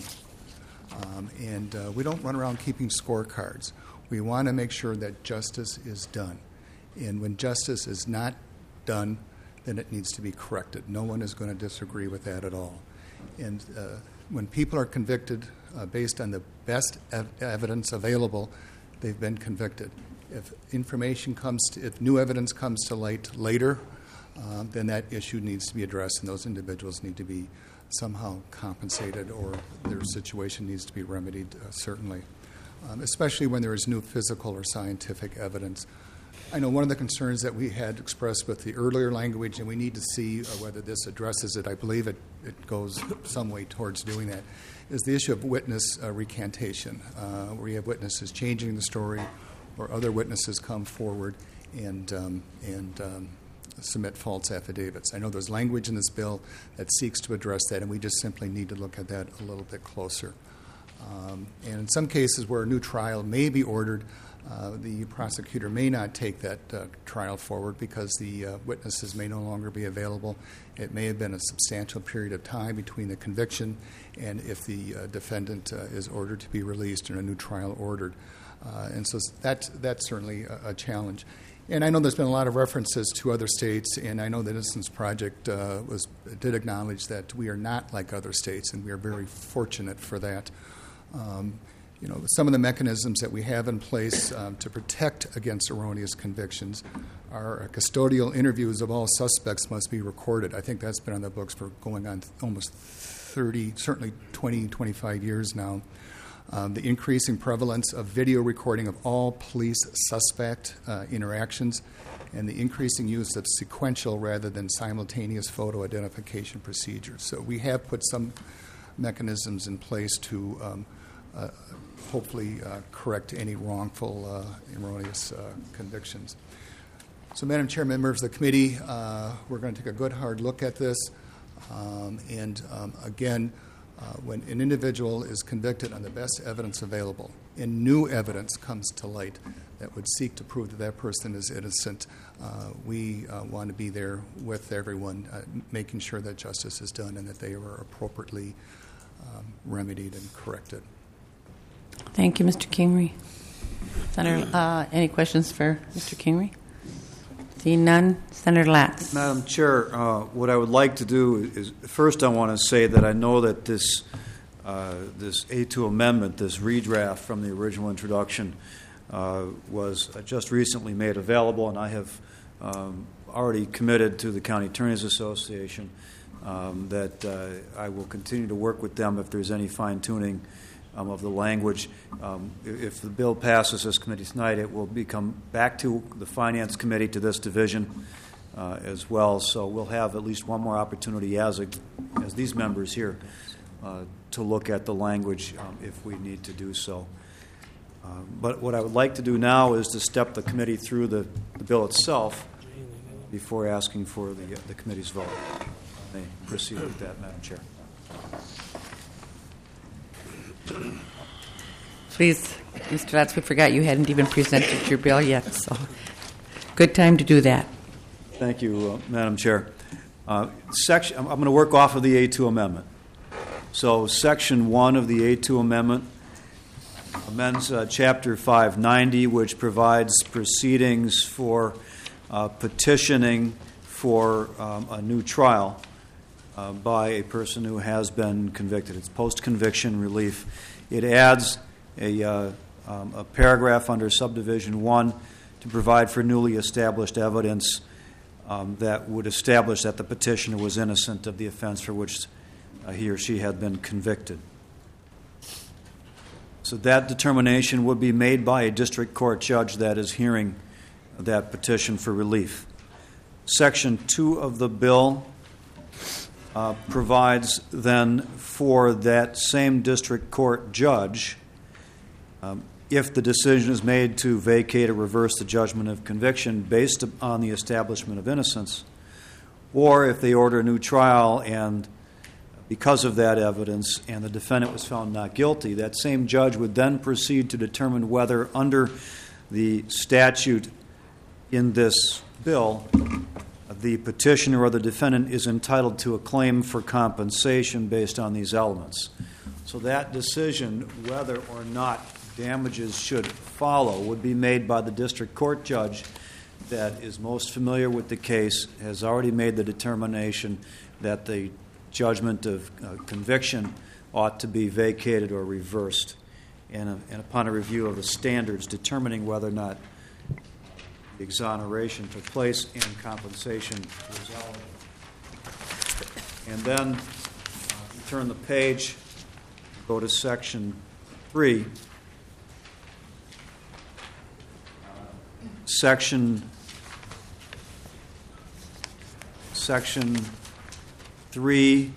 Um, and uh, we don't run around keeping scorecards. We want to make sure that justice is done. And when justice is not done, then it needs to be corrected. No one is going to disagree with that at all. And uh, when people are convicted uh, based on the best ev- evidence available, they've been convicted. If information comes to, if new evidence comes to light later, uh, then that issue needs to be addressed, and those individuals need to be somehow compensated, or their situation needs to be remedied, uh, certainly, um, especially when there is new physical or scientific evidence. I know one of the concerns that we had expressed with the earlier language, and we need to see uh, whether this addresses it. I believe it, it goes some way towards doing that, is the issue of witness uh, recantation, uh, where you have witnesses changing the story, or other witnesses come forward and um, and um, submit false affidavits. I know there's language in this bill that seeks to address that, and we just simply need to look at that a little bit closer. Um, and in some cases where a new trial may be ordered, uh, the prosecutor may not take that uh, trial forward because the uh, witnesses may no longer be available. It may have been a substantial period of time between the conviction and if the uh, defendant uh, is ordered to be released and a new trial ordered. Uh, and so that, that's certainly a, a challenge. And I know there's been a lot of references to other states, and I know the Innocence Project uh, was did acknowledge that we are not like other states, and we are very fortunate for that. Um, you know, some of the mechanisms that we have in place um, to protect against erroneous convictions are custodial interviews of all suspects must be recorded. I think that's been on the books for going on almost thirty, certainly twenty, twenty-five years now. Um, the increasing prevalence of video recording of all police suspect uh, interactions, and the increasing use of sequential rather than simultaneous photo identification procedures. So we have put some mechanisms in place to um, uh, hopefully uh, correct any wrongful, uh, erroneous uh, convictions. So, Madam Chair, members of the committee, uh, we're going to take a good hard look at this. Um, and um, again, Uh, when an individual is convicted on the best evidence available and new evidence comes to light that would seek to prove that that person is innocent, uh, we uh, want to be there with everyone, uh, making sure that justice is done and that they are appropriately um, remedied and corrected. Thank you, Mister Kingery. Senator, uh, any questions for Mister Kingery? Seeing none, Senator Latz. Madam Chair, uh, what I would like to do is, first I want to say that I know that this uh, this A two amendment, this redraft from the original introduction, uh, was just recently made available, and I have um, already committed to the County Attorneys Association um, that uh, I will continue to work with them if there's any fine-tuning Um, of the language. Um, if the bill passes this committee tonight, it will become back to the Finance Committee, to this division uh, as well. So we'll have at least one more opportunity as a, as these members here uh, to look at the language um, if we need to do so. Uh, but what I would like to do now is to step the committee through the, the bill itself before asking for the, the committee's vote. I may proceed with that, Madam Chair. Please, Mister Latz, we forgot you hadn't even presented your bill yet, so good time to do that. Thank you, uh, Madam Chair. Uh, section, I'm, I'm going to work off of the A two amendment. So Section one of the A two amendment amends uh, Chapter five ninety, which provides proceedings for uh, petitioning for um, a new trial Uh, by a person who has been convicted. It's post-conviction relief. It adds a, uh, um, a paragraph under Subdivision one to provide for newly established evidence um, that would establish that the petitioner was innocent of the offense for which uh, he or she had been convicted. So that determination would be made by a district court judge that is hearing that petition for relief. Section two of the bill Uh, provides then for that same district court judge, um, if the decision is made to vacate or reverse the judgment of conviction based on the establishment of innocence, or if they order a new trial and because of that evidence and the defendant was found not guilty, that same judge would then proceed to determine whether under the statute in this bill, the petitioner or the defendant is entitled to a claim for compensation based on these elements. So that decision, whether or not damages should follow, would be made by the district court judge that is most familiar with the case, has already made the determination that the judgment of uh, conviction ought to be vacated or reversed, and, uh, and upon a review of the standards determining whether or not the exoneration took place and compensation was eligible. And then uh, turn the page, go to section three. Section Section three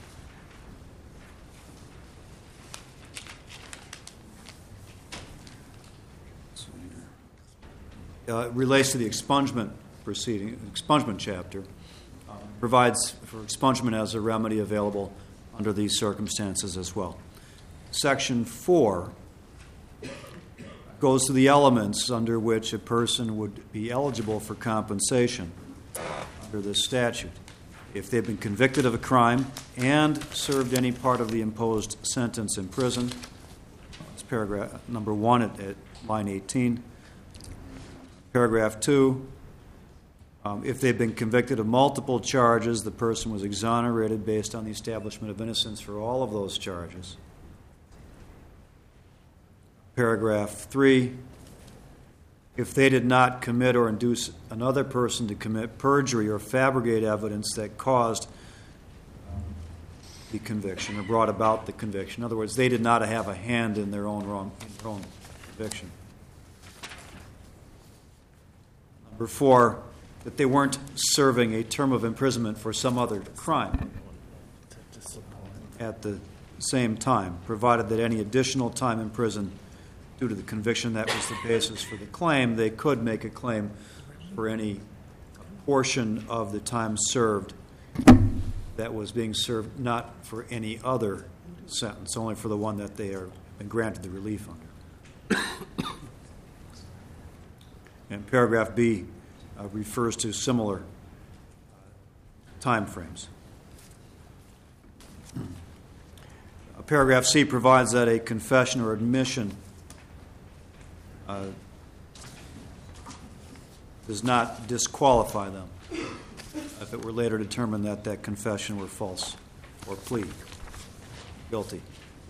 uh, relates to the expungement proceeding, expungement chapter, uh, provides for expungement as a remedy available under these circumstances as well. Section four goes to the elements under which a person would be eligible for compensation under this statute. If they've been convicted of a crime and served any part of the imposed sentence in prison, it's paragraph number one at, at line eighteen. Paragraph two, um, if they've been convicted of multiple charges, the person was exonerated based on the establishment of innocence for all of those charges. Paragraph three, if they did not commit or induce another person to commit perjury or fabricate evidence that caused the conviction or brought about the conviction. In other words, they did not have a hand in their own wrong, in their own conviction. Number four, that they weren't serving a term of imprisonment for some other crime at the same time, provided that any additional time in prison due to the conviction that was the basis for the claim, they could make a claim for any portion of the time served that was being served, not for any other sentence, only for the one that they are been granted the relief under. And paragraph B uh, refers to similar time frames. Uh, paragraph C provides that a confession or admission Uh, does not disqualify them if it were later determined that that confession were false or plea guilty.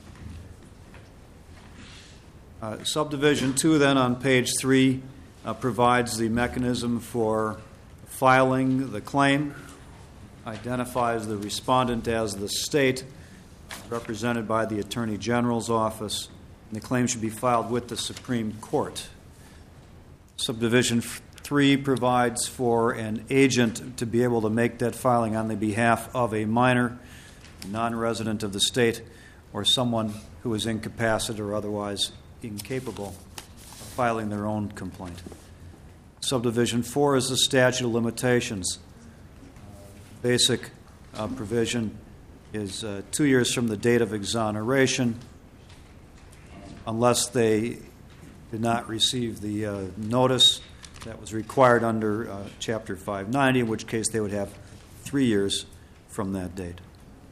Uh, subdivision two then on page three uh, provides the mechanism for filing the claim, identifies the respondent as the state represented by the Attorney General's office, and the claim should be filed with the Supreme Court. Subdivision three provides for an agent to be able to make that filing on the behalf of a minor, non-resident of the state, or someone who is incapacitated or otherwise incapable of filing their own complaint. Subdivision four is the statute of limitations. Basic uh, provision is uh, two years from the date of exoneration, unless they did not receive the uh, notice that was required under uh, Chapter five ninety, in which case they would have three years from that date.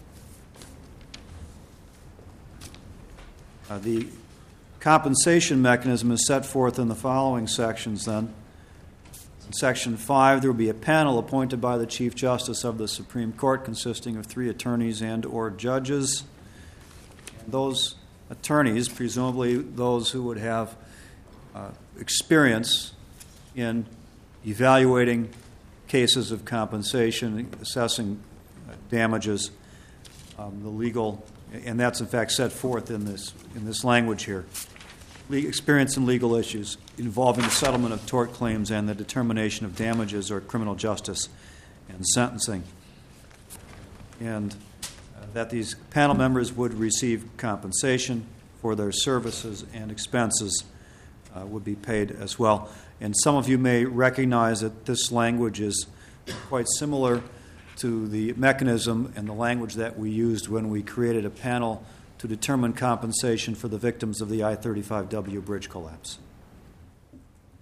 Uh, the compensation mechanism is set forth in the following sections then. In Section five, there will be a panel appointed by the Chief Justice of the Supreme Court consisting of three attorneys and or judges. And those attorneys, presumably those who would have uh, experience in evaluating cases of compensation, assessing uh, damages, um, the legal, and that's in fact set forth in this in this language here. Le- experience in legal issues involving the settlement of tort claims and the determination of damages or criminal justice and sentencing, and that these panel members would receive compensation for their services and expenses uh, would be paid as well. And some of you may recognize that this language is quite similar to the mechanism and the language that we used when we created a panel to determine compensation for the victims of the I thirty-five W bridge collapse.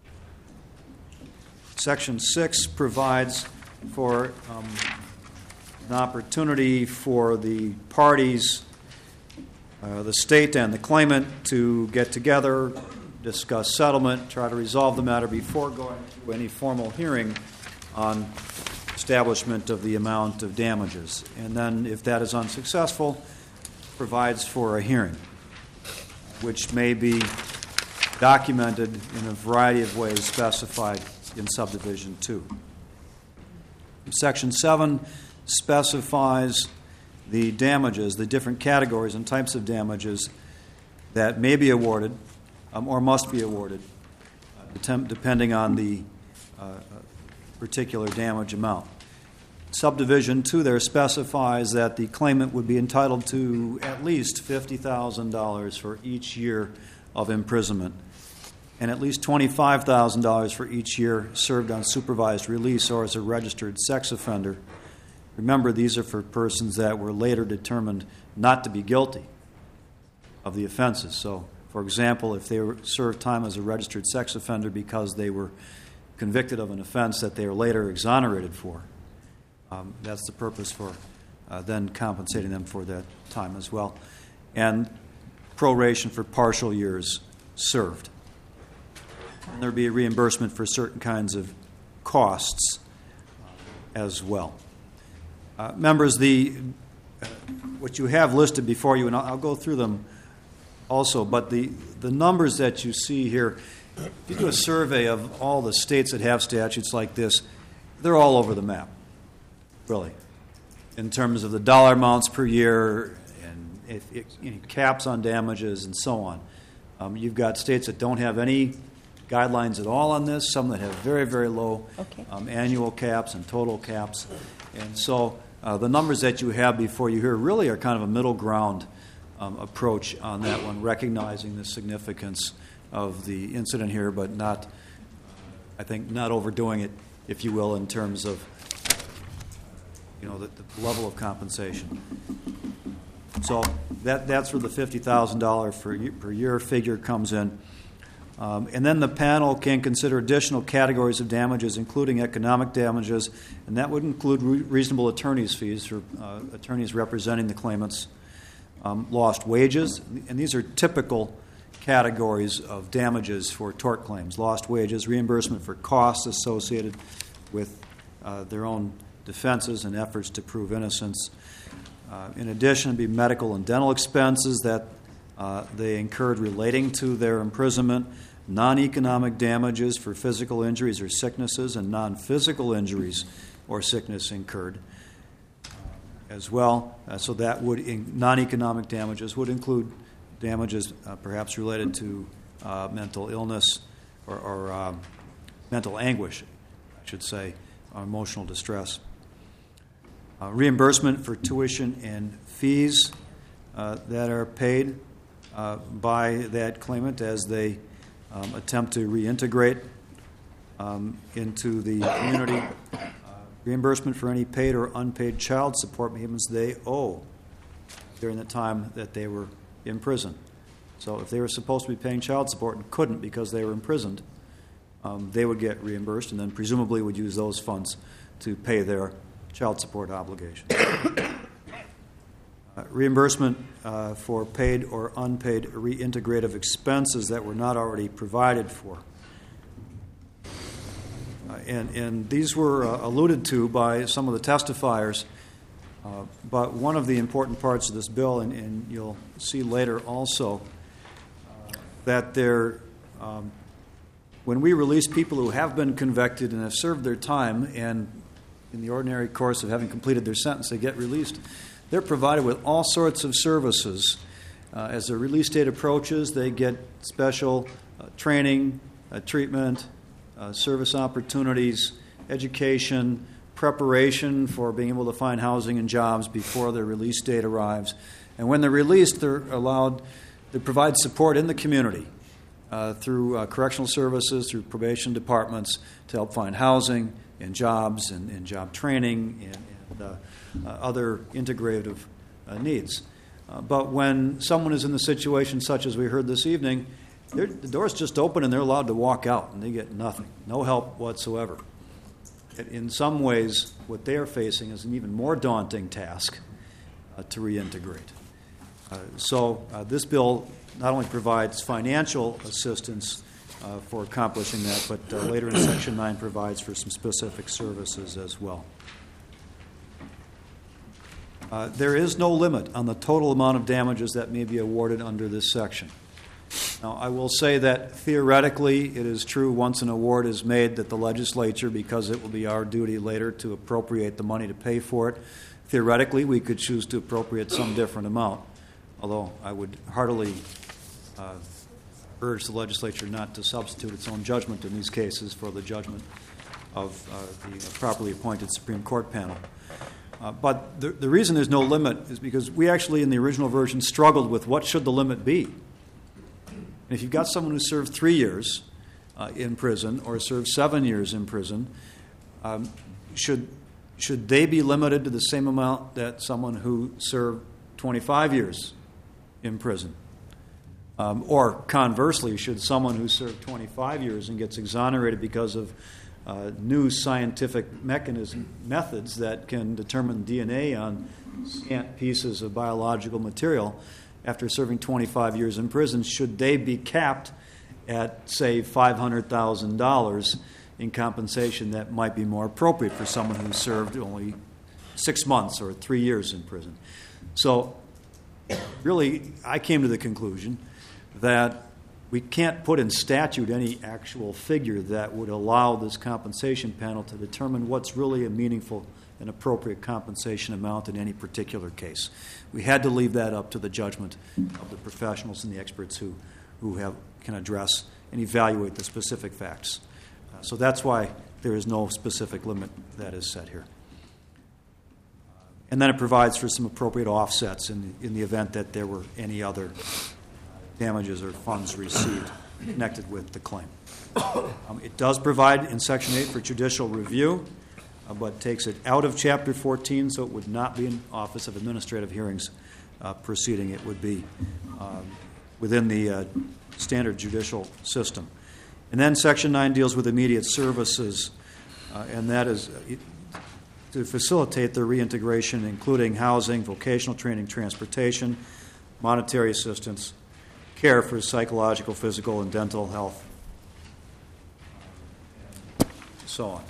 Section six provides for um, an opportunity for the parties, uh, the state and the claimant, to get together, discuss settlement, try to resolve the matter before going to any formal hearing on establishment of the amount of damages. And then, if that is unsuccessful, provides for a hearing, which may be documented in a variety of ways specified in subdivision two. Section seven specifies the damages, the different categories and types of damages that may be awarded um, or must be awarded, uh, depending on the uh, particular damage amount. Subdivision two there specifies that the claimant would be entitled to at least fifty thousand dollars for each year of imprisonment and at least twenty-five thousand dollars for each year served on supervised release or as a registered sex offender. Remember, these are for persons that were later determined not to be guilty of the offenses. So, for example, if they were served time as a registered sex offender because they were convicted of an offense that they were later exonerated for, um, that's the purpose for uh, then compensating them for that time as well. And proration for partial years served. And there would be a reimbursement for certain kinds of costs as well. Uh, members, the uh, what you have listed before you, and I'll, I'll go through them also, but the, the numbers that you see here, if you do a survey of all the states that have statutes like this, they're all over the map, really, in terms of the dollar amounts per year and if, if, you know, caps on damages and so on. Um, you've got states that don't have any guidelines at all on this, some that have very, very low Okay. um, annual caps and total caps. And so uh, the numbers that you have before you here really are kind of a middle ground um, approach on that one, recognizing the significance of the incident here, but not, I think, not overdoing it, if you will, in terms of, you know, the, the level of compensation. So that that's where the fifty thousand dollars per year, per year figure comes in. Um, and then the panel can consider additional categories of damages, including economic damages, and that would include re- reasonable attorney's fees for uh, attorneys representing the claimants, um, lost wages, and these are typical categories of damages for tort claims: lost wages, reimbursement for costs associated with uh, their own defenses and efforts to prove innocence. Uh, in addition, it'd be medical and dental expenses that uh, they incurred relating to their imprisonment, non-economic damages for physical injuries or sicknesses, and non-physical injuries or sickness incurred uh, as well. Uh, so that would in, non-economic damages would include damages uh, perhaps related to uh, mental illness or, or um, mental anguish, I should say, or emotional distress. Uh, reimbursement for tuition and fees uh, that are paid uh, by that claimant as they um, attempt to reintegrate um, into the community. Uh, reimbursement for any paid or unpaid child support payments they owe during the time that they were in prison. So if they were supposed to be paying child support and couldn't because they were imprisoned, um, they would get reimbursed and then presumably would use those funds to pay their child support obligations. Uh, reimbursement uh, for paid or unpaid reintegrative expenses that were not already provided for. Uh, and, and these were uh, alluded to by some of the testifiers, uh, but one of the important parts of this bill, and, and you'll see later also, uh, that there, um, when we release people who have been convicted and have served their time and in the ordinary course of having completed their sentence, they get released. They're provided with all sorts of services. Uh, as their release date approaches, they get special uh, training, uh, treatment, uh, service opportunities, education, preparation for being able to find housing and jobs before their release date arrives. And when they're released, they're allowed to provide support in the community uh, through uh, correctional services, through probation departments to help find housing and jobs and, and job training and, and uh, uh, other integrative uh, needs. Uh, but when someone is in the situation such as we heard this evening they're, the door's just open and they're allowed to walk out and they get nothing, no help whatsoever. In some ways, what they are facing is an even more daunting task uh, to reintegrate. Uh, so uh, this bill not only provides financial assistance uh, for accomplishing that, but uh, later in Section nine provides for some specific services as well. Uh, there is no limit on the total amount of damages that may be awarded under this section. Now, I will say that theoretically it is true once an award is made that the legislature, because it will be our duty later to appropriate the money to pay for it, theoretically we could choose to appropriate some different amount, although I would heartily uh, urge the legislature not to substitute its own judgment in these cases for the judgment of uh, the properly appointed Supreme Court panel. Uh, but the, the reason there's no limit is because we actually in the original version struggled with what should the limit be. And if you've got someone who served three years uh, in prison or served seven years in prison, um, should should they be limited to the same amount that someone who served twenty-five years in prison? Um, or conversely, should someone who served twenty-five years and gets exonerated because of uh, new scientific mechanism methods that can determine D N A on scant pieces of biological material, after serving twenty-five years in prison, should they be capped at, say, five hundred thousand dollars in compensation that might be more appropriate for someone who served only six months or three years in prison? So really, I came to the conclusion that we can't put in statute any actual figure that would allow this compensation panel to determine what's really a meaningful and appropriate compensation amount in any particular case. We had to leave that up to the judgment of the professionals and the experts who, who have, can address and evaluate the specific facts. Uh, so that's why there is no specific limit that is set here. And then it provides for some appropriate offsets in, in the event that there were any other damages or funds received connected with the claim. Um, it does provide in Section eight for judicial review, Uh, but takes it out of Chapter fourteen, so it would not be an Office of Administrative Hearings uh, proceeding. It would be um, within the uh, standard judicial system. And then Section nine deals with immediate services, uh, and that is uh, to facilitate their reintegration, including housing, vocational training, transportation, monetary assistance, care for psychological, physical, and dental health, so on.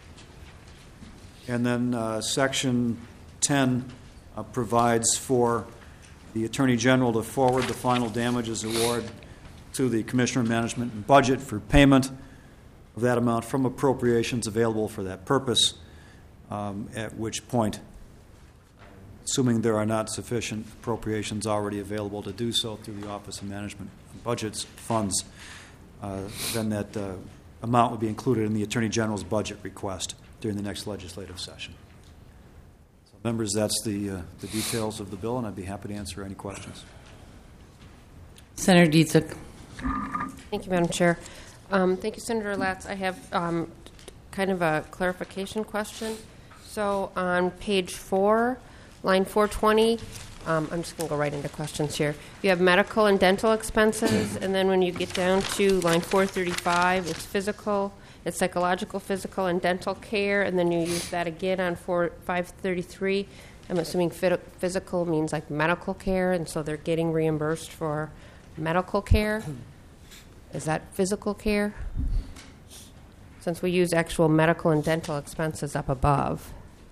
And then uh, Section ten uh, provides for the Attorney General to forward the final damages award to the Commissioner of Management and Budget for payment of that amount from appropriations available for that purpose, um, at which point, assuming there are not sufficient appropriations already available to do so through the Office of Management and Budget's funds, uh, then that uh, amount would be included in the Attorney General's budget request during the next legislative session. So, members, that's the, uh, the details of the bill, and I'd be happy to answer any questions. Senator Dietzick. Thank you, Madam Chair. Um, thank you, Senator Latz. I have um, kind of a clarification question. So on page four, line four twenty, um, I'm just going to go right into questions here. You have medical and dental expenses, and then when you get down to line four thirty-five, it's physical, it's psychological, physical, and dental care, and then you use that again on four, five thirty-three. I'm assuming physical means like medical care, and so they're getting reimbursed for medical care. Is that physical care? Since we use actual medical and dental expenses up above.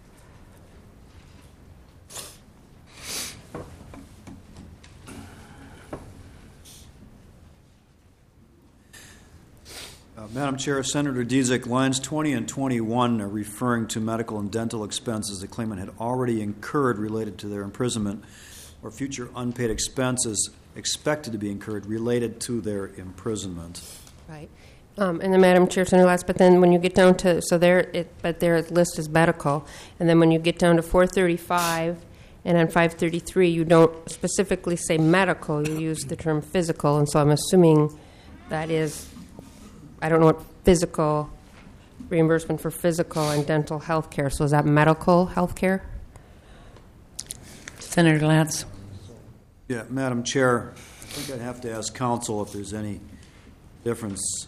Uh, Madam Chair, Senator Dietzick, lines twenty and twenty-one are referring to medical and dental expenses the claimant had already incurred related to their imprisonment or future unpaid expenses expected to be incurred related to their imprisonment. Right. Um, and then, Madam Chair, Senator Last, but then when you get down to, so there, it, but their list is medical, and then when you get down to four thirty-five and on five thirty-three, you don't specifically say medical, you use the term physical, and so I'm assuming that is, I don't know what physical, reimbursement for physical and dental health care, so is that medical health care? Senator Latz. Yeah, Madam Chair, think I'd have to ask counsel if there's any difference.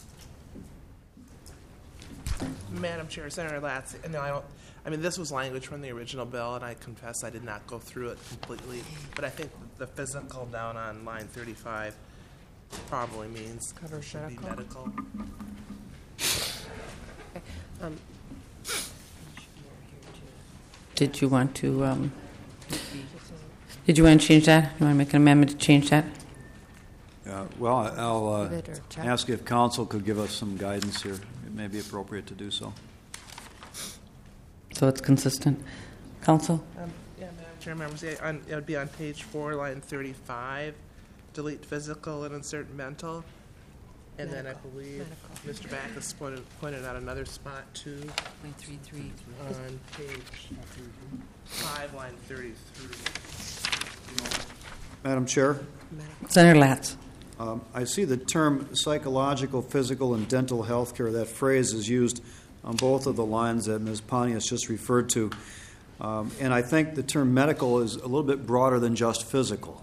Madam Chair, Senator Latz, no, I don't. I mean, this was language from the original bill, and I confess I did not go through it completely. But I think the physical down on line thirty-five probably means Cover should be medical. medical. Okay. Um, Did you want to, um, did you want to change that? You want to make an amendment to change that? Uh, Well, I'll uh, Give it or check. ask if counsel could give us some guidance here. It may be appropriate to do so. So it's consistent. Counsel? Um, yeah, Madam Chair, members, yeah, on, it would be on page four, line thirty-five. Delete physical and insert mental. And then I believe Mister Backus pointed, pointed out another spot too. Line three, three. On page five, line thirty-three. Madam Chair? Senator Latz. Um, I see the term psychological, physical, and dental health care. That phrase is used on both of the lines that Miz Pontius just referred to. Um, and I think the term medical is a little bit broader than just physical.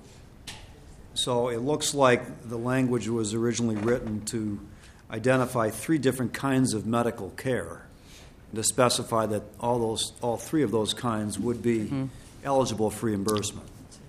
So it looks like the language was originally written to identify three different kinds of medical care, and to specify that all those, all three of those kinds would be mm-hmm. eligible for reimbursement.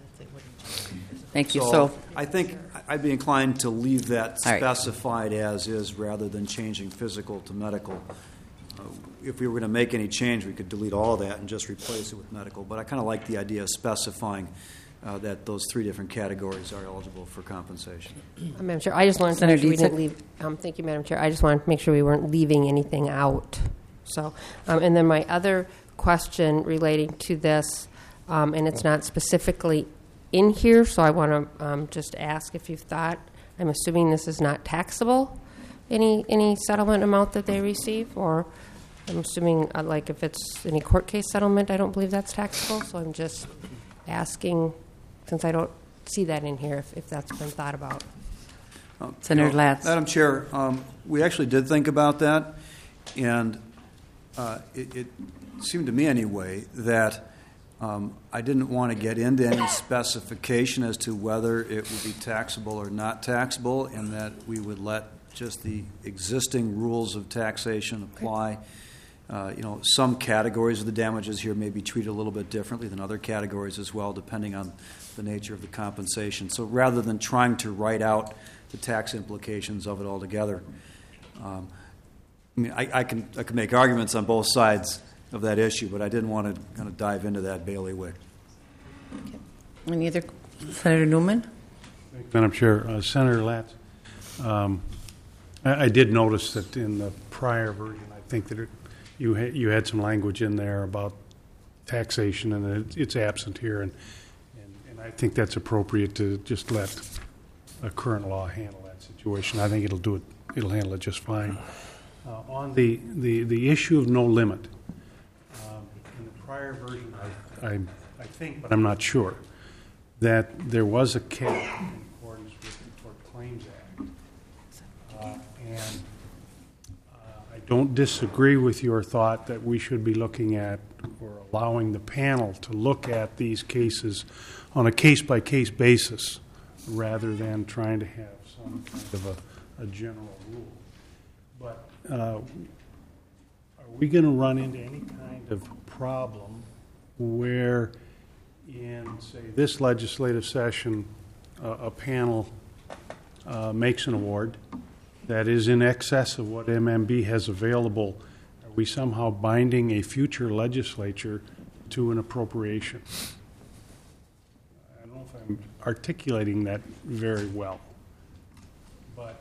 Thank you. So, So I think I'd be inclined to leave that All right. specified as is rather than changing physical to medical. Uh, if we were going to make any change, we could delete all of that and just replace it with medical. But I kind of like the idea of specifying uh, that those three different categories are eligible for compensation. Uh, Madam Chair, I just wanted to Senator make sure we didn't Dietzig. leave. Um, thank you, Madam Chair. I just wanted to make sure we weren't leaving anything out. So, um, and then my other question relating to this, um, and it's not specifically in here, so I want to um, just ask if you've thought. I'm assuming this is not taxable, any any settlement amount that they receive, or I'm assuming uh, like if it's any court case settlement, I don't believe that's taxable. So I'm just asking, since I don't see that in here, if, if that's been thought about. Uh, Senator well, Latz. Madam Chair, um, we actually did think about that, and uh, it, it seemed to me anyway that um, I didn't want to get into any specification as to whether it would be taxable or not taxable, and that we would let just the existing rules of taxation apply. Uh, you know, some categories of the damages here may be treated a little bit differently than other categories as well, depending on the nature of the compensation. So rather than trying to write out the tax implications of it altogether, um, I mean, I, I can I can make arguments on both sides of that issue, but I didn't want to kind of dive into that bailiwick. Any other? Senator Newman? Thank you, Madam Chair. Uh, Senator Latz, um, I, I did notice that in the prior version, I think that it, you, ha- you had some language in there about taxation, and it, it's absent here, and, and, and I think that's appropriate to just let a current law handle that situation. I think it'll do it. It'll handle it just fine. Uh, on the, the, the issue of no limit, um, in the prior version, I, I, I think, but I'm not sure, that there was a cap in accordance with the Tort Claims Act. Uh, and uh, I don't disagree with your thought that we should be looking at or allowing the panel to look at these cases on a case-by-case basis rather than trying to have some kind of a, a general rule. But uh, are we going to run into any kind of problem where in, say, this legislative session, uh, a panel uh, makes an award that is in excess of what M M B has available? Are we somehow binding a future legislature to an appropriation? I don't know if I'm articulating that very well. But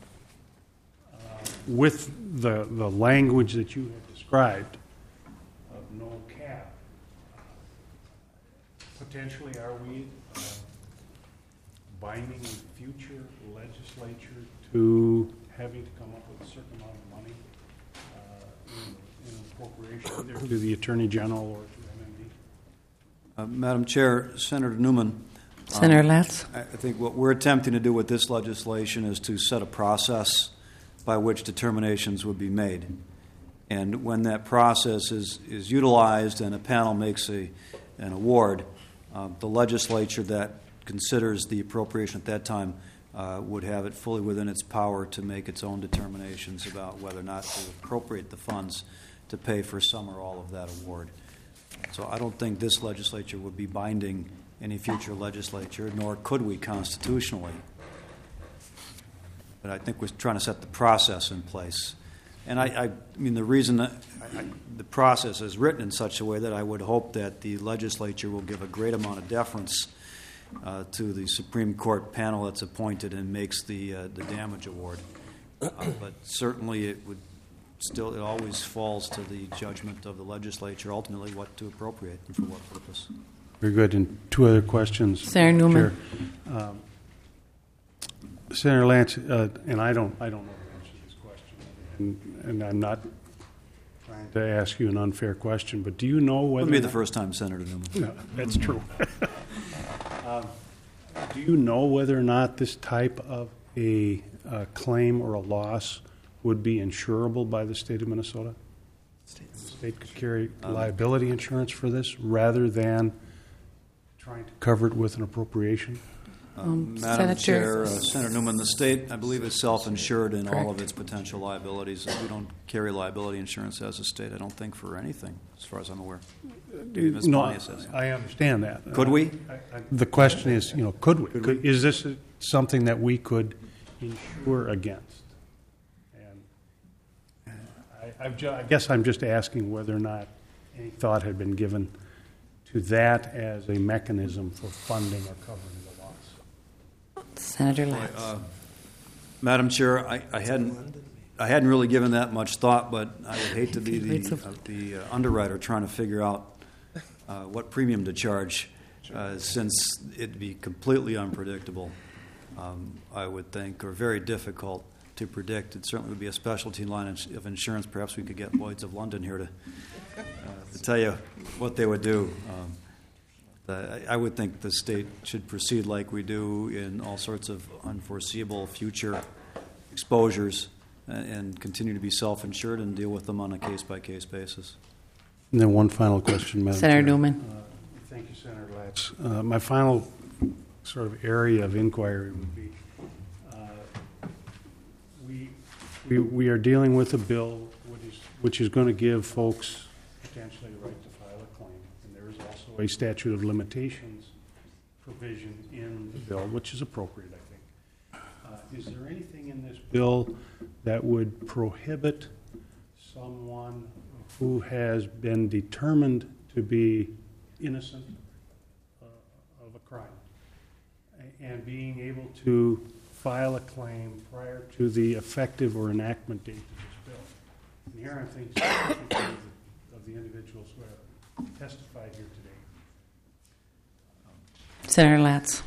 uh, with the, the language that you have described of no cap, potentially, are we uh, binding a future legislature to having to come up with a certain amount of money uh, in, in an appropriation, either to the Attorney General or to M M B? Uh, Madam Chair, Senator Newman. Senator um, Latz. I I think what we're attempting to do with this legislation is to set a process by which determinations would be made. And when that process is, is utilized and a panel makes a, an award, uh, the legislature that considers the appropriation at that time, uh, would have it fully within its power to make its own determinations about whether or not to appropriate the funds to pay for some or all of that award. So I don't think this legislature would be binding any future legislature, nor could we constitutionally. But I think we're trying to set the process in place. And I, I, I mean, the reason that I, I, the process is written in such a way that I would hope that the legislature will give a great amount of deference uh, to the Supreme Court panel that's appointed and makes the uh, the damage award. Uh, but certainly, it would still it always falls to the judgment of the legislature ultimately what to appropriate and for what purpose. Very good. And two other questions, Senator Newman. Chair. Um, Senator Lance, uh, and I don't, I don't know the answer to this question, and, and I'm not trying to ask you an unfair question, but do you know whether... Wouldn't be the first time, Senator Newman. No, that's true. um, do you know whether or not this type of a uh, claim or a loss would be insurable by the state of Minnesota? The state could carry liability insurance for this rather than trying to cover it with an appropriation? Um, Madam Chair, uh, Senator Newman, the state, I believe, is self-insured in all of its potential liabilities. We don't carry liability insurance as a state, I don't think, for anything, as far as I'm aware. Miz No, Pontius says. I understand that. Could we? I, I, the question is, you know, could we? Could, is this something that we could insure against? And I, I've ju- I guess I'm just asking whether or not any thought had been given to that as a mechanism for funding or covering the loss. Senator Lance. Uh, Madam Chair, I, I hadn't I hadn't really given that much thought, but I would hate to be the, uh, the uh, underwriter trying to figure out uh, what premium to charge, uh, since it'd be completely unpredictable, um, I would think, or very difficult to predict. It certainly would be a specialty line of insurance. Perhaps we could get Lloyd's of London here to, uh, to tell you what they would do. Um, Uh, I would think the state should proceed like we do in all sorts of unforeseeable future exposures and, and continue to be self-insured and deal with them on a case-by-case basis. And then one final question, Madam Senator Chair. Newman. Uh, thank you, Senator Latz. Uh, my final sort of area of inquiry would be, uh, we, we, we are dealing with a bill which is, which is going to give folks potentially the right to file a claim. And there is also a statute of limitations provision in the bill, which is appropriate, I think. Uh, is there anything in this bill that would prohibit someone who has been determined to be innocent uh, of a crime and being able to file a claim prior to the effective or enactment date of this bill? And here I'm thinking specifically of the, of the individuals who have testified here today. Senator Latz.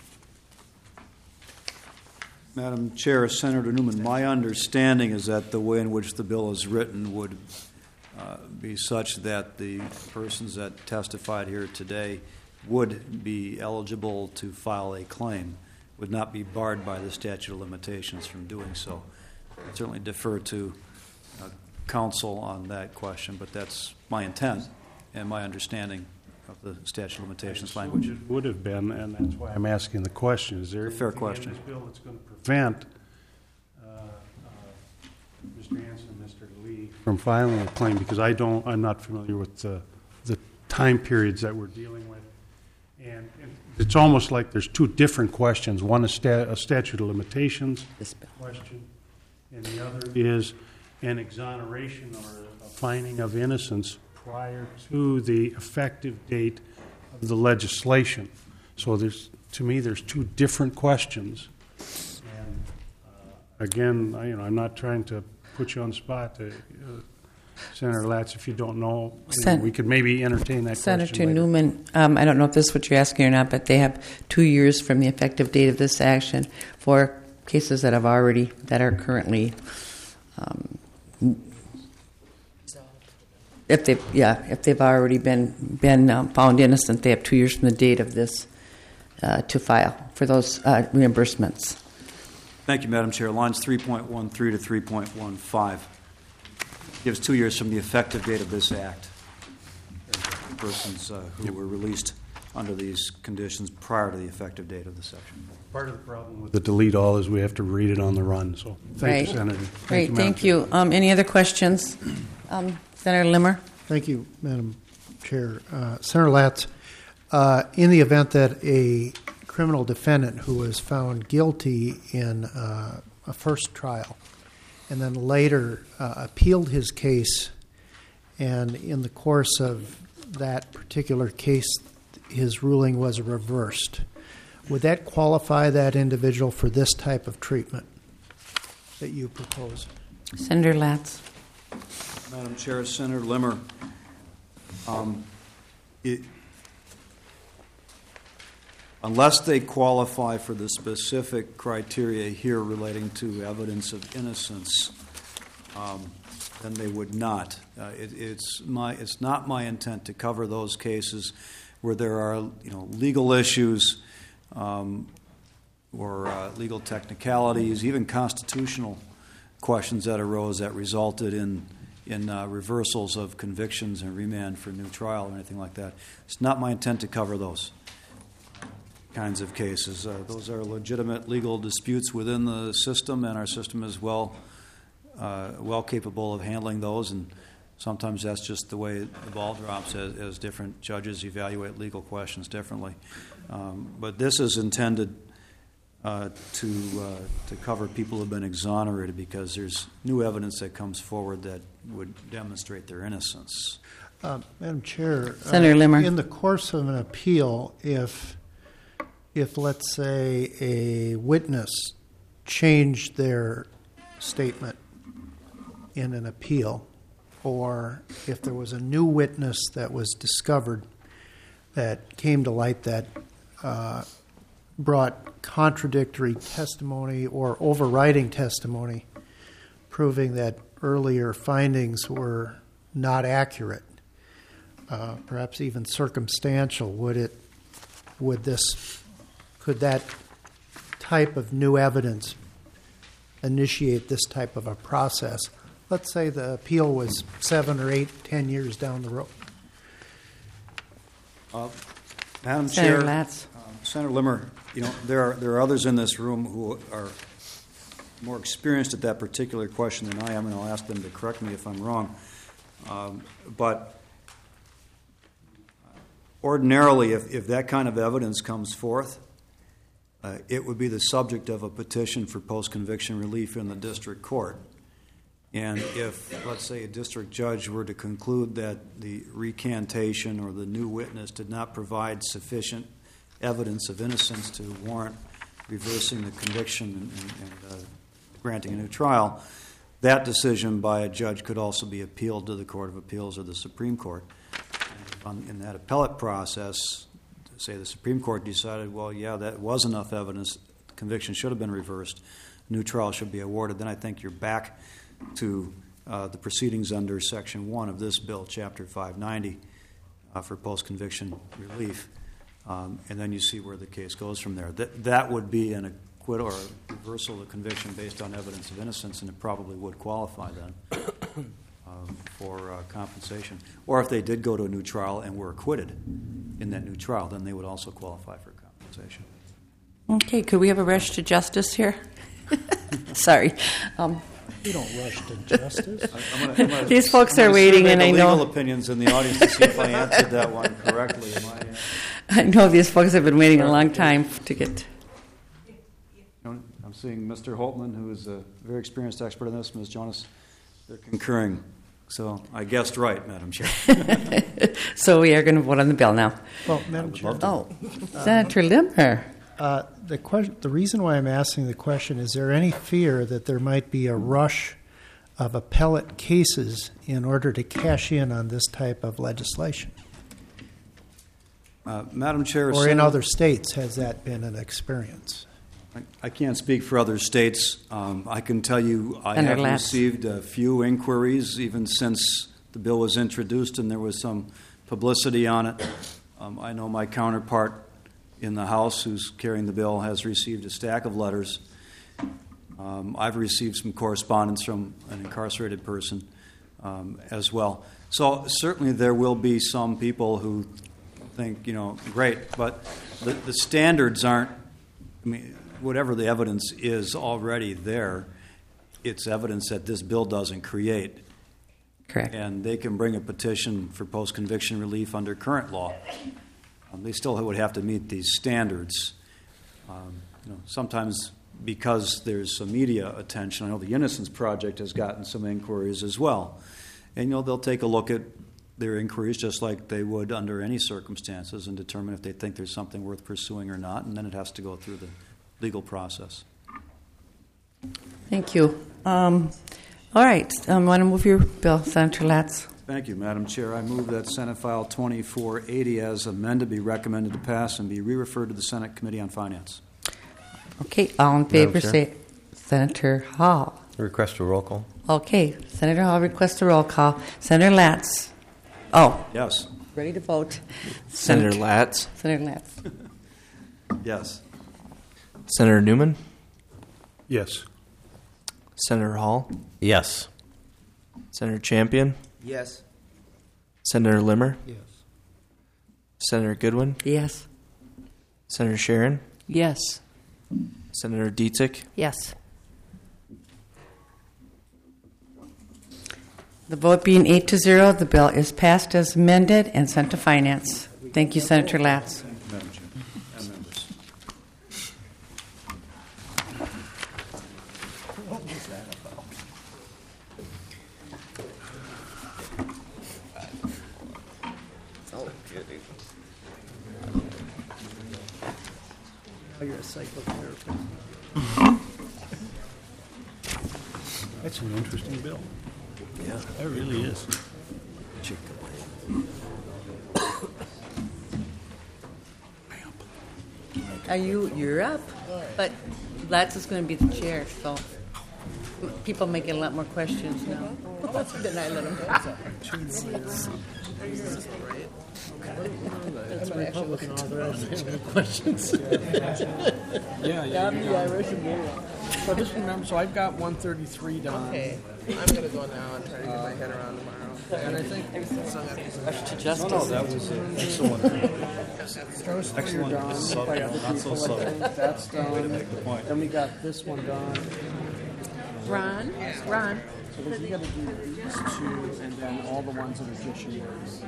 Madam Chair, Senator Newman, my understanding is that the way in which the bill is written would uh, be such that the persons that testified here today would be eligible to file a claim, would not be barred by the statute of limitations from doing so. I'd certainly defer to uh, counsel on that question, but that's my intent and my understanding of the statute of limitations language. It would have been, and that's why I'm asking the question. Is there a fair anything question in this bill that's going to prevent uh, uh, Mister Hanson, Mister Lee from filing a claim? Because I don't, I'm not familiar with the, the time periods that we're dealing with, and, and it's almost like there's two different questions. One is sta- a statute of limitations question, and the other is an exoneration or a finding of innocence prior to the effective date of the legislation. So there's, to me, there's two different questions. And uh, again, I, you know, I'm not trying to put you on the spot, to, uh, Senator Latz. If you don't know, you know, we could maybe entertain that Senator question later. Newman, um, I don't know if this is what you're asking or not, but they have two years from the effective date of this action for cases that have already, that are currently. Um, If they, yeah, if they've already been been um, found innocent, they have two years from the date of this uh, to file for those uh, reimbursements. Thank you, Madam Chair. Lines three point one three to three point one five gives two years from the effective date of this act. Persons uh, who were released under these conditions prior to the effective date of the section. Part of the problem with the delete all is we have to read it on the run. So thank Right. you, Senator. Thank Great, you, Madam thank Chair. you. Um, Any other questions? Um, Senator Limmer? Thank you, Madam Chair. Uh, Senator Latz, uh, in the event that a criminal defendant who was found guilty in uh, a first trial and then later uh, appealed his case, and in the course of that particular case his ruling was reversed, would that qualify that individual for this type of treatment that you propose? Senator Latz. Madam Chair, Senator Limmer, um, it, unless they qualify for the specific criteria here relating to evidence of innocence, um, then they would not. Uh, it, it's my it's not my intent to cover those cases where there are you know legal issues um, or uh, legal technicalities, even constitutional questions that arose that resulted in in uh, reversals of convictions and remand for new trial or anything like that. It's not my intent to cover those kinds of cases. Uh, those are legitimate legal disputes within the system, and our system is well uh, well capable of handling those, and sometimes that's just the way the ball drops as, as different judges evaluate legal questions differently. Um, but this is intended Uh, to uh, to cover people who have been exonerated because there's new evidence that comes forward that would demonstrate their innocence. Uh, Madam Chair, Senator uh, Limmer. in the course of an appeal, if if let's say a witness changed their statement in an appeal, or if there was a new witness that was discovered that came to light that uh, brought contradictory testimony or overriding testimony proving that earlier findings were not accurate, uh, perhaps even circumstantial, would it would this could that type of new evidence initiate this type of a process? Let's say the appeal was seven or eight, ten years down the road. Uh, Madam Senator Chair, Latz. uh, Senator Limmer, you know there are there are others in this room who are more experienced at that particular question than I am, and I'll ask them to correct me if I'm wrong. Um, but ordinarily, if, if that kind of evidence comes forth, uh, it would be the subject of a petition for post-conviction relief in the district court. And if, let's say, a district judge were to conclude that the recantation or the new witness did not provide sufficient evidence of innocence to warrant reversing the conviction and, and, and uh, granting a new trial, that decision by a judge could also be appealed to the Court of Appeals or the Supreme Court. And on, in that appellate process, say the Supreme Court decided, well, yeah, that was enough evidence, the conviction should have been reversed, new trial should be awarded, then I think you're back to uh, the proceedings under Section one of this bill, Chapter five ninety, uh, for post-conviction relief. Um, and then you see where the case goes from there. That, that would be an acquittal or a reversal of conviction based on evidence of innocence, and it probably would qualify then um, for uh, compensation. Or if they did go to a new trial and were acquitted in that new trial, then they would also qualify for compensation. Okay, could we have a rush to justice here? Sorry. Um, You don't rush to justice. I'm gonna, I'm gonna, These folks I'm are gonna waiting, survey and the I legal know opinions in the audience to see if I answered that one correctly. Am I, uh, I know these folks have been waiting a long time to get. I'm seeing Mister Holtman, who is a very experienced expert in this, Miz Jonas. They're concurring. So I guessed right, Madam Chair. So we are going to vote on the bill now. Well, Madam Chair. Oh, Senator Limmer. Uh, the question, the reason why I'm asking the question, is there any fear that there might be a rush of appellate cases in order to cash in on this type of legislation? Uh, Madam Chair, or in Sen- other states, has that been an experience? I, I can't speak for other states. Um, I can tell you I Senator have Latz. received a few inquiries even since the bill was introduced and there was some publicity on it. Um, I know my counterpart in the House, who's carrying the bill, has received a stack of letters. Um, I've received some correspondence from an incarcerated person um, as well. So certainly there will be some people who think, you know, great, but the, the standards aren't, I mean, whatever the evidence is already there, it's evidence that this bill doesn't create. Correct. And they can bring a petition for post-conviction relief under current law. Um, they still would have to meet these standards. Um, you know, sometimes because there's some media attention, I know the Innocence Project has gotten some inquiries as well. And, you know, they'll take a look at their inquiries just like they would under any circumstances and determine if they think there's something worth pursuing or not, and then it has to go through the legal process. Thank you. Um, all right. Um, want to move your bill, Senator Latz? Thank you, Madam Chair. I move that Senate File twenty-four eighty as amended be recommended to pass and be re-referred to the Senate Committee on Finance. Okay. All in favor, Madam Chair? say Senator Hall. Request a roll call. Okay. Senator Hall requests a roll call. Senator Latz. Oh. Yes. Ready to vote. Senator Latz. Senator Latz. Yes. Senator Newman. Yes. Senator Hall. Yes. Senator Champion. Yes. Senator Limmer. Yes. Senator Goodwin. Yes. Senator Sharon. Yes. Senator Dietzich. Yes. The vote being eight to zero, the bill is passed as amended and sent to Finance. Thank you, Senator Latz. Madam Chair and members. What was that about? Oh, goody. Oh, you're a psychotherapist. That's an interesting bill. Yeah. That really is. Are you, you're up, but Latz is going to be the chair, so people may get a lot more questions now than I let them. That's a Republican author. I don't have any questions. Yeah, yeah. I'm the Irish and Moron. So just remember, so I've got one thirty-three done. Okay, I'm gonna go now and try to get my head around tomorrow. And I think So I got these- to justice. No, no, that was an excellent. Those three are Excellent. done Subtle, by other not so people. I subtle. think that's done. Way to make the point. Then we got this one done. Ron? Ron? So then you got to do these two, and then all the ones that are just yours.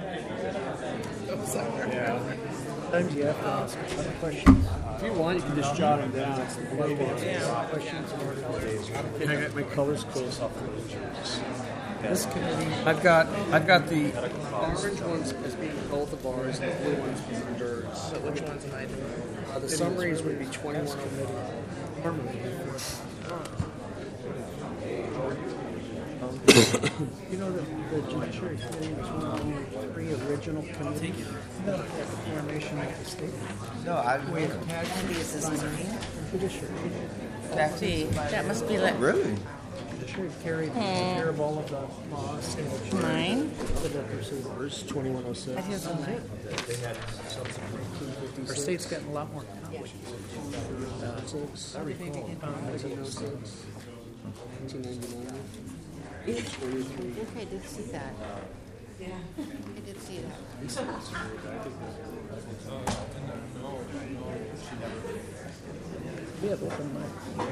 Yeah. Sometimes you have to ask a lot of questions. If you want, you can just jot them down. It's the way to answer questions. And I got my colors closed off. This committee, I've got, I've got the orange ones as being both the bars, and the blue ones being birds. So which ones am I doing? Uh, the summaries would be twenty-one oh normally. You know, the, the Judiciary Committee was one of the three original committees that the formation of the state. No, I wait. Judiciary. See, that must be like Really? Judiciary carried care of all of the laws. mine. The pursuers, twenty-one oh six. I feel so mine. Our state's gotten a lot more complicated. Uh, six, I recall, nineteen oh six, nineteen ninety-nine. Okay, I did see that. Yeah. I did see that. We have open mic.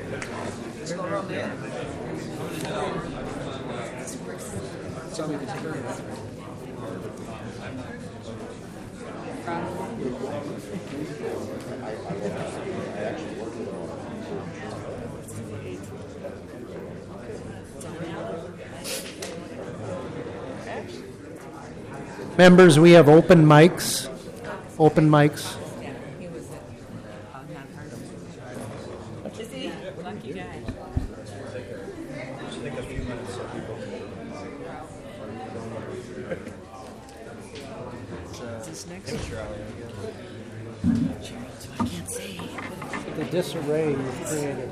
Somebody can take care of that. Members, we have open mics. Open mics. Lucky guy. I can't see. The disarray you've created.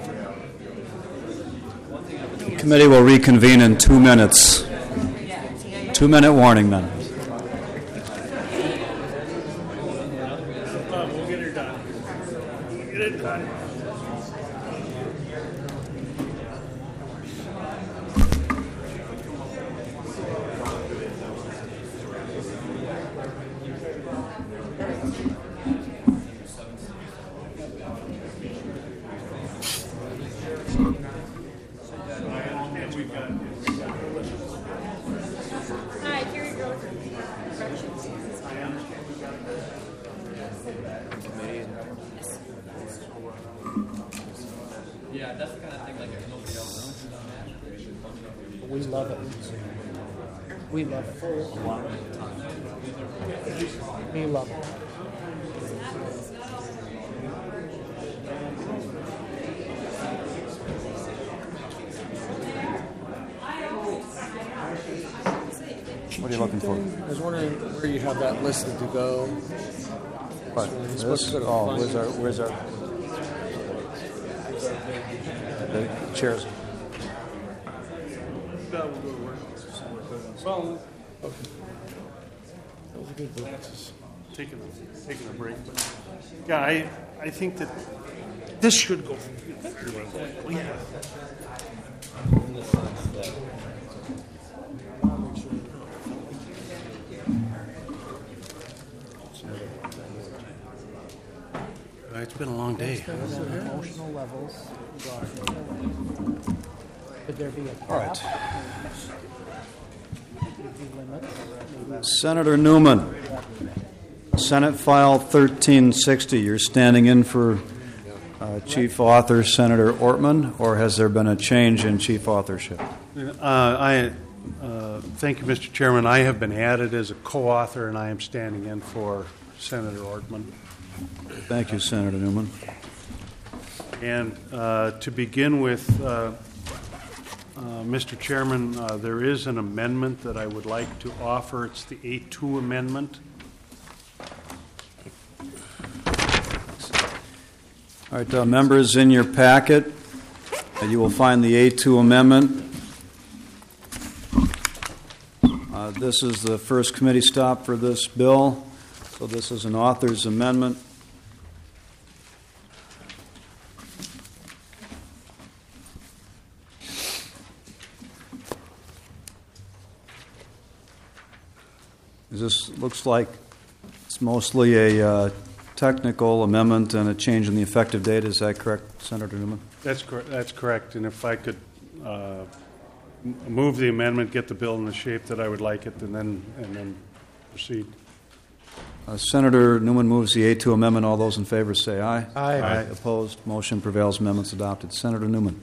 Committee will reconvene in two minutes. Two-minute warning, members. We'll get her done. We'll get it done. Yeah, that's the kind of thing like if nobody else knows. We love it. We love it. We love it. What are you looking for? I was wondering where you have that listed to go. What? So it's This? supposed to go to Oh, front. where's our, where's our, the chairs? Well, okay. That was a good book. Taking a, taking a break. But yeah, I, I think that this should go. Oh, yeah. In the sense that Uh, It's been a long day. Emotional levels. Could there be a cap? All right. Could be limits? Senator Newman, Senate File thirteen sixty. You're standing in for uh, Chief Author Senator Ortman, or has there been a change in chief authorship? Uh, I uh, thank you, Mister Chairman. I have been added as a co-author, and I am standing in for Senator Ortman. Thank you, Senator Newman. And uh, to begin with, uh, uh, Mister Chairman, uh, there is an amendment that I would like to offer. It's the A two amendment. All right, uh, members, in your packet, uh, you will find the A two amendment. Uh, this is the first committee stop for this bill, so this is an author's amendment. This looks like it's mostly a uh, technical amendment and a change in the effective date. Is that correct, Senator Newman? That's correct. That's correct. And if I could uh, m- move the amendment, get the bill in the shape that I would like it, and then and then proceed. Uh, Senator Newman moves the A two amendment. All those in favor say aye. Aye. Aye. Opposed? Motion prevails. Amendment's adopted. Senator Newman.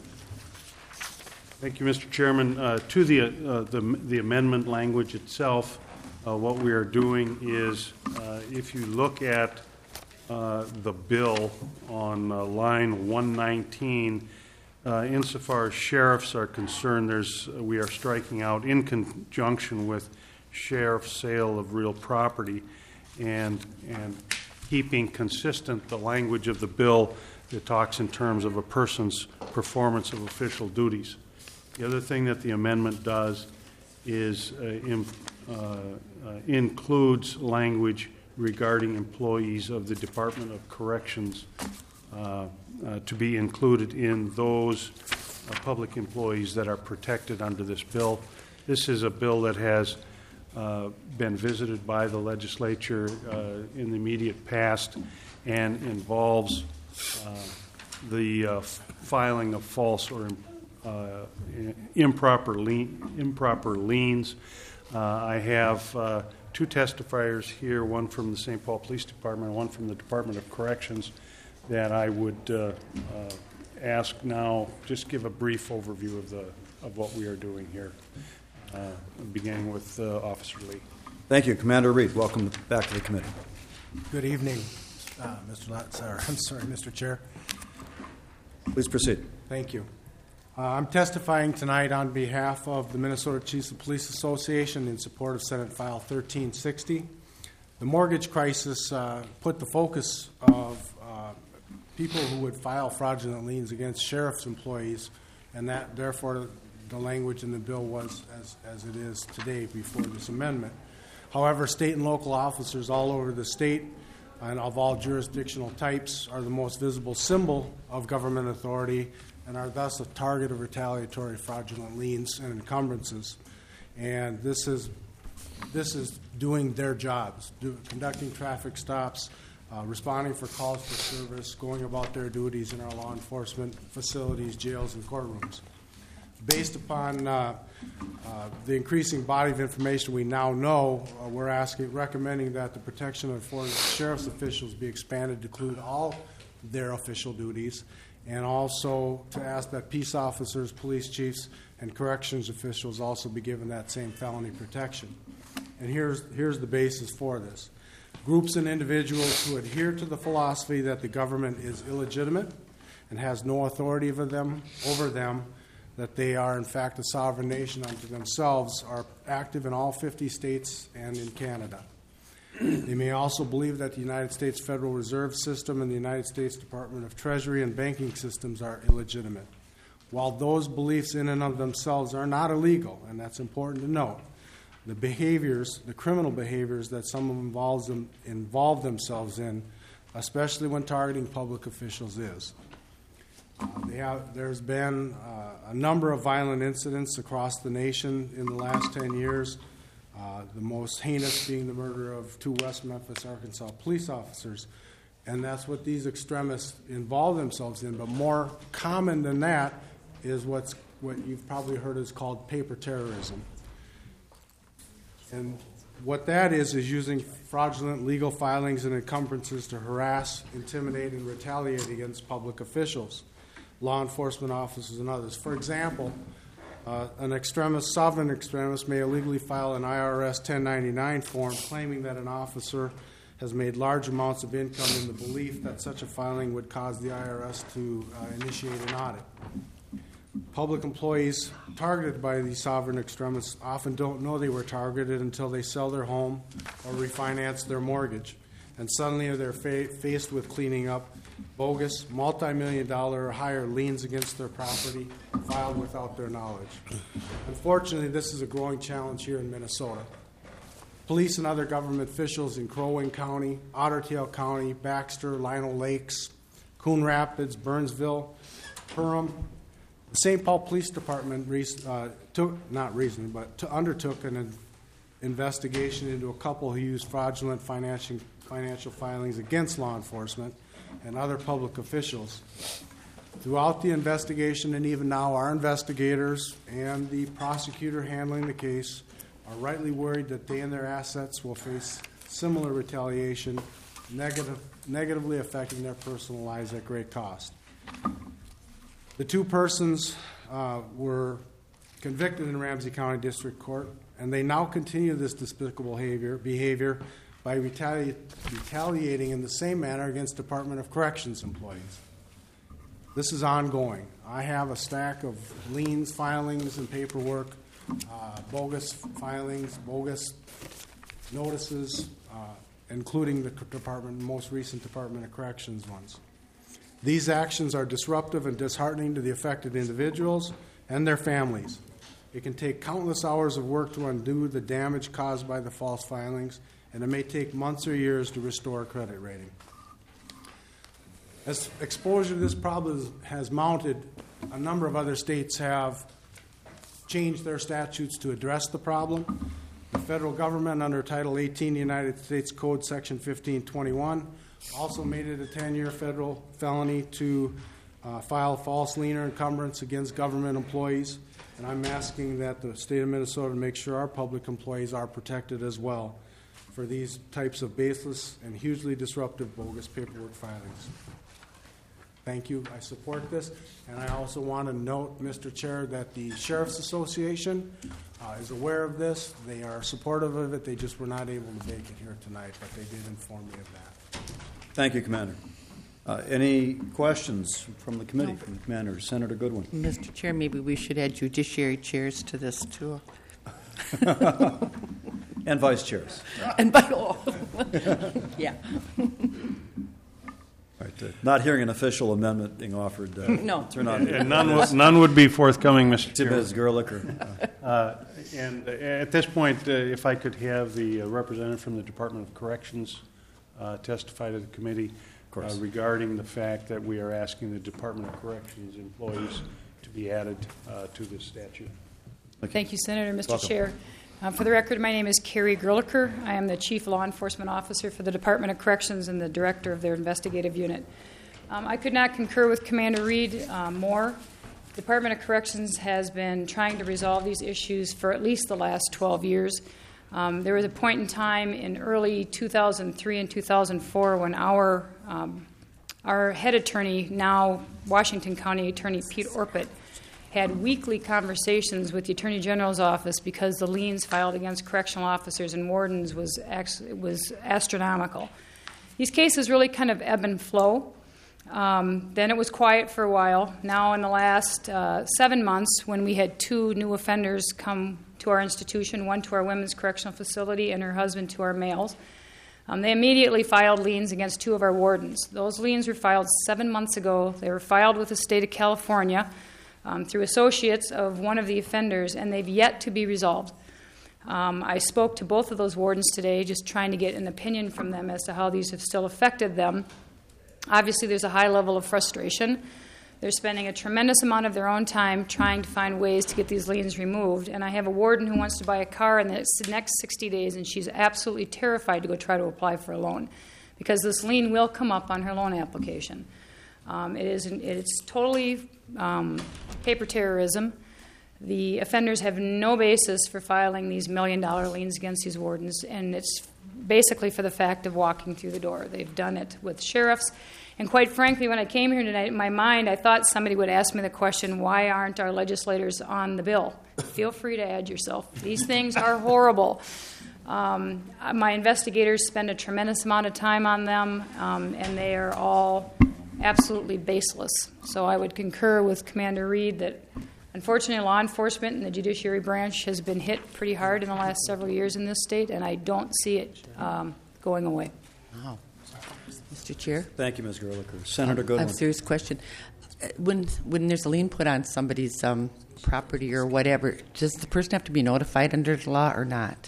Thank you, Mister Chairman. Uh, to the, uh, the the amendment language itself, uh, what we are doing is, uh, if you look at uh, the bill on uh, line one nineteen, uh, insofar as sheriffs are concerned, there's uh, we are striking out in conjunction with sheriff's sale of real property, and and keeping consistent the language of the bill that talks in terms of a person's performance of official duties. The other thing that the amendment does is uh, im, uh, uh, includes language regarding employees of the Department of Corrections uh, uh, to be included in those uh, public employees that are protected under this bill. This is a bill that has uh, been visited by the legislature uh, in the immediate past and involves uh, the uh, filing of false or Uh, improper lien, improper liens. Uh, I have uh, two testifiers here, one from the Saint Paul Police Department and one from the Department of Corrections, that I would uh, uh, ask now, just give a brief overview of the of what we are doing here, uh, beginning with uh, Officer Lee. Thank you. Commander Reed, welcome back to the committee. Good evening, uh, Mister Lutz, or, I'm sorry, Mister Chair. Please proceed. Thank you. Uh, I'm testifying tonight on behalf of the Minnesota Chiefs of Police Association in support of Senate File thirteen sixty. The mortgage crisis uh, put the focus of uh, people who would file fraudulent liens against sheriff's employees, and that therefore the language in the bill was as, as it is today before this amendment. However, state and local officers all over the state and of all jurisdictional types are the most visible symbol of government authority and are thus a target of retaliatory fraudulent liens and encumbrances. And this is this is doing their jobs, do, conducting traffic stops, uh, responding for calls for service, going about their duties in our law enforcement facilities, jails, and courtrooms. Based upon uh, uh, the increasing body of information we now know, uh, we're asking, recommending that the protection afforded to sheriff's officials be expanded to include all their official duties, and also to ask that peace officers, police chiefs, and corrections officials also be given that same felony protection. And here's, here's the basis for this. Groups and individuals who adhere to the philosophy that the government is illegitimate and has no authority over them, over them, that they are in fact a sovereign nation unto themselves, are active in all fifty states and in Canada. They may also believe that the United States Federal Reserve System and the United States Department of Treasury and banking systems are illegitimate. While those beliefs in and of themselves are not illegal, and that's important to note, the behaviors, the criminal behaviors that some of them involves them, involve themselves in, especially when targeting public officials, is. Uh, they have, there's been uh, a number of violent incidents across the nation in the last ten years, uh, the most heinous being the murder of two West Memphis, Arkansas police officers. And that's what these extremists involve themselves in. But more common than that is what's, what you've probably heard is called paper terrorism. And what that is is using fraudulent legal filings and encumbrances to harass, intimidate, and retaliate against public officials, law enforcement officers, and others. For example, uh, an extremist, sovereign extremist, may illegally file an I R S ten ninety-nine form claiming that an officer has made large amounts of income in the belief that such a filing would cause the I R S to uh, initiate an audit. Public employees targeted by these sovereign extremists often don't know they were targeted until they sell their home or refinance their mortgage, and suddenly they're fa- faced with cleaning up bogus, multi-million dollar or higher liens against their property filed without their knowledge. Unfortunately, this is a growing challenge here in Minnesota. Police and other government officials in Crow Wing County, Otter Tail County, Baxter, Lino Lakes, Coon Rapids, Burnsville, Perham, the Saint Paul Police Department uh, took, not recently, but to undertook an in- investigation into a couple who used fraudulent financial, financial filings against law enforcement and other public officials. Throughout the investigation, and even now, our investigators and the prosecutor handling the case are rightly worried that they and their assets will face similar retaliation, negative, negatively affecting their personal lives at great cost. The two persons uh, were convicted in Ramsey County District Court, and they now continue this despicable behavior, behavior by retali- retaliating in the same manner against Department of Corrections employees. This is ongoing. I have a stack of liens, filings, and paperwork, uh, bogus filings, bogus notices, uh, including the department, most recent Department of Corrections ones. These actions are disruptive and disheartening to the affected individuals and their families. It can take countless hours of work to undo the damage caused by the false filings, and it may take months or years to restore a credit rating. As exposure to this problem has mounted, a number of other states have changed their statutes to address the problem. The federal government, under Title eighteen United States Code, Section fifteen twenty-one, also made it a ten-year federal felony to uh, file false lien or encumbrance against government employees. And I'm asking that the state of Minnesota make sure our public employees are protected as well for these types of baseless and hugely disruptive bogus paperwork filings. Thank you. I support this. And I also want to note, Mister Chair, that the Sheriff's Association uh, is aware of this. They are supportive of it. They just were not able to make it here tonight, but they did inform me of that. Thank you, Commander. Uh, any questions from the committee, no. from the Commander? Senator Goodwin. Mister Chair, maybe we should add judiciary chairs to this, too. And vice chairs. And by all. Yeah. All right, uh, not hearing an official amendment being offered. Uh, no. Turn on. And none, would, none would be forthcoming, Mister To Chair. Miz Gerlicher. Uh, uh, and uh, at this point, uh, if I could have the uh, representative from the Department of Corrections uh, testify to the committee uh, regarding the fact that we are asking the Department of Corrections employees to be added uh, to this statute. Okay. Thank you, Senator. Mister Welcome. Chair. Um, for the record, my name is Carrie Gerlicher. I am the Chief Law Enforcement Officer for the Department of Corrections and the Director of their investigative unit. Um, I could not concur with Commander Reed uh, more. The Department of Corrections has been trying to resolve these issues for at least the last twelve years. Um, there was a point in time in early two thousand three and two thousand four when our um, Our head attorney, now Washington County Attorney Pete Orpett, had weekly conversations with the Attorney General's office because the liens filed against correctional officers and wardens was actually, was astronomical. These cases really kind of ebb and flow. Um, then it was quiet for a while. Now in the last uh, seven months, when we had two new offenders come to our institution, one to our women's correctional facility and her husband to our males, um, they immediately filed liens against two of our wardens. Those liens were filed seven months ago. They were filed with the state of California um, through associates of one of the offenders, and they've yet to be resolved. Um, I spoke to both of those wardens today, just trying to get an opinion from them as to how these have still affected them. Obviously, there's a high level of frustration. They're spending a tremendous amount of their own time trying to find ways to get these liens removed. And I have a warden who wants to buy a car in the next sixty days, and she's absolutely terrified to go try to apply for a loan because this lien will come up on her loan application. Um, it is, it's totally um, paper terrorism. The offenders have no basis for filing these million-dollar liens against these wardens, and it's basically for the fact of walking through the door. They've done it with sheriffs. And quite frankly, when I came here tonight, in my mind, I thought somebody would ask me the question, why aren't our legislators on the bill? Feel free to add yourself. These things are horrible. Um, my investigators spend a tremendous amount of time on them, um, and they are all absolutely baseless. So I would concur with Commander Reed that unfortunately, law enforcement and the judiciary branch has been hit pretty hard in the last several years in this state, and I don't see it um, going away. Wow. Mister Chair? Thank you, Miz Gerlicher. Senator Goodwin. I have a serious question. Uh, When when there's a lien put on somebody's um, property or whatever, does the person have to be notified under the law or not?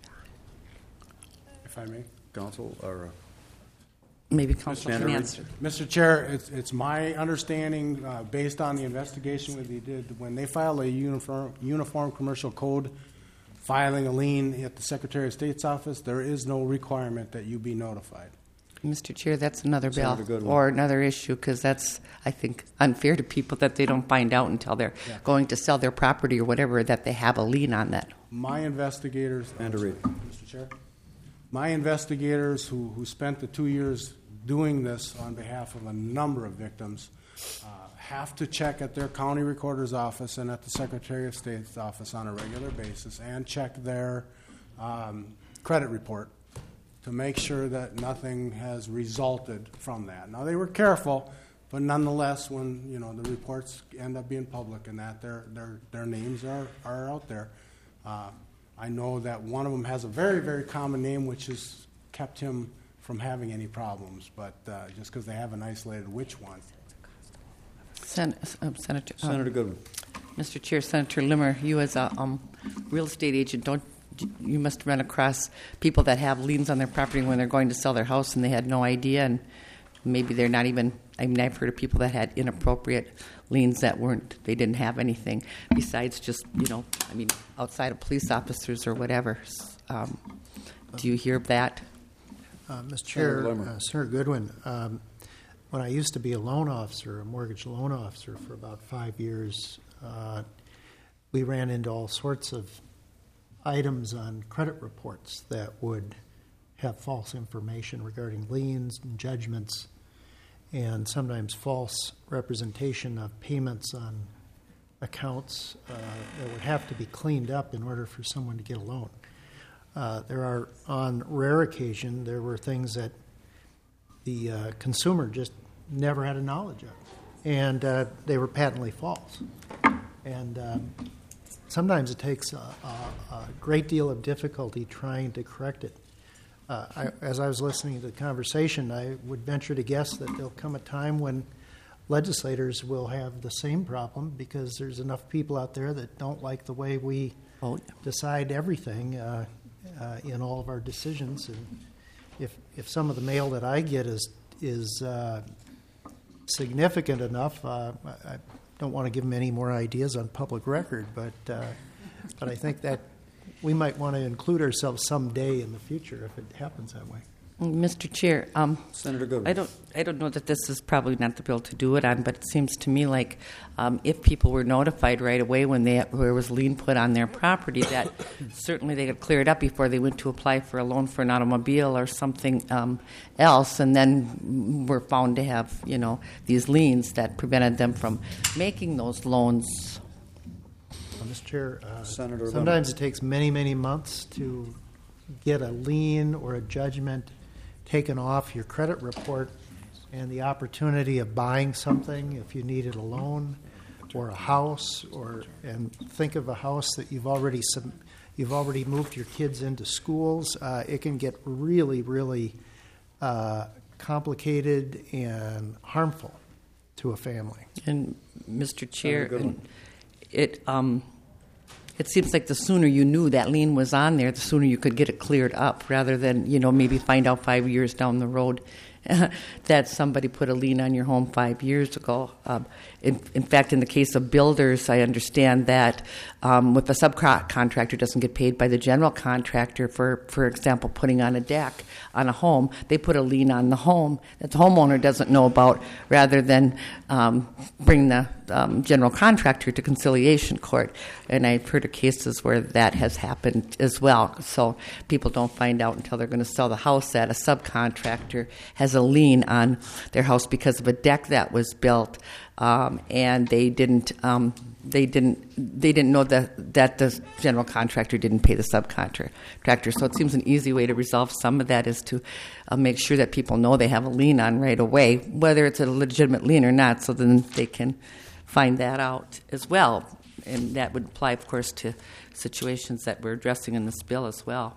If I may. Counsel, or uh, maybe Counsel can Chair. answer. Mister Chair, it's, it's my understanding, uh, based on the investigation that they did, when they file a uniform, uniform commercial code filing a lien at the Secretary of State's office, there is no requirement that you be notified. Mister Chair, that's another bill Senator Goodwin. or another issue because that's, I think, unfair to people that they don't find out until they're Yeah. going to sell their property or whatever that they have a lien on that. My investigators, Mister Chair, my investigators who, who spent the two years doing this on behalf of a number of victims uh, have to check at their county recorder's office and at the Secretary of State's office on a regular basis and check their um, credit report to make sure that nothing has resulted from that. Now, they were careful, but nonetheless, when you know the reports end up being public and that their their their names are, are out there, uh, I know that one of them has a very, very common name, which has kept him from having any problems, but uh, just because they haven't isolated which one. Sen- um, Senator, um, Senator Goodwin. Mister Chair, Senator Limmer, you as a um, real estate agent, don't you must run across people that have liens on their property when they're going to sell their house and they had no idea, and maybe they're not even. I mean, I've heard of people that had inappropriate liens that weren't. They didn't have anything besides just you know. I mean, outside of police officers or whatever. Um, do you hear of that? Uh, Mister Chair, uh, Senator Goodwin, um, when I used to be a loan officer, a mortgage loan officer for about five years, uh, we ran into all sorts of items on credit reports that would have false information regarding liens and judgments and sometimes false representation of payments on accounts uh, that would have to be cleaned up in order for someone to get a loan. Uh, there are, on rare occasion, there were things that the uh, consumer just never had a knowledge of, and uh, they were patently false. And um, sometimes it takes a, a, a great deal of difficulty trying to correct it. Uh, I, as I was listening to the conversation, I would venture to guess that there'll come a time when legislators will have the same problem because there's enough people out there that don't like the way we oh. decide everything uh, uh, in all of our decisions. And if if some of the mail that I get is is uh, significant enough, uh, I, I don't want to give them any more ideas on public record, but uh, but I think that we might want to include ourselves someday in the future if it happens that way. Mister Chair, um, Senator Goodwin. I don't, I don't know that this is probably not the bill to do it on, but it seems to me like um, if people were notified right away when they, there was lien put on their property, that certainly they could clear it up before they went to apply for a loan for an automobile or something um, else, and then were found to have, you know, these liens that prevented them from making those loans. Well, Mister Chair, uh, Senator sometimes Lemon. it takes many, many months to get a lien or a judgment taken off your credit report, and the opportunity of buying something if you needed a loan or a house, or and think of a house that you've already sub, you've already moved your kids into schools. Uh, it can get really, really uh, complicated and harmful to a family. And Mister Chair, Good one. and it um, it seems like the sooner you knew that lien was on there, the sooner you could get it cleared up, rather than, you know, maybe find out five years down the road that somebody put a lien on your home five years ago. Um, in, in fact, in the case of builders, I understand that um, if a subcontractor doesn't get paid by the general contractor for, for example, putting on a deck on a home, they put a lien on the home that the homeowner doesn't know about, rather than um, bring the um, general contractor to conciliation court. And I've heard of cases where that has happened as well. So people don't find out until they're going to sell the house that a subcontractor has a lien on their house because of a deck that was built, um, and they didn't um, they didn't they didn't know that that the general contractor didn't pay the subcontractor. So it seems an easy way to resolve some of that is to uh, make sure that people know they have a lien on right away, whether it's a legitimate lien or not, so then they can find that out as well. And that would apply, of course, to situations that we're addressing in this bill as well.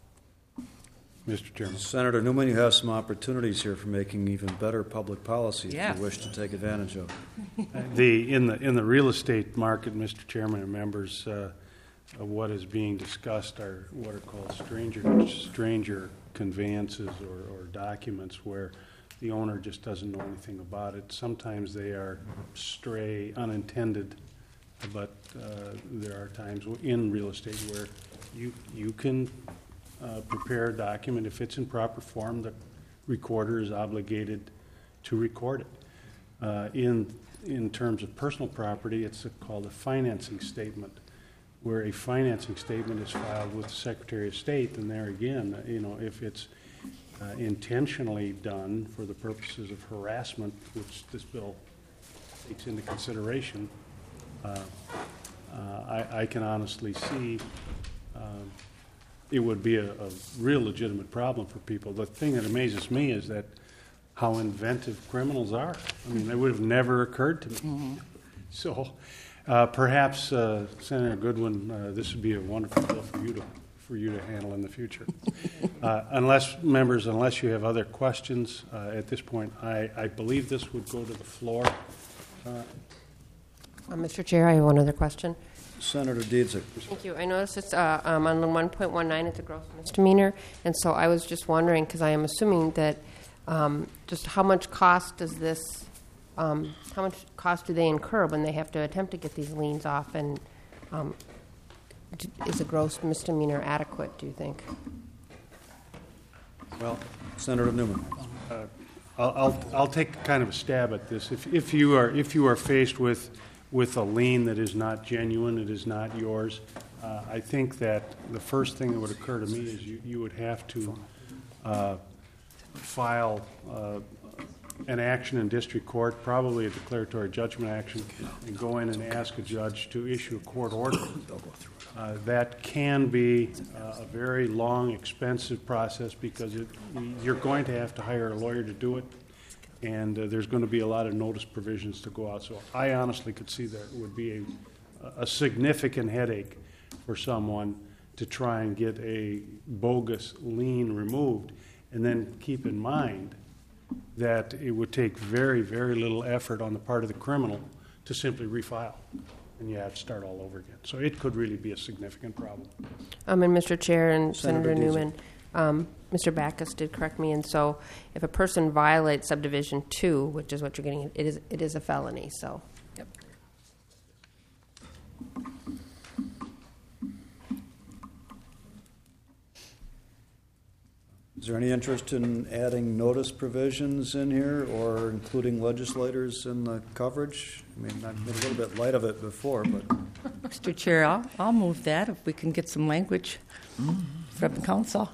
Mister Chairman. Senator Newman, you have some opportunities here for making even better public policy Yeah. if you wish to take advantage of. The in the in the real estate market, Mister Chairman and members, uh, uh, what is being discussed are what are called stranger stranger conveyances or, or documents where the owner just doesn't know anything about it. Sometimes they are stray, unintended, but uh, there are times in real estate where you you can uh, prepare a document if it's in proper form. The recorder is obligated to record it. Uh, in in terms of personal property, it's a, called a financing statement, where a financing statement is filed with the Secretary of State. And there again, you know, if it's uh, intentionally done for the purposes of harassment, which this bill takes into consideration, uh, uh, I, I can honestly see um, it would be a, a real legitimate problem for people. The thing that amazes me is that how inventive criminals are. I mean, that would have never occurred to me. Mm-hmm. So uh, perhaps, uh, Senator Goodwin, uh, this would be a wonderful bill for you to for you to handle in the future. uh, unless, members, unless you have other questions uh, at this point, I, I believe this would go to the floor. Uh, Uh, Mister Chair, I have one other question. Senator Dietzick. Thank you. I noticed it's uh, um, on one point one nine, it's a gross misdemeanor, and so I was just wondering, because I am assuming that um, just how much cost does this, um, how much cost do they incur when they have to attempt to get these liens off, and um, d- is a gross misdemeanor adequate, do you think? Well, Senator Newman. Uh, I'll, I'll, I'll take kind of a stab at this. If, if you are if you are faced with with a lien that is not genuine, it is not yours, uh, I think that the first thing that would occur to me is you, you would have to uh, file uh, an action in district court, probably a declaratory judgment action, and go in and ask a judge to issue a court order. Uh, that can be uh, a very long, expensive process because it, you're going to have to hire a lawyer to do it, and uh, there's going to be a lot of notice provisions to go out. So I honestly could see that it would be a, a significant headache for someone to try and get a bogus lien removed. And then keep in mind that it would take very, very little effort on the part of the criminal to simply refile, and you have to start all over again. So it could really be a significant problem. Um, and Mister Chair and Senator Senator Dietzick. Newman, um, Mister Backus did correct me, and so if a person violates subdivision two, which is what you're getting, it is it is a felony. So, yep. Is there any interest in adding notice provisions in here or including legislators in the coverage? I mean, I've been a little bit light of it before, but Mister Chair, I'll, I'll move that if we can get some language from the council.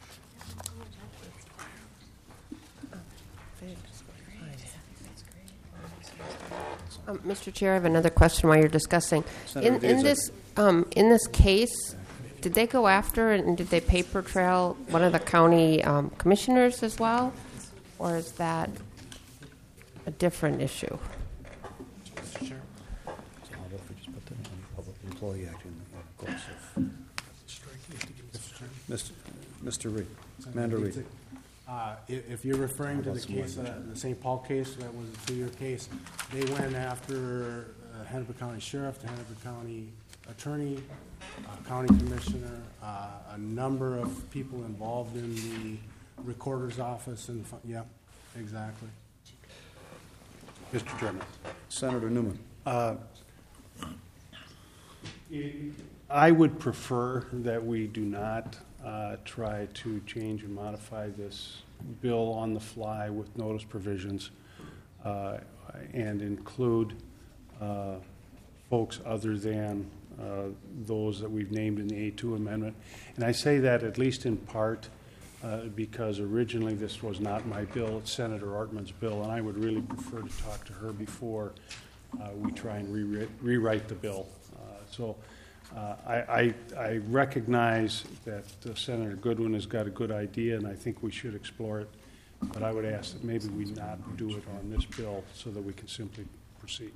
Um, Mister Chair, I have another question while you're discussing. In, Senator in Dezak. this um, in this case, did they go after and did they paper trail one of the county um, commissioners as well, or is that a different issue? Mister Chair. So how about if we just put that on Public Employee Act in the course of Mister Mister Reed, Commander Reed. Uh, if, if you're referring to How the about some case, uh, language? the Saint Paul case, that was a two-year case, they went after uh, Hennepin County Sheriff, the Hennepin County Attorney, uh, County Commissioner, uh, a number of people involved in the Recorder's Office, and fu- yeah, exactly. Mister Chairman. Senator Newman. Uh, I would prefer that we do not uh, try to change and modify this bill on the fly with notice provisions uh, and include uh, folks other than uh, those that we've named in the A two amendment. And I say that at least in part uh, because originally this was not my bill, it's Senator Ortman's bill, and I would really prefer to talk to her before uh, we try and rewrite, rewrite the bill. Uh, so uh, I, I, I recognize that uh, Senator Goodwin has got a good idea, and I think we should explore it, but I would ask that maybe we not do it on this bill so that we can simply proceed.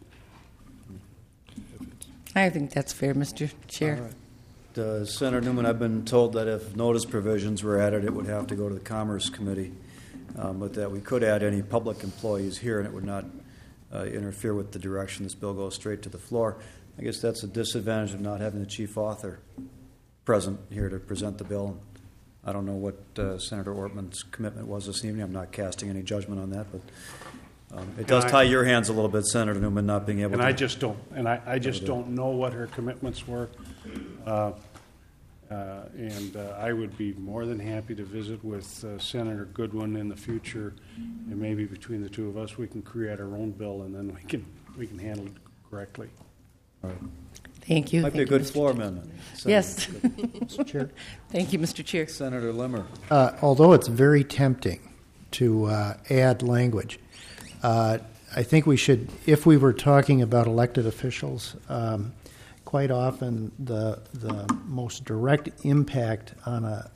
I think that's fair, Mister Chair. All right. Uh, Senator Newman, I've been told that if notice provisions were added, it would have to go to the Commerce Committee, um, but that we could add any public employees here, and it would not uh, interfere with the direction this bill goes straight to the floor. I guess that's a disadvantage of not having the chief author present here to present the bill. I don't know what uh, Senator Ortman's commitment was this evening. I'm not casting any judgment on that, but um, it does And I- tie your hands a little bit, Senator Newman, not being able And to. I just don't, and I, I just don't know what her commitments were. Uh, uh, And uh, I would be more than happy to visit with uh, Senator Goodwin in the future, and maybe between the two of us, we can create our own bill, and then we can, we can handle it correctly. All right. Thank you. Might be a Thank you, good Mister floor Chair. amendment. Yes. Mister Chair. Thank you, Mister Chair. Senator Limmer. Uh, although it's very tempting to uh, add language, uh, I think we should, if we were talking about elected officials, um, quite often the the most direct impact on a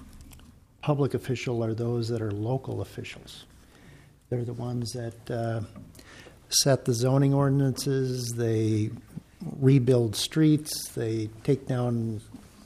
public official are those that are local officials. They're the ones that uh, set the zoning ordinances, they rebuild streets, they take down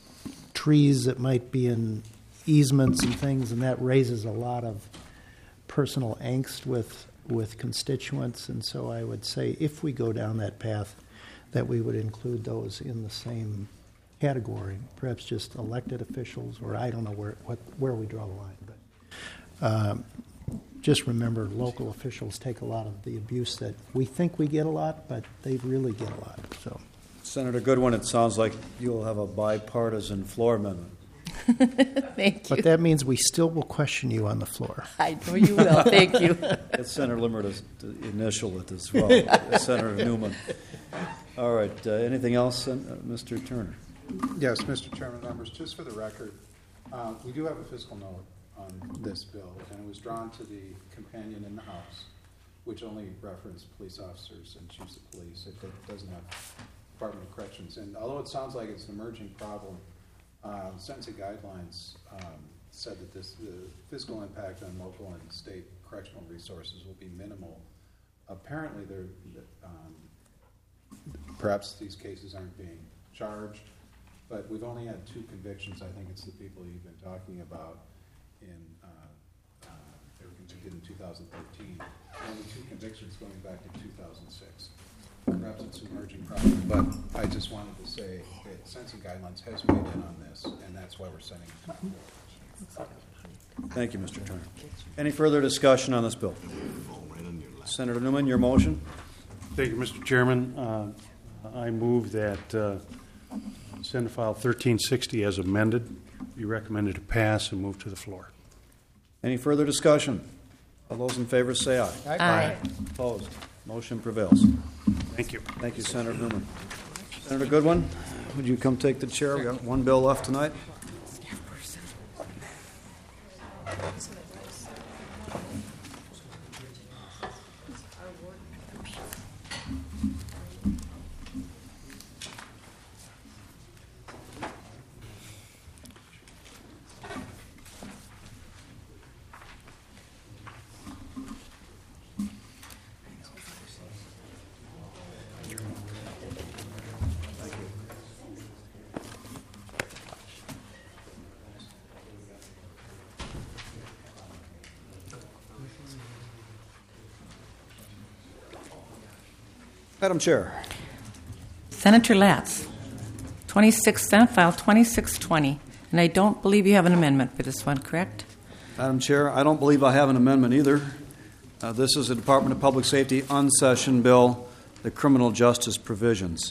trees that might be in easements and things, and that raises a lot of personal angst with with constituents. And so I would say if we go down that path, that we would include those in the same category, perhaps just elected officials, or I don't know where what, where we draw the line. But um, just remember, local officials take a lot of the abuse that we think we get a lot, but they really get a lot. So, Senator Goodwin, it sounds like you'll have a bipartisan floor amendment. Thank you. but that means we still will question you on the floor. I know you will. Thank you. Get Senator Limmer to, to initial it as well. Senator Newman. All right. Uh, anything else, uh, Mister Turner? Yes, Mister Chairman, members, just for the record, uh, we do have a fiscal note on this bill, and it was drawn to the companion in the House, which only referenced police officers and chiefs of police. It doesn't have Department of Corrections. And although it sounds like it's an emerging problem, uh, sentencing guidelines um, said that this the fiscal impact on local and state correctional resources will be minimal. Apparently, they're um, perhaps these cases aren't being charged, but we've only had two convictions. I think it's the people you've been talking about in, uh, uh, they were convicted in two thousand thirteen. Only two convictions going back to two thousand six. Perhaps it's an emerging problem, but I just wanted to say that Sentencing Guidelines has weighed in on this, and that's why we're sending it to the floor. Thank you, Mister Turner. Any further discussion on this bill? Senator Newman, your motion? Thank you, Mister Chairman. Uh, I move that uh, Senate File thirteen sixty as amended be recommended to pass and move to the floor. Any further discussion? All those in favor say aye. Aye. Aye. Opposed? Motion prevails. Thank you. Thank you, Senator Newman. Senator Goodwin, would you come take the chair? We got one bill left tonight. Madam Chair. Senator Latz, twenty-six, Senate File twenty-six twenty, and I don't believe you have an amendment for this one, correct? Madam Chair, I don't believe I have an amendment either. Uh, this is a Department of Public Safety unsession bill, the criminal justice provisions.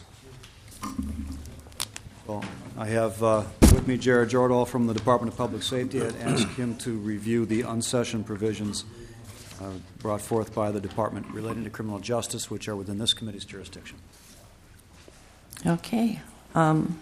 Well, I have uh, with me Jared Jordahl from the Department of Public Safety. I'd ask him to review the unsession provisions uh, brought forth by the department relating to criminal justice, which are within this committee's jurisdiction. Okay. Um,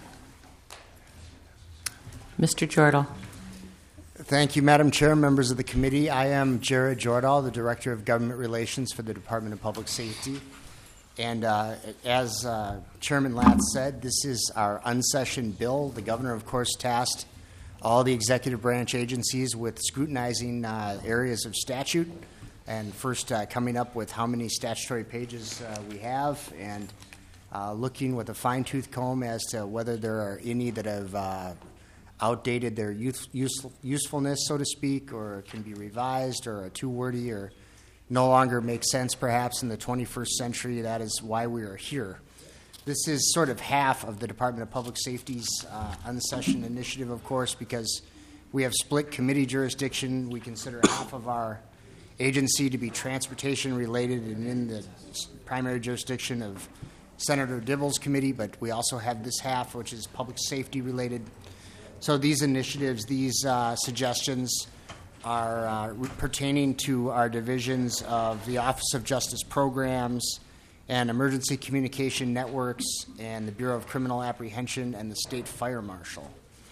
Mister Jordahl. Thank you, Madam Chair, members of the committee. I am Jared Jordahl, the Director of Government Relations for the Department of Public Safety. And uh, as uh, Chairman Latz said, this is our unsession bill. The governor, of course, tasked all the executive branch agencies with scrutinizing uh, areas of statute and first uh, coming up with how many statutory pages uh, we have and uh, looking with a fine-tooth comb as to whether there are any that have uh, outdated their use, use, usefulness, so to speak, or can be revised or are too wordy or no longer make sense perhaps in the twenty-first century. That is why we are here. This is sort of half of the Department of Public Safety's uh, unsession initiative, of course, because we have split committee jurisdiction. We consider half of our agency to be transportation related and in the primary jurisdiction of Senator Dibble's committee, but we also have this half, which is public safety related. So these initiatives, these uh, suggestions are uh, pertaining to our divisions of the Office of Justice Programs and Emergency Communication Networks and the Bureau of Criminal Apprehension and the State Fire Marshal.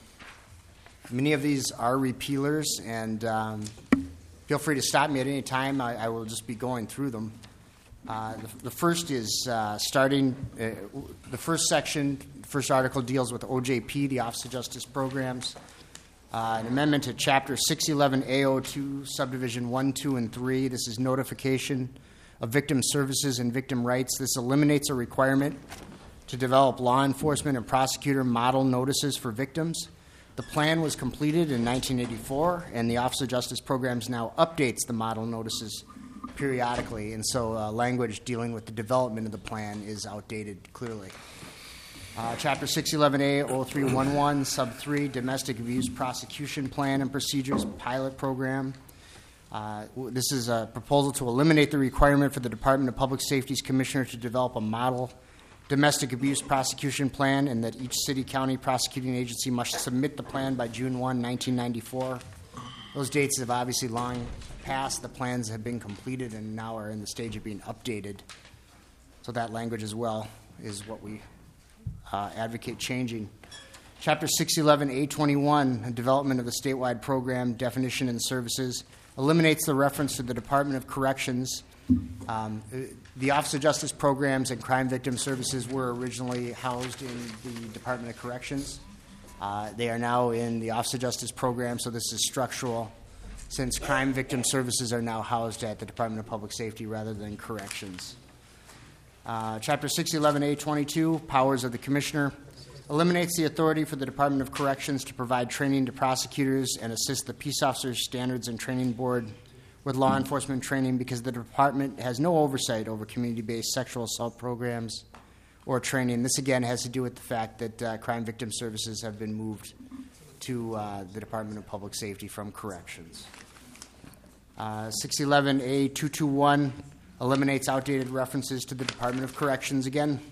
Many of these are repealers, and um, feel free to stop me at any time. I, I will just be going through them. Uh, the, the first is uh, starting, uh, the first section, first article deals with O J P, the Office of Justice Programs. Uh, an amendment to Chapter six eleven A O two, Subdivision one, two, and three. This is notification of victim services and victim rights. This eliminates a requirement to develop law enforcement and prosecutor model notices for victims. The plan was completed in nineteen eighty-four, and the Office of Justice Programs now updates the model notices periodically, and so uh, language dealing with the development of the plan is outdated clearly. Uh, Chapter six eleven A oh three eleven, Sub three, Domestic Abuse Prosecution Plan and Procedures Pilot Program. Uh, this is a proposal to eliminate the requirement for the Department of Public Safety's commissioner to develop a model domestic abuse prosecution plan, and that each city, county prosecuting agency must submit the plan by June first, nineteen ninety-four. Those dates have obviously long passed. The plans have been completed and now are in the stage of being updated. So that language as well is what we uh, advocate changing. Chapter six eleven A twenty-one, Development of the Statewide Program, Definition and Services, eliminates the reference to the Department of Corrections. Um, the Office of Justice Programs and Crime Victim Services were originally housed in the Department of Corrections. Uh, they are now in the Office of Justice Programs, so this is structural, since Crime Victim Services are now housed at the Department of Public Safety rather than Corrections. Uh, Chapter six eleven A twenty-two, Powers of the Commissioner, eliminates the authority for the Department of Corrections to provide training to prosecutors and assist the Peace Officers Standards and Training Board with law enforcement training, because the department has no oversight over community-based sexual assault programs or training. This again has to do with the fact that uh, crime victim services have been moved to uh, the Department of Public Safety from Corrections. Uh, six eleven A two twenty-one eliminates outdated references to the Department of Corrections again.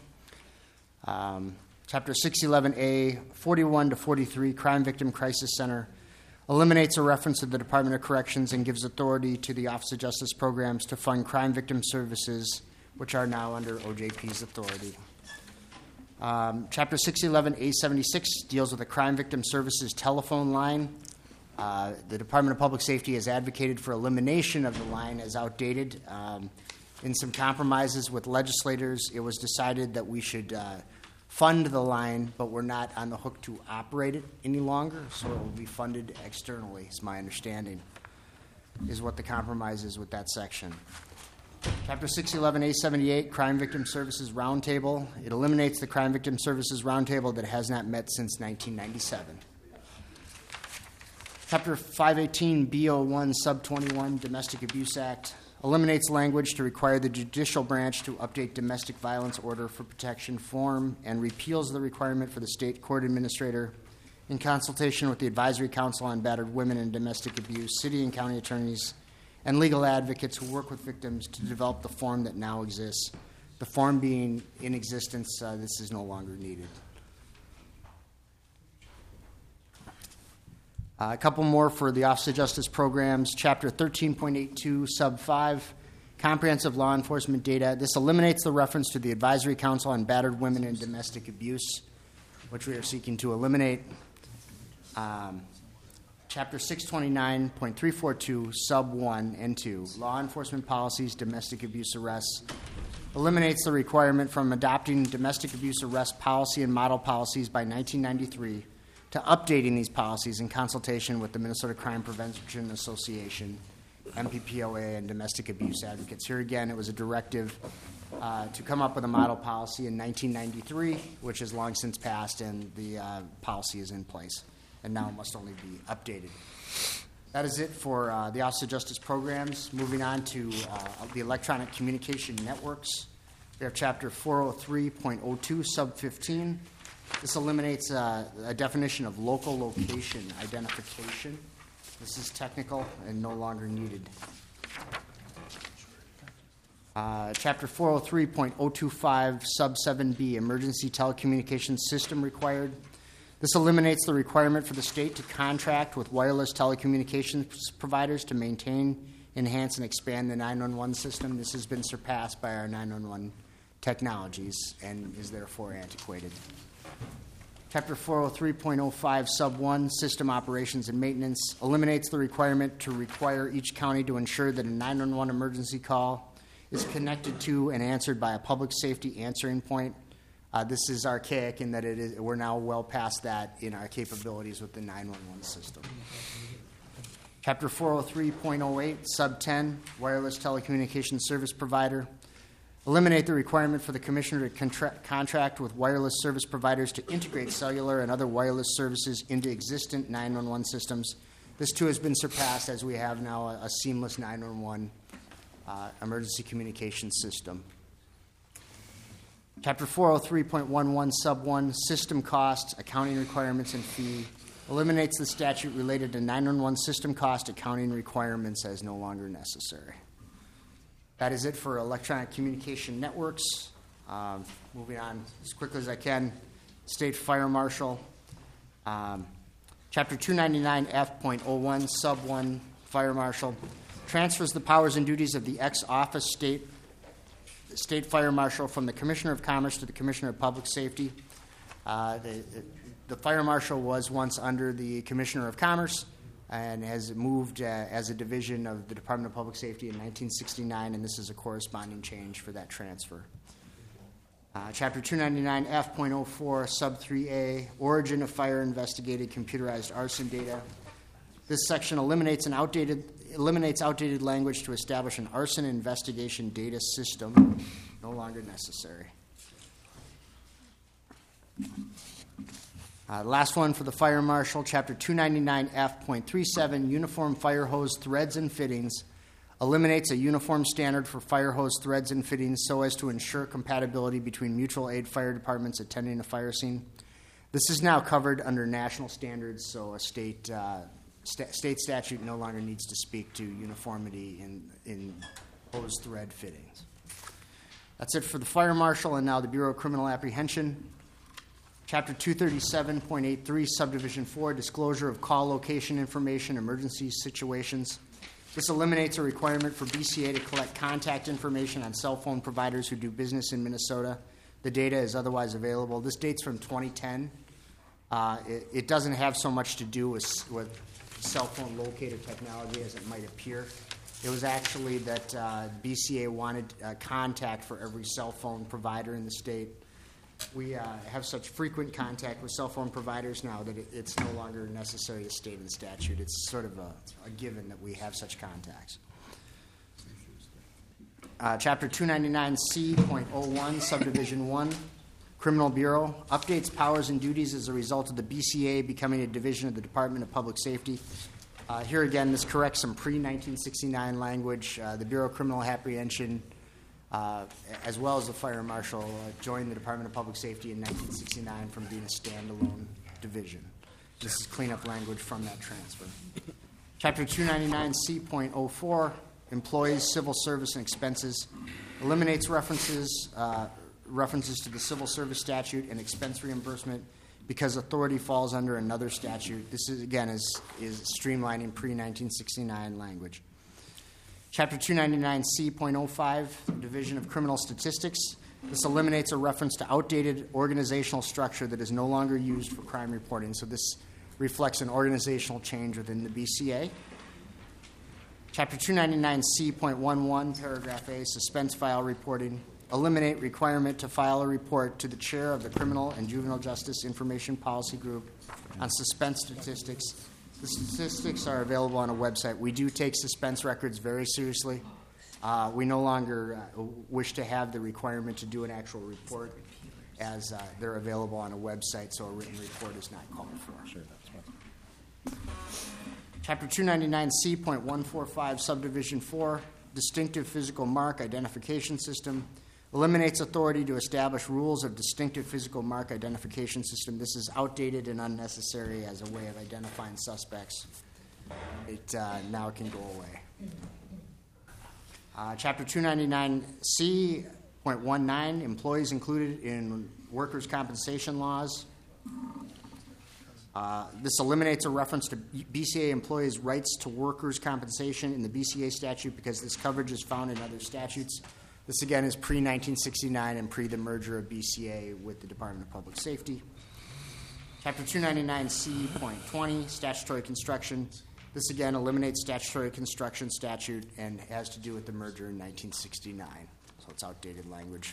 Um, Chapter six eleven A forty-one to forty-three, Crime Victim Crisis Center, eliminates a reference to the Department of Corrections and gives authority to the Office of Justice Programs to fund crime victim services, which are now under O J P's authority. Um, Chapter six eleven A seventy-six deals with the Crime Victim Services telephone line. Uh, the Department of Public Safety has advocated for elimination of the line as outdated. Um, in some compromises with legislators, it was decided that we should uh, fund the line, but we're not on the hook to operate it any longer, so it will be funded externally, is my understanding, is what the compromise is with that section. Chapter six eleven A seventy-eight, Crime Victim Services Roundtable. It eliminates the Crime Victim Services Roundtable that has not met since nineteen ninety-seven. Chapter five eighteen B oh one Sub twenty-one, Domestic Abuse Act, eliminates language to require the judicial branch to update domestic violence order for protection form and repeals the requirement for the state court administrator, in consultation with the Advisory Council on Battered Women and Domestic Abuse, city and county attorneys, and legal advocates who work with victims to develop the form that now exists. The form being in existence, uh, this is no longer needed. Uh, a couple more for the Office of Justice Programs. Chapter thirteen point eighty-two, Sub five, Comprehensive Law Enforcement Data. This eliminates the reference to the Advisory Council on Battered Women and Domestic Abuse, which we are seeking to eliminate. Um, Chapter six twenty-nine point three forty-two, Sub one and two, Law Enforcement Policies, Domestic Abuse Arrests, eliminates the requirement from adopting domestic abuse arrest policy and model policies by nineteen ninety-three to updating these policies in consultation with the Minnesota Crime Prevention Association, M P P O A, and domestic abuse advocates. Here again, it was a directive uh, to come up with a model policy in nineteen ninety-three, which has long since passed, and the uh, policy is in place, and now must only be updated. That is it for uh, the Office of Justice Programs. Moving on to uh, the Electronic Communication Networks. We have Chapter four oh three point oh two, Sub fifteen. This eliminates uh, a definition of local location identification. This is technical and no longer needed. Uh, Chapter four oh three point oh two five, Sub seven B, Emergency Telecommunications System Required. This eliminates the requirement for the state to contract with wireless telecommunications providers to maintain, enhance, and expand the nine one one system. This has been surpassed by our nine one one technologies and is therefore antiquated. Chapter four oh three point oh five, Sub one, System Operations and Maintenance, eliminates the requirement to require each county to ensure that a nine one one emergency call is connected to and answered by a public safety answering point. Uh, this is archaic in that it is, we're now well past that in our capabilities with the nine one one system. Chapter four oh three point oh eight, Sub ten, Wireless Telecommunications Service Provider. Eliminate the requirement for the Commissioner to contra- contract with wireless service providers to integrate cellular and other wireless services into existent nine one one systems. This, too, has been surpassed as we have now a, a seamless nine one one uh, emergency communication system. Chapter four oh three point eleven, Sub one, System Costs, Accounting Requirements, and Fee, eliminates the statute related to nine one one system cost accounting requirements as no longer necessary. That is it for electronic communication networks. Um, moving on as quickly as I can, State Fire Marshal. Um, Chapter two ninety-nine F point oh one, Sub one, Fire Marshal, transfers the powers and duties of the ex-office state State Fire Marshal from the Commissioner of Commerce to the Commissioner of Public Safety. Uh, the, the Fire Marshal was once under the Commissioner of Commerce and has moved uh, as a division of the Department of Public Safety in nineteen sixty-nine, and this is a corresponding change for that transfer. Uh, Chapter two ninety-nine F point oh four, Sub three A, Origin of Fire Investigated Computerized Arson Data. This section eliminates an outdated eliminates outdated language to establish an arson investigation data system, no longer necessary. Uh, last one for the Fire Marshal, Chapter two ninety-nine F point thirty-seven, Uniform Fire Hose Threads and Fittings, eliminates a uniform standard for fire hose threads and fittings so as to ensure compatibility between mutual aid fire departments attending a fire scene. This is now covered under national standards, so a state uh, st- state statute no longer needs to speak to uniformity in, in hose thread fittings. That's it for the Fire Marshal, and now the Bureau of Criminal Apprehension. Chapter two thirty-seven point eight three, Subdivision four, disclosure of call location information, emergency situations. This eliminates a requirement for B C A to collect contact information on cell phone providers who do business in Minnesota. The data is otherwise available. This dates from twenty ten. Uh, it, it doesn't have so much to do with, with cell phone locator technology as it might appear. It was actually that uh, B C A wanted uh, contact for every cell phone provider in the state. We uh, have such frequent contact with cell phone providers now that it, it's no longer necessary to state in the statute. It's sort of a, a given that we have such contacts. Uh, Chapter two ninety-nine C point oh one, Subdivision one, Criminal Bureau, updates powers and duties as a result of the B C A becoming a division of the Department of Public Safety. Uh, here again, this corrects some pre nineteen sixty-nine language. Uh, the Bureau of Criminal Apprehension, uh, as well as the Fire Marshal, uh, joined the Department of Public Safety in nineteen sixty-nine from being a standalone division. This is cleanup language from that transfer. Chapter two ninety-nine C point oh four, Employees, Civil Service, and Expenses, eliminates references uh, references to the Civil Service Statute and expense reimbursement because authority falls under another statute. This is again is is streamlining pre nineteen sixty-nine language. Chapter two ninety-nine C point oh five, Division of Criminal Statistics. This eliminates a reference to outdated organizational structure that is no longer used for crime reporting. So this reflects an organizational change within the B C A. Chapter two ninety-nine C point eleven, Paragraph A, Suspense File Reporting. Eliminate requirement to file a report to the chair of the Criminal and Juvenile Justice Information Policy Group on suspense statistics. The statistics are available on a website. We do take suspense records very seriously. Uh, we no longer uh, wish to have the requirement to do an actual report as uh, they're available on a website, so a written report is not called for. Sure, that's right. Chapter two ninety-nine C point one forty-five, Subdivision four, Distinctive Physical Mark Identification System, eliminates authority to establish rules of distinctive physical mark identification system. This is outdated and unnecessary as a way of identifying suspects. It uh, now can go away. Uh, Chapter two ninety-nine C point nineteen, employees included in workers' compensation laws. Uh, this eliminates a reference to B C A employees' rights to workers' compensation in the B C A statute because this coverage is found in other statutes. This, again, is pre nineteen sixty-nine and pre the merger of B C A with the Department of Public Safety. Chapter two ninety-nine C point twenty, Statutory Construction. This, again, eliminates statutory construction statute and has to do with the merger in nineteen sixty-nine. So it's outdated language.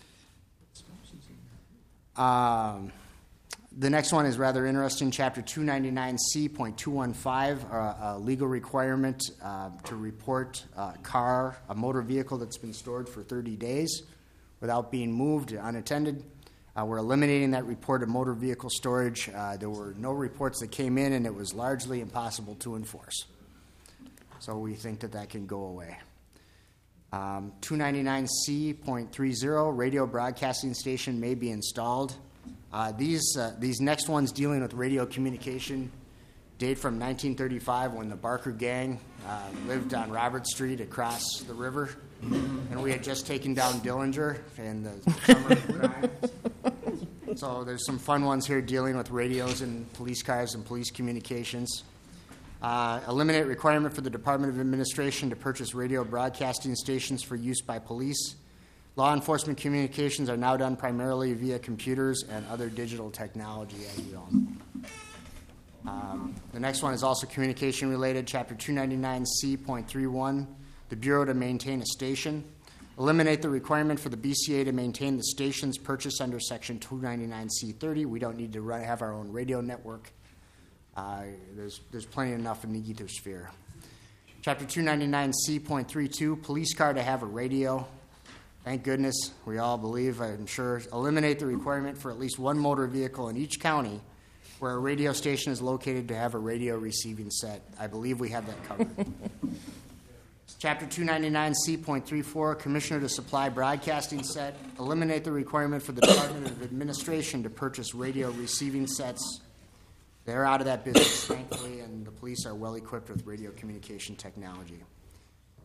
Um, the next one is rather interesting. Chapter two ninety-nine C point two fifteen, uh, a legal requirement uh, to report a car, a motor vehicle that's been stored for thirty days without being moved, unattended. Uh, we're eliminating that report of motor vehicle storage. Uh, there were no reports that came in, and it was largely impossible to enforce. So we think that that can go away. Um, two ninety-nine C point thirty, radio broadcasting station may be installed. Uh, these uh, these next ones dealing with radio communication date from nineteen thirty-five when the Barker Gang uh, lived on Robert Street across the river, and we had just taken down Dillinger in the summer of crime. So there's some fun ones here dealing with radios and police cars and police communications. Uh, eliminate requirement for the Department of Administration to purchase radio broadcasting stations for use by police. Law enforcement communications are now done primarily via computers and other digital technology, as we all know. Um, the next one is also communication related. Chapter two ninety-nine C point thirty-one, the Bureau to maintain a station. Eliminate the requirement for the B C A to maintain the stations purchased under Section two ninety-nine C thirty. We don't need to run, have our own radio network. Uh, there's, there's plenty enough in the ethersphere. Chapter two ninety-nine C point thirty-two, police car to have a radio. Thank goodness, we all believe, I'm sure. Eliminate the requirement for at least one motor vehicle in each county where a radio station is located to have a radio receiving set. I believe we have that covered. Chapter two ninety-nine C point thirty-four, Commissioner to supply broadcasting set. Eliminate the requirement for the Department of Administration to purchase radio receiving sets. They're out of that business, thankfully, and the police are well equipped with radio communication technology.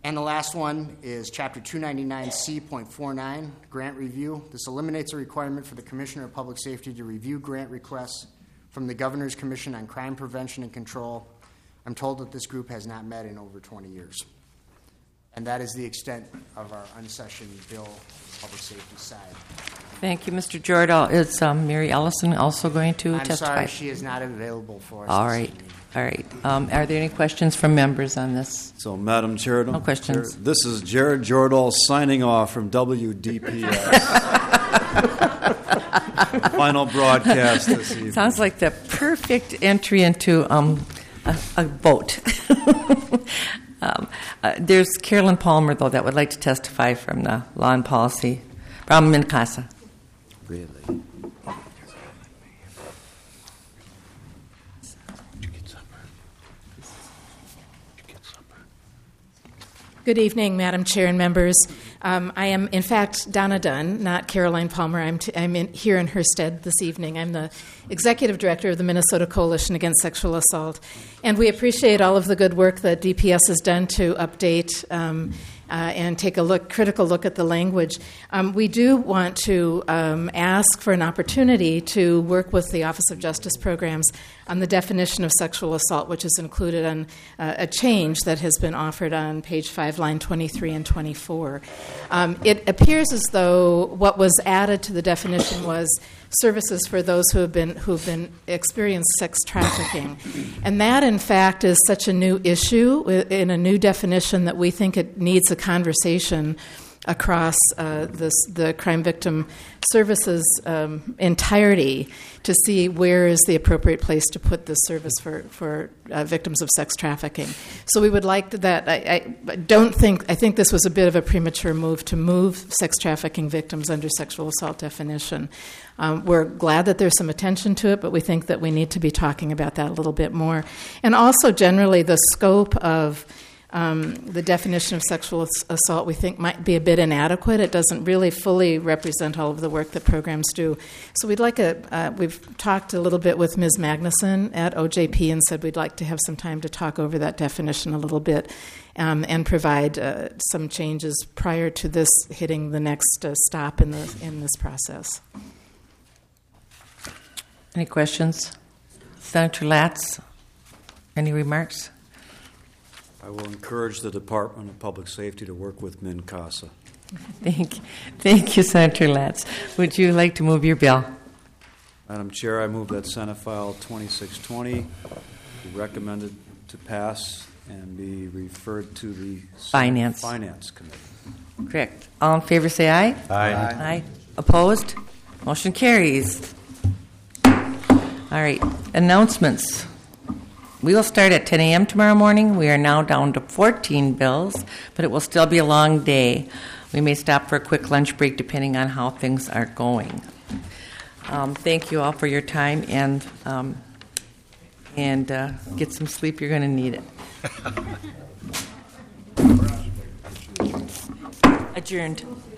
And the last one is Chapter two ninety-nine C point four nine, grant review. This eliminates a requirement for the Commissioner of Public Safety to review grant requests from the Governor's Commission on Crime Prevention and Control. I'm told that this group has not met in over twenty years. And that is the extent of our unsessioned bill public safety side. Thank you, Mister Jordan. Is um, Mary Ellison also going to I'm testify? sorry, she is not available for us. All this right. evening. All right. Um, are there any questions from members on this? So, Madam Chair, No questions. Chair, this is Jared Jordahl signing off from W D P S. Final broadcast this evening. Sounds like the perfect entry into um, a, a vote. um, uh, there's Carolyn Palmer, though, that would like to testify from the Law and Policy from Mincasa. Really? Good evening, Madam Chair and members. Um, I am, in fact, Donna Dunn, not Caroline Palmer. I'm, t- I'm in, here in her stead this evening. I'm the Executive Director of the Minnesota Coalition Against Sexual Assault. And we appreciate all of the good work that D P S has done to update um, uh, and take a look, critical look at the language. Um, we do want to um, ask for an opportunity to work with the Office of Justice Programs on the definition of sexual assault, which is included on uh, a change that has been offered on page five, line twenty-three and twenty-four. Um, it appears as though what was added to the definition was services for those who have been who have been experienced sex trafficking, and that, in fact, is such a new issue in a new definition that we think it needs a conversation across uh, this, the crime victim services um, entirety to see where is the appropriate place to put this service for, for uh, victims of sex trafficking. So we would like that. I, I don't think, I think this was a bit of a premature move to move sex trafficking victims under sexual assault definition. Um, we're glad that there's some attention to it, but we think that we need to be talking about that a little bit more. And also generally the scope of Um, the definition of sexual assault, we think, might be a bit inadequate. It doesn't really fully represent all of the work that programs do. So we'd like a, uh, we've talked a little bit with Miz Magnuson at O J P and said we'd like to have some time to talk over that definition a little bit um, and provide uh, some changes prior to this hitting the next uh, stop in the in this process. Any questions? Senator Latz, any remarks? I will encourage the Department of Public Safety to work with MnCASA. Thank, thank you, Senator Latz. Would you like to move your bill? Madam Chair, I move that Senate File twenty-six twenty be recommended to pass and be referred to the Finance. Finance Committee. Correct. All in favor say aye. Aye. Aye. Opposed? Motion carries. All right. Announcements. We will start at ten a.m. tomorrow morning. We are now down to fourteen bills, but it will still be a long day. We may stop for a quick lunch break depending on how things are going. Um, thank you all for your time, and um, and uh, get some sleep. You're going to need it. Adjourned.